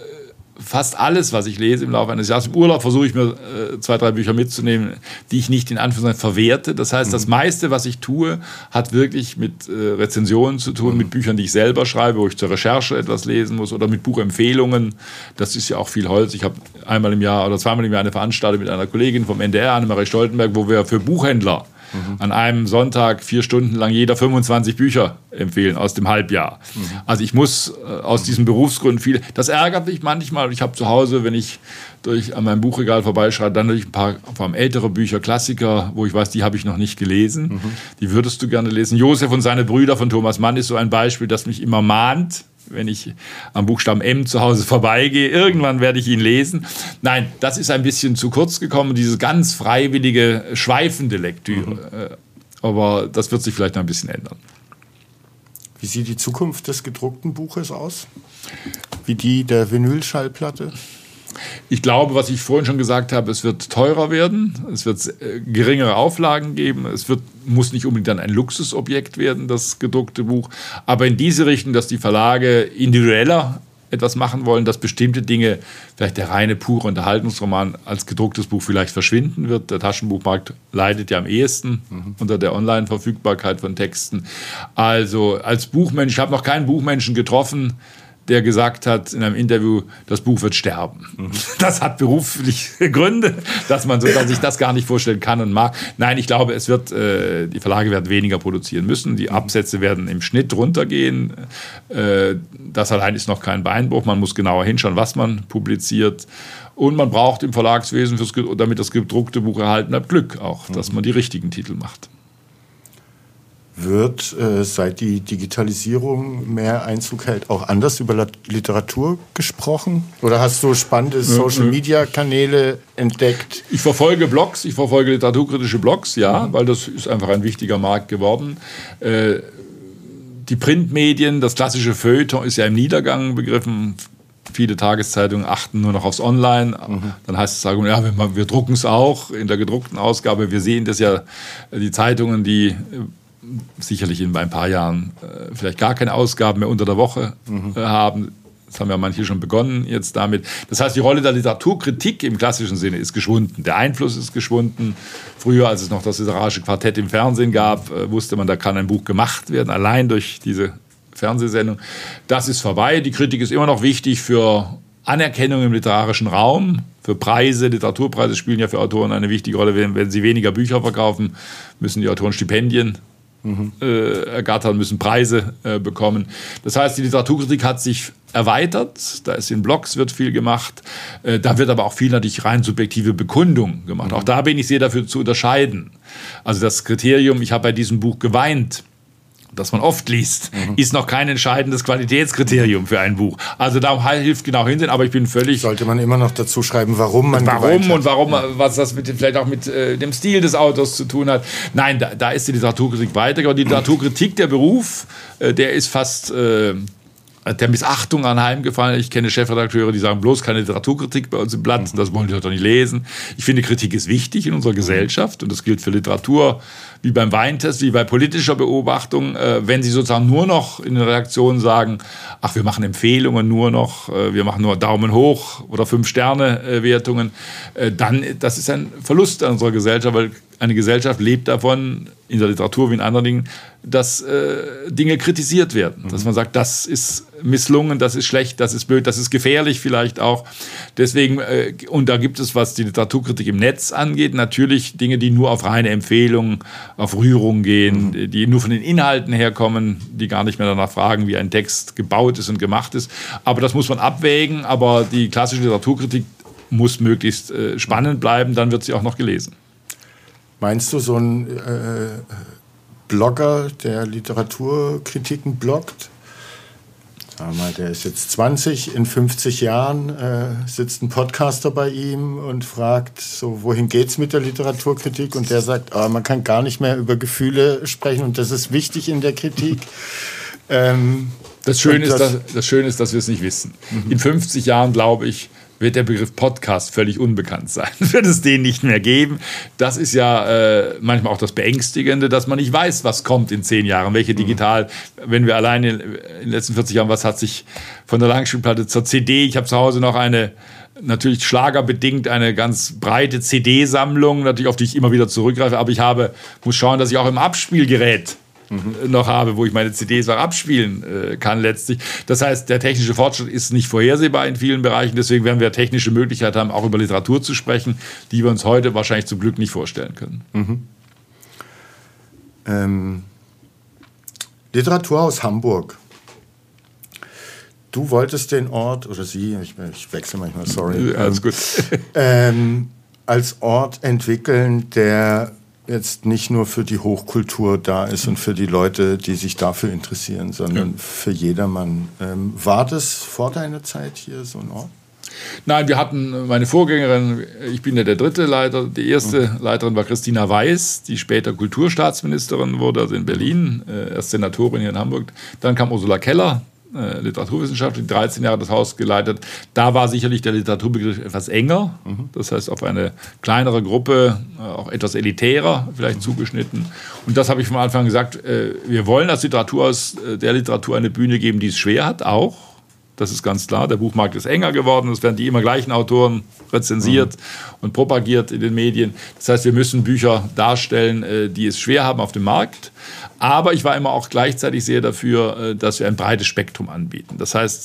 fast alles, was ich lese im Laufe eines Jahres. Im Urlaub versuche ich mir äh, zwei, drei Bücher mitzunehmen, die ich nicht in Anführungszeichen verwerte. Das heißt, mhm. das meiste, was ich tue, hat wirklich mit äh, Rezensionen zu tun, mhm. mit Büchern, die ich selber schreibe, wo ich zur Recherche etwas lesen muss oder mit Buchempfehlungen. Das ist ja auch viel Holz. Ich habe einmal im Jahr oder zweimal im Jahr eine Veranstaltung mit einer Kollegin vom N D R, Annemarie Stoltenberg, wo wir für Buchhändler Mhm. an einem Sonntag vier Stunden lang jeder fünfundzwanzig Bücher empfehlen aus dem Halbjahr. Mhm. Also ich muss äh, aus diesen Berufsgründen viel... Das ärgert mich manchmal. Ich habe zu Hause, wenn ich durch an meinem Buchregal vorbeischreite, dann natürlich ein paar vor allem ältere Bücher, Klassiker, wo ich weiß, die habe ich noch nicht gelesen. Mhm. Die würdest du gerne lesen. Josef und seine Brüder von Thomas Mann ist so ein Beispiel, das mich immer mahnt, wenn ich am Buchstaben M zu Hause vorbeigehe. Irgendwann werde ich ihn lesen. Nein, das ist ein bisschen zu kurz gekommen, diese ganz freiwillige, schweifende Lektüre. Mhm. Aber das wird sich vielleicht noch ein bisschen ändern. Wie sieht die Zukunft des gedruckten Buches aus? Wie die der Vinylschallplatte? Ich glaube, was ich vorhin schon gesagt habe, es wird teurer werden, es wird äh, geringere Auflagen geben, es wird, muss nicht unbedingt dann ein Luxusobjekt werden, das gedruckte Buch, aber in diese Richtung, dass die Verlage individueller etwas machen wollen, dass bestimmte Dinge, vielleicht der reine, pure Unterhaltungsroman als gedrucktes Buch vielleicht verschwinden wird. Der Taschenbuchmarkt leidet ja am ehesten mhm. unter der Online-Verfügbarkeit von Texten. Also als Buchmensch, ich habe noch keinen Buchmenschen getroffen, der gesagt hat in einem Interview, das Buch wird sterben. Mhm. Das hat berufliche Gründe, dass man so, dass sich das gar nicht vorstellen kann und mag. Nein, ich glaube, es wird, äh, die Verlage werden weniger produzieren müssen. Die Absätze werden im Schnitt runtergehen. Äh, das allein ist noch kein Beinbruch. Man muss genauer hinschauen, was man publiziert. Und man braucht im Verlagswesen, fürs, damit das gedruckte Buch erhalten bleibt, Glück auch, mhm. dass man die richtigen Titel macht. Wird, äh, seit die Digitalisierung mehr Einzug hält, auch anders über Literatur gesprochen? Oder hast du spannende Social-Media-Kanäle entdeckt? Ich verfolge Blogs, ich verfolge literaturkritische Blogs, ja, mhm. weil das ist einfach ein wichtiger Markt geworden. Äh, die Printmedien, das klassische Feuilleton ist ja im Niedergang begriffen. Viele Tageszeitungen achten nur noch aufs Online. Mhm. Dann heißt es, sagen, ja, wir, wir drucken es auch in der gedruckten Ausgabe. Wir sehen das ja, die Zeitungen, die sicherlich in ein paar Jahren äh, vielleicht gar keine Ausgaben mehr unter der Woche mhm. äh, haben. Das haben ja manche schon begonnen jetzt damit. Das heißt, die Rolle der Literaturkritik im klassischen Sinne ist geschwunden. Der Einfluss ist geschwunden. Früher, als es noch das literarische Quartett im Fernsehen gab, äh, wusste man, da kann ein Buch gemacht werden, allein durch diese Fernsehsendung. Das ist vorbei. Die Kritik ist immer noch wichtig für Anerkennung im literarischen Raum, für Preise. Literaturpreise spielen ja für Autoren eine wichtige Rolle. Wenn, wenn sie weniger Bücher verkaufen, müssen die Autoren Stipendien Mhm. Äh, ergattern, müssen Preise äh, bekommen. Das heißt, die Literaturkritik hat sich erweitert, da ist in Blogs wird viel gemacht, äh, da wird aber auch viel natürlich rein subjektive Bekundung gemacht. Mhm. Auch da bin ich sehr dafür zu unterscheiden. Also das Kriterium, ich habe bei diesem Buch geweint, das man oft liest, mhm. ist noch kein entscheidendes Qualitätskriterium für ein Buch. Also da hilft genau hinsehen, aber ich bin völlig... Sollte man immer noch dazu schreiben, warum man Warum und warum, ja. was das mit, vielleicht auch mit äh, dem Stil des Autors zu tun hat. Nein, da, da ist die Literaturkritik weiter. Und die Literaturkritik, der Beruf, äh, der ist fast... Äh, der Missachtung anheimgefallen. Ich kenne Chefredakteure, die sagen, bloß keine Literaturkritik bei uns im Blatt. Das wollen die Leute doch nicht lesen. Ich finde, Kritik ist wichtig in unserer Gesellschaft. Und das gilt für Literatur, wie beim Weintest, wie bei politischer Beobachtung. Wenn Sie sozusagen nur noch in den Redaktionen sagen, ach, wir machen Empfehlungen nur noch, wir machen nur Daumen hoch oder Fünf-Sterne-Wertungen, dann, das ist ein Verlust an unserer Gesellschaft, weil eine Gesellschaft lebt davon, in der Literatur wie in anderen Dingen, dass äh, Dinge kritisiert werden. Mhm. Dass man sagt, das ist misslungen, das ist schlecht, das ist blöd, das ist gefährlich vielleicht auch. Deswegen, äh, und da gibt es, was die Literaturkritik im Netz angeht, natürlich Dinge, die nur auf reine Empfehlungen, auf Rührung gehen, mhm. die nur von den Inhalten herkommen, die gar nicht mehr danach fragen, wie ein Text gebaut ist und gemacht ist. Aber das muss man abwägen. Aber die klassische Literaturkritik muss möglichst äh, spannend bleiben, dann wird sie auch noch gelesen. Meinst du, so ein äh, Blogger, der Literaturkritiken bloggt, sag mal, der ist jetzt zwanzig, in fünfzig Jahren äh, sitzt ein Podcaster bei ihm und fragt, so, wohin geht's mit der Literaturkritik? Und der sagt, oh, man kann gar nicht mehr über Gefühle sprechen und das ist wichtig in der Kritik. ähm, das, Schöne ist, das, das Schöne ist, dass wir es nicht wissen. Mhm. In fünfzig Jahren, glaube ich, wird der Begriff Podcast völlig unbekannt sein. Wird es den nicht mehr geben. Das ist ja äh, manchmal auch das Beängstigende, dass man nicht weiß, was kommt in zehn Jahren, welche digital, wenn wir alleine in, in den letzten vierzig Jahren, was hat sich von der Langspielplatte zur C D, ich habe zu Hause noch eine, natürlich schlagerbedingt, eine ganz breite C D-Sammlung, natürlich auf die ich immer wieder zurückgreife, aber ich habe, muss schauen, dass ich auch im Abspielgerät Mhm. noch habe, wo ich meine C Ds auch abspielen äh, kann letztlich. Das heißt, der technische Fortschritt ist nicht vorhersehbar in vielen Bereichen, deswegen werden wir technische Möglichkeiten haben, auch über Literatur zu sprechen, die wir uns heute wahrscheinlich zum Glück nicht vorstellen können. Mhm. Ähm, Literatur aus Hamburg. Du wolltest den Ort, oder sie, ich, ich wechsle manchmal, sorry. Alles gut. ähm, als Ort entwickeln, der jetzt nicht nur für die Hochkultur da ist und für die Leute, die sich dafür interessieren, sondern ja. für jedermann. Ähm, war das vor deiner Zeit hier so ein Ort? Nein, wir hatten meine Vorgängerin, ich bin ja der dritte Leiter, die erste mhm. Leiterin war Christina Weiß, die später Kulturstaatsministerin wurde, also in Berlin, äh, erst Senatorin hier in Hamburg. Dann kam Ursula Keller, äh, Literaturwissenschaftlerin, dreizehn Jahre das Haus geleitet. Da war sicherlich der Literaturbegriff etwas enger, mhm. das heißt auf eine kleinere Gruppe, äh, auch etwas elitärer vielleicht mhm. zugeschnitten. Und das habe ich von Anfang an gesagt, äh, wir wollen als Literaturhaus äh, der Literatur eine Bühne geben, die es schwer hat, auch. Das ist ganz klar. Der Buchmarkt ist enger geworden. Es werden die immer gleichen Autoren rezensiert mhm. und propagiert in den Medien. Das heißt, wir müssen Bücher darstellen, die es schwer haben auf dem Markt. Aber ich war immer auch gleichzeitig sehr dafür, dass wir ein breites Spektrum anbieten. Das heißt,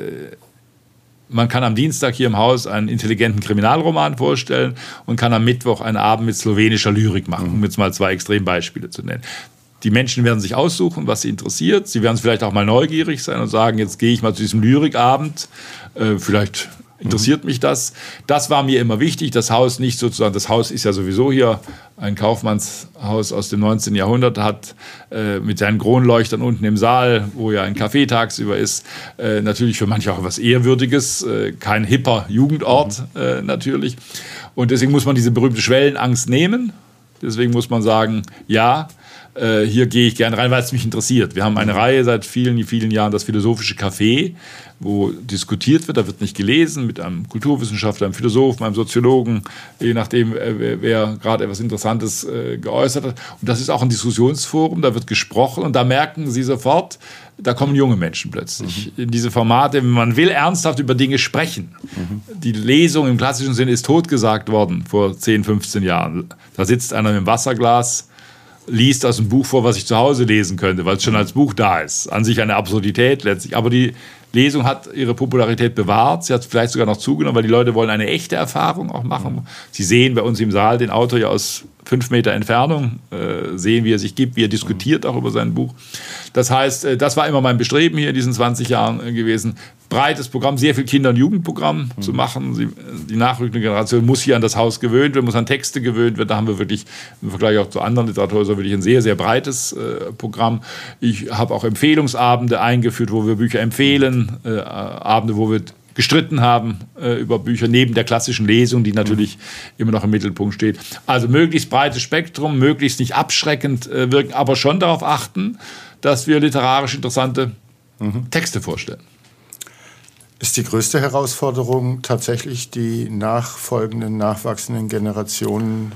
man kann am Dienstag hier im Haus einen intelligenten Kriminalroman vorstellen und kann am Mittwoch einen Abend mit slowenischer Lyrik machen, um jetzt mal zwei Extrembeispiele zu nennen. Die Menschen werden sich aussuchen, was sie interessiert. Sie werden vielleicht auch mal neugierig sein und sagen, jetzt gehe ich mal zu diesem Lyrikabend. Äh, vielleicht interessiert mhm. mich das. Das war mir immer wichtig. Das Haus nicht sozusagen, das Haus ist ja sowieso hier ein Kaufmannshaus aus dem neunzehnten Jahrhundert, hat äh, mit seinen Kronleuchtern unten im Saal, wo ja ein Café tagsüber ist, äh, natürlich für manche auch etwas Ehrwürdiges, äh, kein hipper Jugendort mhm. äh, natürlich. Und deswegen muss man diese berühmte Schwellenangst nehmen. Deswegen muss man sagen, ja, hier gehe ich gerne rein, weil es mich interessiert. Wir haben eine Reihe seit vielen, vielen Jahren, das Philosophische Café, wo diskutiert wird, da wird nicht gelesen, mit einem Kulturwissenschaftler, einem Philosophen, einem Soziologen, je nachdem, wer, wer gerade etwas Interessantes äh, geäußert hat. Und das ist auch ein Diskussionsforum, da wird gesprochen und da merken Sie sofort, da kommen junge Menschen plötzlich mhm. in diese Formate. Man will ernsthaft über Dinge sprechen. Mhm. Die Lesung im klassischen Sinne ist totgesagt worden vor zehn, fünfzehn Jahren. Da sitzt einer mit dem Wasserglas, liest aus dem Buch vor, was ich zu Hause lesen könnte, weil es schon als Buch da ist. An sich eine Absurdität letztlich. Aber die Lesung hat ihre Popularität bewahrt. Sie hat vielleicht sogar noch zugenommen, weil die Leute wollen eine echte Erfahrung auch machen. Sie sehen bei uns im Saal den Autor ja aus fünf Meter Entfernung, äh, sehen, wie er sich gibt, wie er diskutiert auch über sein Buch. Das heißt, äh, das war immer mein Bestreben hier in diesen zwanzig Jahren äh, gewesen. Breites Programm, sehr viel Kinder- und Jugendprogramm mhm. zu machen. Sie, die nachrückende Generation muss hier an das Haus gewöhnt werden, muss an Texte gewöhnt werden. Da haben wir wirklich im Vergleich auch zu anderen Literaturhäusern wirklich ein sehr, sehr breites äh, Programm. Ich habe auch Empfehlungsabende eingeführt, wo wir Bücher empfehlen, äh, Abende, wo wir gestritten haben äh, über Bücher, neben der klassischen Lesung, die natürlich mhm. immer noch im Mittelpunkt steht. Also möglichst breites Spektrum, möglichst nicht abschreckend äh, wirken, aber schon darauf achten, dass wir literarisch interessante mhm. Texte vorstellen. Ist die größte Herausforderung tatsächlich, die nachfolgenden, nachwachsenden Generationen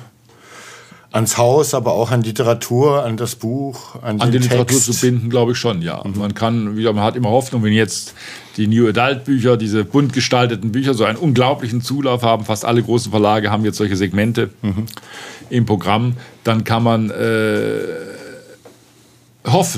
ans Haus, aber auch an Literatur, an das Buch, an den An die Text. Literatur zu binden, glaube ich schon, ja. Mhm. Man kann, wieder, man hat immer Hoffnung, wenn jetzt die New Adult Bücher, diese bunt gestalteten Bücher, so einen unglaublichen Zulauf haben, fast alle großen Verlage haben jetzt solche Segmente mhm. im Programm, dann kann man äh, hoffen,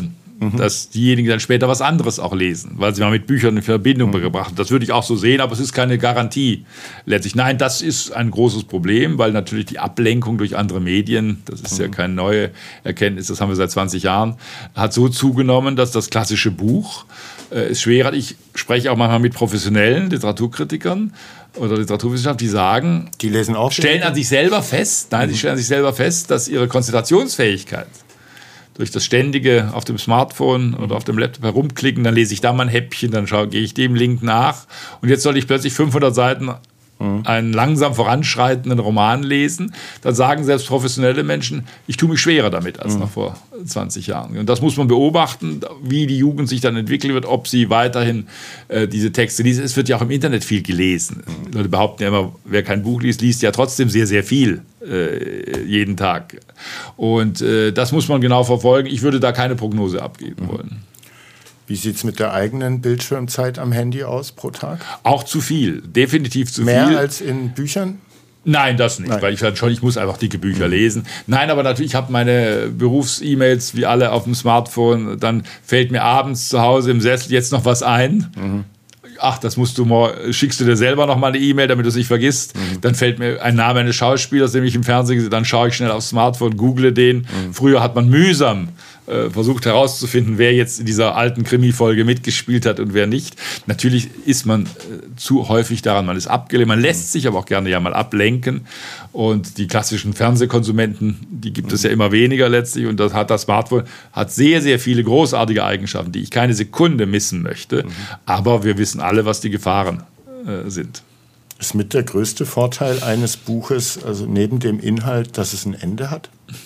mhm. dass diejenigen dann später was anderes auch lesen, weil sie mal mit Büchern in Verbindung mhm. gebracht haben. Das würde ich auch so sehen, aber es ist keine Garantie letztlich. Nein, das ist ein großes Problem, weil natürlich die Ablenkung durch andere Medien, das ist mhm. ja keine neue Erkenntnis, das haben wir seit zwanzig Jahren, hat so zugenommen, dass das klassische Buch äh, ist schwerer. Ich spreche auch manchmal mit professionellen Literaturkritikern oder Literaturwissenschaft, die sagen, die lesen auch stellen an sich selber fest, nein, mhm. die stellen an sich selber fest, dass ihre Konzentrationsfähigkeit durch das ständige auf dem Smartphone mhm. oder auf dem Laptop herumklicken, dann lese ich da mal ein Häppchen, dann schaue, gehe ich dem Link nach und jetzt soll ich plötzlich fünfhundert Seiten einen langsam voranschreitenden Roman lesen, dann sagen selbst professionelle Menschen, ich tue mich schwerer damit als mhm. noch vor zwanzig Jahren. Und das muss man beobachten, wie die Jugend sich dann entwickeln wird, ob sie weiterhin äh, diese Texte liest. Es wird ja auch im Internet viel gelesen. Mhm. Leute behaupten ja immer, wer kein Buch liest, liest ja trotzdem sehr, sehr viel äh, jeden Tag. Und äh, das muss man genau verfolgen. Ich würde da keine Prognose abgeben mhm. wollen. Wie sieht es mit der eigenen Bildschirmzeit am Handy aus pro Tag? Auch zu viel, definitiv zu Mehr viel. Mehr als in Büchern? Nein, das nicht, Nein. weil ich dann schon, ich muss einfach dicke Bücher lesen. Nein, aber natürlich, ich habe meine Berufs-E-Mails wie alle auf dem Smartphone, dann fällt mir abends zu Hause im Sessel jetzt noch was ein. Mhm. Ach, das musst du mal, schickst du dir selber noch mal eine E-Mail, damit du es nicht vergisst. Mhm. Dann fällt mir ein Name eines Schauspielers, den ich im Fernsehen gesehen habe, dann schaue ich schnell aufs Smartphone, google den. Mhm. Früher hat man mühsam äh, versucht herauszufinden, wer jetzt in dieser alten Krimi-Folge mitgespielt hat und wer nicht. Natürlich ist man äh, zu häufig daran, man ist abgelenkt, man lässt sich aber auch gerne ja mal ablenken. Und die klassischen Fernsehkonsumenten, die gibt es ja immer weniger letztlich. Und das hat das Smartphone hat sehr, sehr viele großartige Eigenschaften, die ich keine Sekunde missen möchte. Mhm. Aber wir wissen alle, was die Gefahren äh, sind. Ist mit der größte Vorteil eines Buches, also neben dem Inhalt, dass es ein Ende hat?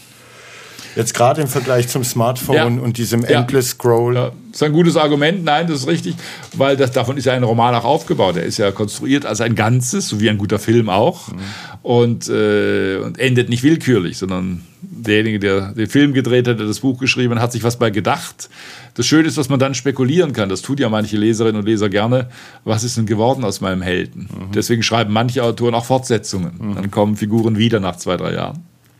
Jetzt gerade im Vergleich zum Smartphone ja. und diesem ja. Endless Scroll. Ja. Das ist ein gutes Argument. Nein, das ist richtig, weil das, davon ist ja ein Roman auch aufgebaut. Er ist ja konstruiert als ein Ganzes, so wie ein guter Film auch. Mhm. Und, äh, und endet nicht willkürlich, sondern derjenige, der den Film gedreht hat, der das Buch geschrieben hat, hat sich was bei gedacht. Das Schöne ist, dass man dann spekulieren kann. Das tut ja manche Leserinnen und Leser gerne. Was ist denn geworden aus meinem Helden? Mhm. Deswegen schreiben manche Autoren auch Fortsetzungen. Mhm. Dann kommen Figuren wieder nach zwei, drei Jahren.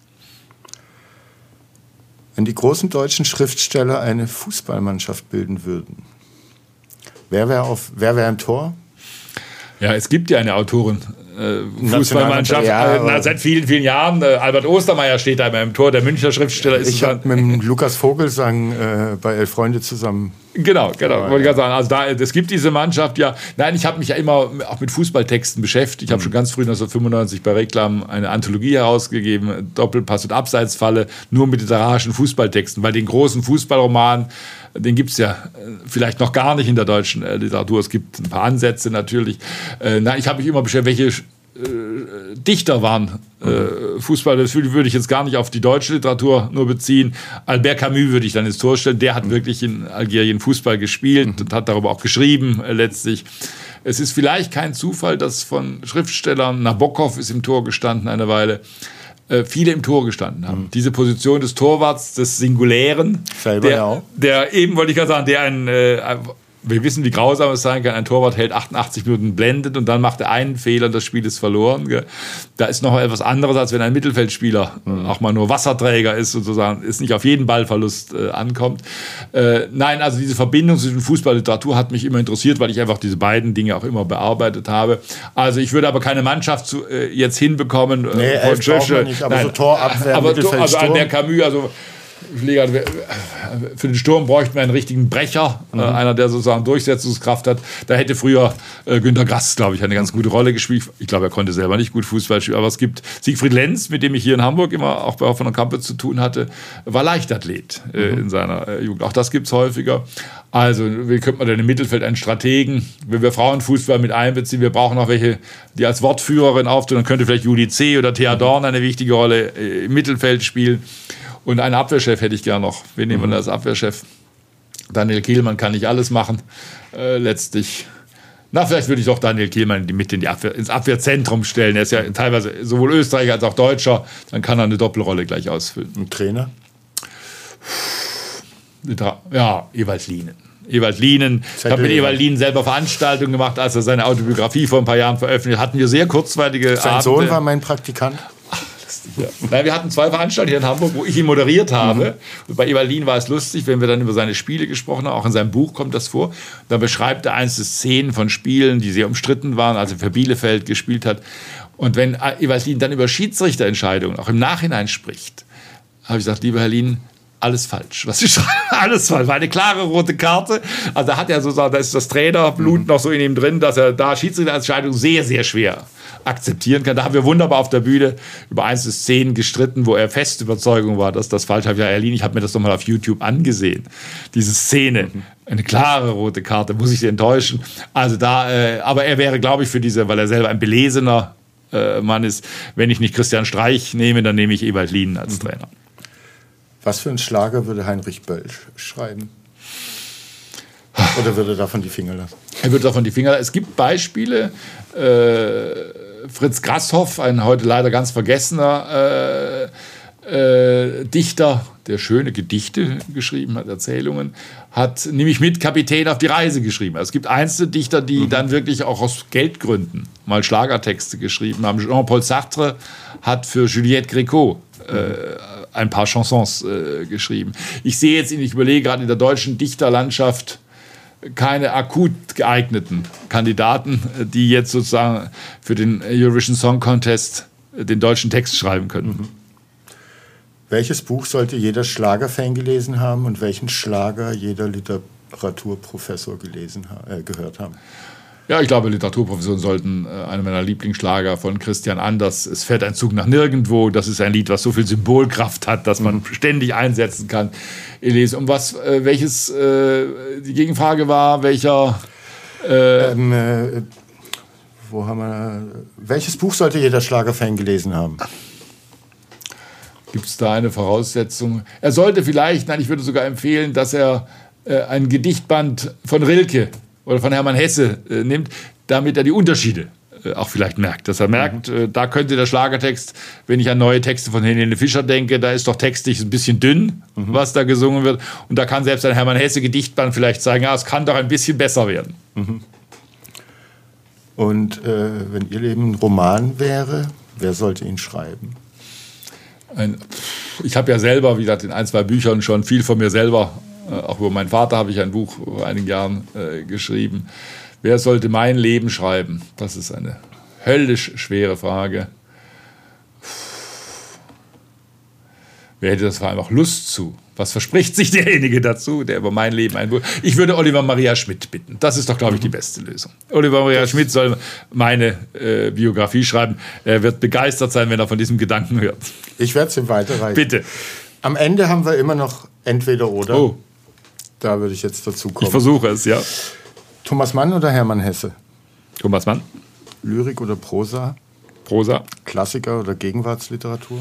Wenn die großen deutschen Schriftsteller eine Fußballmannschaft bilden würden, wer wäre auf, wer wäre im Tor? Ja, es gibt ja eine Autorin. Äh, Fußballmannschaft ja, äh, seit vielen, vielen Jahren. Äh, Albert Ostermeier steht da immer im Tor, der Münchner Schriftsteller. Ist ich habe mit dem Lukas Vogelsang äh, bei Elf Freunde zusammen. Genau, genau. Ja, wollte ich gerade sagen. Also da, es gibt diese Mannschaft, ja. Nein, ich habe mich ja immer auch mit Fußballtexten beschäftigt. Ich habe mhm. schon ganz früh neunzehnhundertfünfundneunzig bei Reklam eine Anthologie herausgegeben, Doppelpass und Abseitsfalle, nur mit literarischen Fußballtexten, weil den großen Fußballroman, den gibt es ja vielleicht noch gar nicht in der deutschen äh, Literatur. Es gibt ein paar Ansätze natürlich. Äh, nein, ich habe mich immer beschäftigt, welche äh, Dichter waren äh, Fußball. Das würde ich jetzt gar nicht auf die deutsche Literatur nur beziehen. Albert Camus würde ich dann ins Tor stellen. Der hat wirklich in Algerien Fußball gespielt mhm. und hat darüber auch geschrieben äh, letztlich. Es ist vielleicht kein Zufall, dass von Schriftstellern, Nabokov ist im Tor gestanden eine Weile, viele im Tor gestanden haben. Mhm. Diese Position des Torwarts, des Singulären, Selber der, ja auch. der eben, wollte ich gerade sagen, der ein, äh, wir wissen, wie grausam es sein kann, ein Torwart hält achtundachtzig Minuten blendet und dann macht er einen Fehler und das Spiel ist verloren. Gell? Da ist noch etwas anderes, als wenn ein Mittelfeldspieler mhm. auch mal nur Wasserträger ist, sozusagen, ist nicht auf jeden Ballverlust äh, ankommt. Äh, nein, also diese Verbindung zwischen Fußball und Literatur hat mich immer interessiert, weil ich einfach diese beiden Dinge auch immer bearbeitet habe. Also ich würde aber keine Mannschaft zu, äh, jetzt hinbekommen. Nee, äh, von Schösche, nicht, aber nein, so Torabwehr, aber Mittelfeld, also Albert Camus, also für den Sturm bräuchten wir einen richtigen Brecher, mhm. äh, einer, der sozusagen Durchsetzungskraft hat. Da hätte früher äh, Günter Grass, glaube ich, eine ganz gute Rolle gespielt. Ich glaube, er konnte selber nicht gut Fußball spielen, aber es gibt Siegfried Lenz, mit dem ich hier in Hamburg immer auch bei Hoffmann und Kampe zu tun hatte, war Leichtathlet äh, mhm. in seiner äh, Jugend. Auch das gibt es häufiger. Also, wie könnte man denn im Mittelfeld einen Strategen, wenn wir Frauenfußball mit einbeziehen, wir brauchen auch welche, die als Wortführerin auftreten, dann könnte vielleicht Judy C. oder Thea Dorn eine wichtige Rolle äh, im Mittelfeld spielen. Und einen Abwehrchef hätte ich gern noch. Wen nehmen wir als Abwehrchef? Daniel Kehlmann kann nicht alles machen. Äh, letztlich, na, vielleicht würde ich doch Daniel Kehlmann mit in die Abwehr, ins Abwehrzentrum stellen. Er ist ja teilweise sowohl Österreicher als auch Deutscher. Dann kann er eine Doppelrolle gleich ausfüllen. Ein Trainer? Ja, Ewald Lienen. Ewald Lienen. Ich habe mit Ewald Lienen selber Veranstaltungen gemacht, als er seine Autobiografie vor ein paar Jahren veröffentlicht hat. Hatten wir sehr kurzweilige Sein Abende. Sohn war mein Praktikant. lustig. Ja. Nein, wir hatten zwei Veranstaltungen hier in Hamburg, wo ich ihn moderiert habe. Mhm. Und bei Ewaldin war es lustig, wenn wir dann über seine Spiele gesprochen haben. Auch in seinem Buch kommt das vor. Da beschreibt er einzelne Szenen von Spielen, die sehr umstritten waren, als er für Bielefeld gespielt hat. Und wenn Ewaldin dann über Schiedsrichterentscheidungen auch im Nachhinein spricht, habe ich gesagt, lieber Herr Lien, alles falsch. Was Sie schreiben, alles falsch. War eine klare rote Karte. Also da hat er sozusagen, da ist das Trainerblut mhm. noch so in ihm drin, dass er da Schiedsrichterentscheidungen sehr, sehr schwer akzeptieren kann. Da haben wir wunderbar auf der Bühne über einzelne Szenen gestritten, wo er fest Überzeugung war, dass das falsch war. Ja, Herr Lien, ich habe mir das nochmal auf YouTube angesehen. Diese Szene, mhm. eine klare rote Karte, muss ich Sie enttäuschen. Also da, äh, aber er wäre, glaube ich, für diese, weil er selber ein belesener äh, Mann ist, wenn ich nicht Christian Streich nehme, dann nehme ich Ewaldin als mhm. Trainer. Was für einen Schlager würde Heinrich Böll schreiben? Oder würde er davon die Finger lassen? Er würde davon die Finger lassen. Es gibt Beispiele. Äh, Fritz Grasshoff, ein heute leider ganz vergessener äh, äh, Dichter, der schöne Gedichte geschrieben hat, Erzählungen, hat nämlich mit Kapitän auf die Reise geschrieben. Also es gibt einzelne Dichter, die mhm. dann wirklich auch aus Geldgründen mal Schlagertexte geschrieben haben. Jean-Paul Sartre hat für Juliette Gréco äh, ein paar Chansons äh, geschrieben. Ich sehe jetzt, ich überlege gerade in der deutschen Dichterlandschaft keine akut geeigneten Kandidaten, die jetzt sozusagen für den Eurovision Song Contest den deutschen Text schreiben können. Mhm. Welches Buch sollte jeder Schlagerfan gelesen haben und welchen Schlager jeder Literaturprofessor gelesen, äh, gehört haben? Ja, ich glaube, Literaturprofessoren sollten äh, einer meiner Lieblingsschlager von Christian Anders, Es fährt ein Zug nach nirgendwo. Das ist ein Lied, was so viel Symbolkraft hat, dass man mhm. ständig einsetzen kann. Lesen. Und was, äh, welches, äh, die Gegenfrage war, welcher... Äh, ähm, äh, wo haben wir... Welches Buch sollte jeder Schlagerfan gelesen haben? Gibt es da eine Voraussetzung? Er sollte vielleicht, nein, ich würde sogar empfehlen, dass er äh, ein Gedichtband von Rilke oder von Hermann Hesse äh, nimmt, damit er die Unterschiede äh, auch vielleicht merkt. Dass er merkt, mhm. äh, da könnte der Schlagertext, wenn ich an neue Texte von Helene Fischer denke, da ist doch textlich ein bisschen dünn, mhm. was da gesungen wird. Und da kann selbst ein Hermann Hesse Gedichtband vielleicht sagen, ja, es kann doch ein bisschen besser werden. Mhm. Und äh, wenn Ihr Leben ein Roman wäre, wer sollte ihn schreiben? Ein, ich habe ja selber, wie gesagt, in ein, zwei Büchern schon viel von mir selber, äh, auch über meinen Vater habe ich ein Buch vor einigen Jahren äh, geschrieben. Wer sollte mein Leben schreiben? Das ist eine höllisch schwere Frage. Wer hätte das vor allem auch Lust zu? Was verspricht sich derjenige dazu, der über mein Leben ein Buch... Ich würde Oliver Maria Schmidt bitten. Das ist doch, glaube ich, die beste Lösung. Oliver Maria Schmidt soll meine äh, Biografie schreiben. Er wird begeistert sein, wenn er von diesem Gedanken hört. Ich werde es ihm weiterreichen. Bitte. Am Ende haben wir immer noch entweder oder. Oh. Da würde ich jetzt dazu kommen. Ich versuche es, ja. Thomas Mann oder Hermann Hesse? Thomas Mann. Lyrik oder Prosa? Prosa. Klassiker oder Gegenwartsliteratur?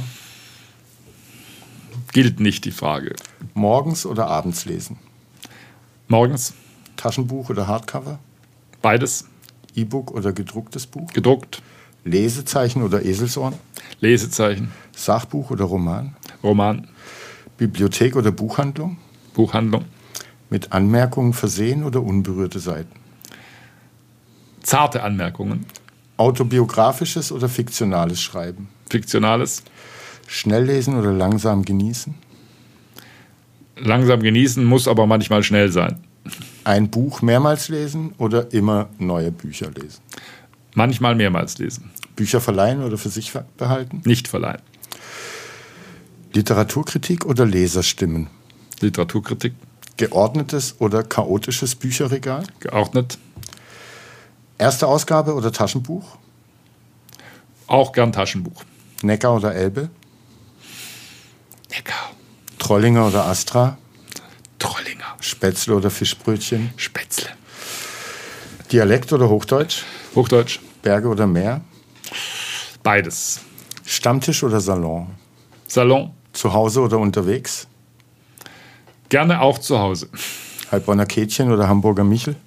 Gilt nicht die Frage. Morgens oder abends lesen? Morgens. Taschenbuch oder Hardcover? Beides. E-Book oder gedrucktes Buch? Gedruckt. Lesezeichen oder Eselsohren? Lesezeichen. Sachbuch oder Roman? Roman. Bibliothek oder Buchhandlung? Buchhandlung. Mit Anmerkungen versehen oder unberührte Seiten? Zarte Anmerkungen. Autobiografisches oder fiktionales Schreiben? Fiktionales. Schnell lesen oder langsam genießen? Langsam genießen muss aber manchmal schnell sein. Ein Buch mehrmals lesen oder immer neue Bücher lesen? Manchmal mehrmals lesen. Bücher verleihen oder für sich behalten? Nicht verleihen. Literaturkritik oder Leserstimmen? Literaturkritik. Geordnetes oder chaotisches Bücherregal? Geordnet. Erste Ausgabe oder Taschenbuch? Auch gern Taschenbuch. Neckar oder Elbe? Neckar. Trollinger oder Astra? Trollinger. Spätzle oder Fischbrötchen? Spätzle. Dialekt oder Hochdeutsch? Hochdeutsch. Berge oder Meer? Beides. Stammtisch oder Salon? Salon. Zu Hause oder unterwegs? Gerne auch zu Hause. Heilbronner Käthchen oder Hamburger Michel?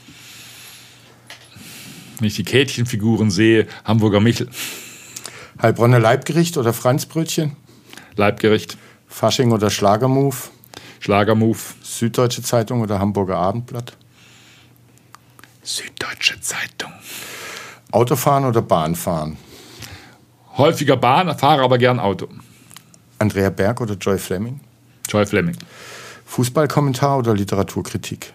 Wenn ich die Käthchenfiguren sehe, Hamburger Michel. Heilbronner Leibgericht oder Franzbrötchen? Leibgericht. Fasching oder Schlagermove? Schlagermove. Süddeutsche Zeitung oder Hamburger Abendblatt? Süddeutsche Zeitung. Autofahren oder Bahnfahren? Häufiger Bahn, fahre aber gern Auto. Andrea Berg oder Joy Fleming? Joy Fleming. Fußballkommentar oder Literaturkritik?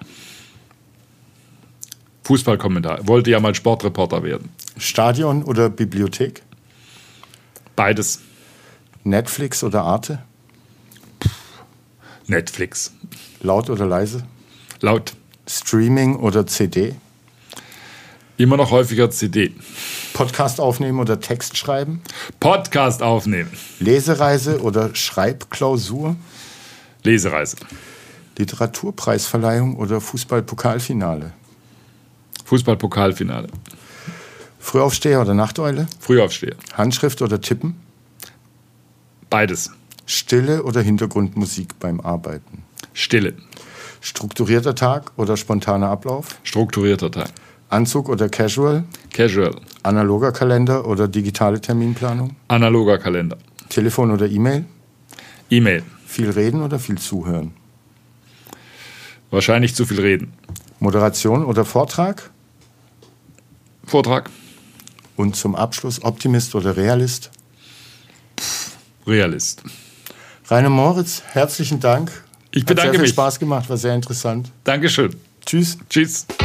Fußballkommentar. Wollte ja mal Sportreporter werden. Stadion oder Bibliothek? Beides. Netflix oder Arte? Netflix. Laut oder leise? Laut. Streaming oder C D? Immer noch häufiger C D. Podcast aufnehmen oder Text schreiben? Podcast aufnehmen. Lesereise oder Schreibklausur? Lesereise. Literaturpreisverleihung oder Fußballpokalfinale? Fußballpokalfinale. Frühaufsteher oder Nachteule? Frühaufsteher. Handschrift oder Tippen? Beides. Stille oder Hintergrundmusik beim Arbeiten? Stille. Strukturierter Tag oder spontaner Ablauf? Strukturierter Tag. Anzug oder Casual? Casual. Analoger Kalender oder digitale Terminplanung? Analoger Kalender. Telefon oder E-Mail? E-Mail. Viel reden oder viel zuhören? Wahrscheinlich zu viel reden. Moderation oder Vortrag? Vortrag. Und zum Abschluss Optimist oder Realist? Realist. Rainer Moritz, herzlichen Dank. Ich bedanke mich. Hat sehr viel mich. Spaß gemacht, war sehr interessant. Dankeschön. Tschüss. Tschüss.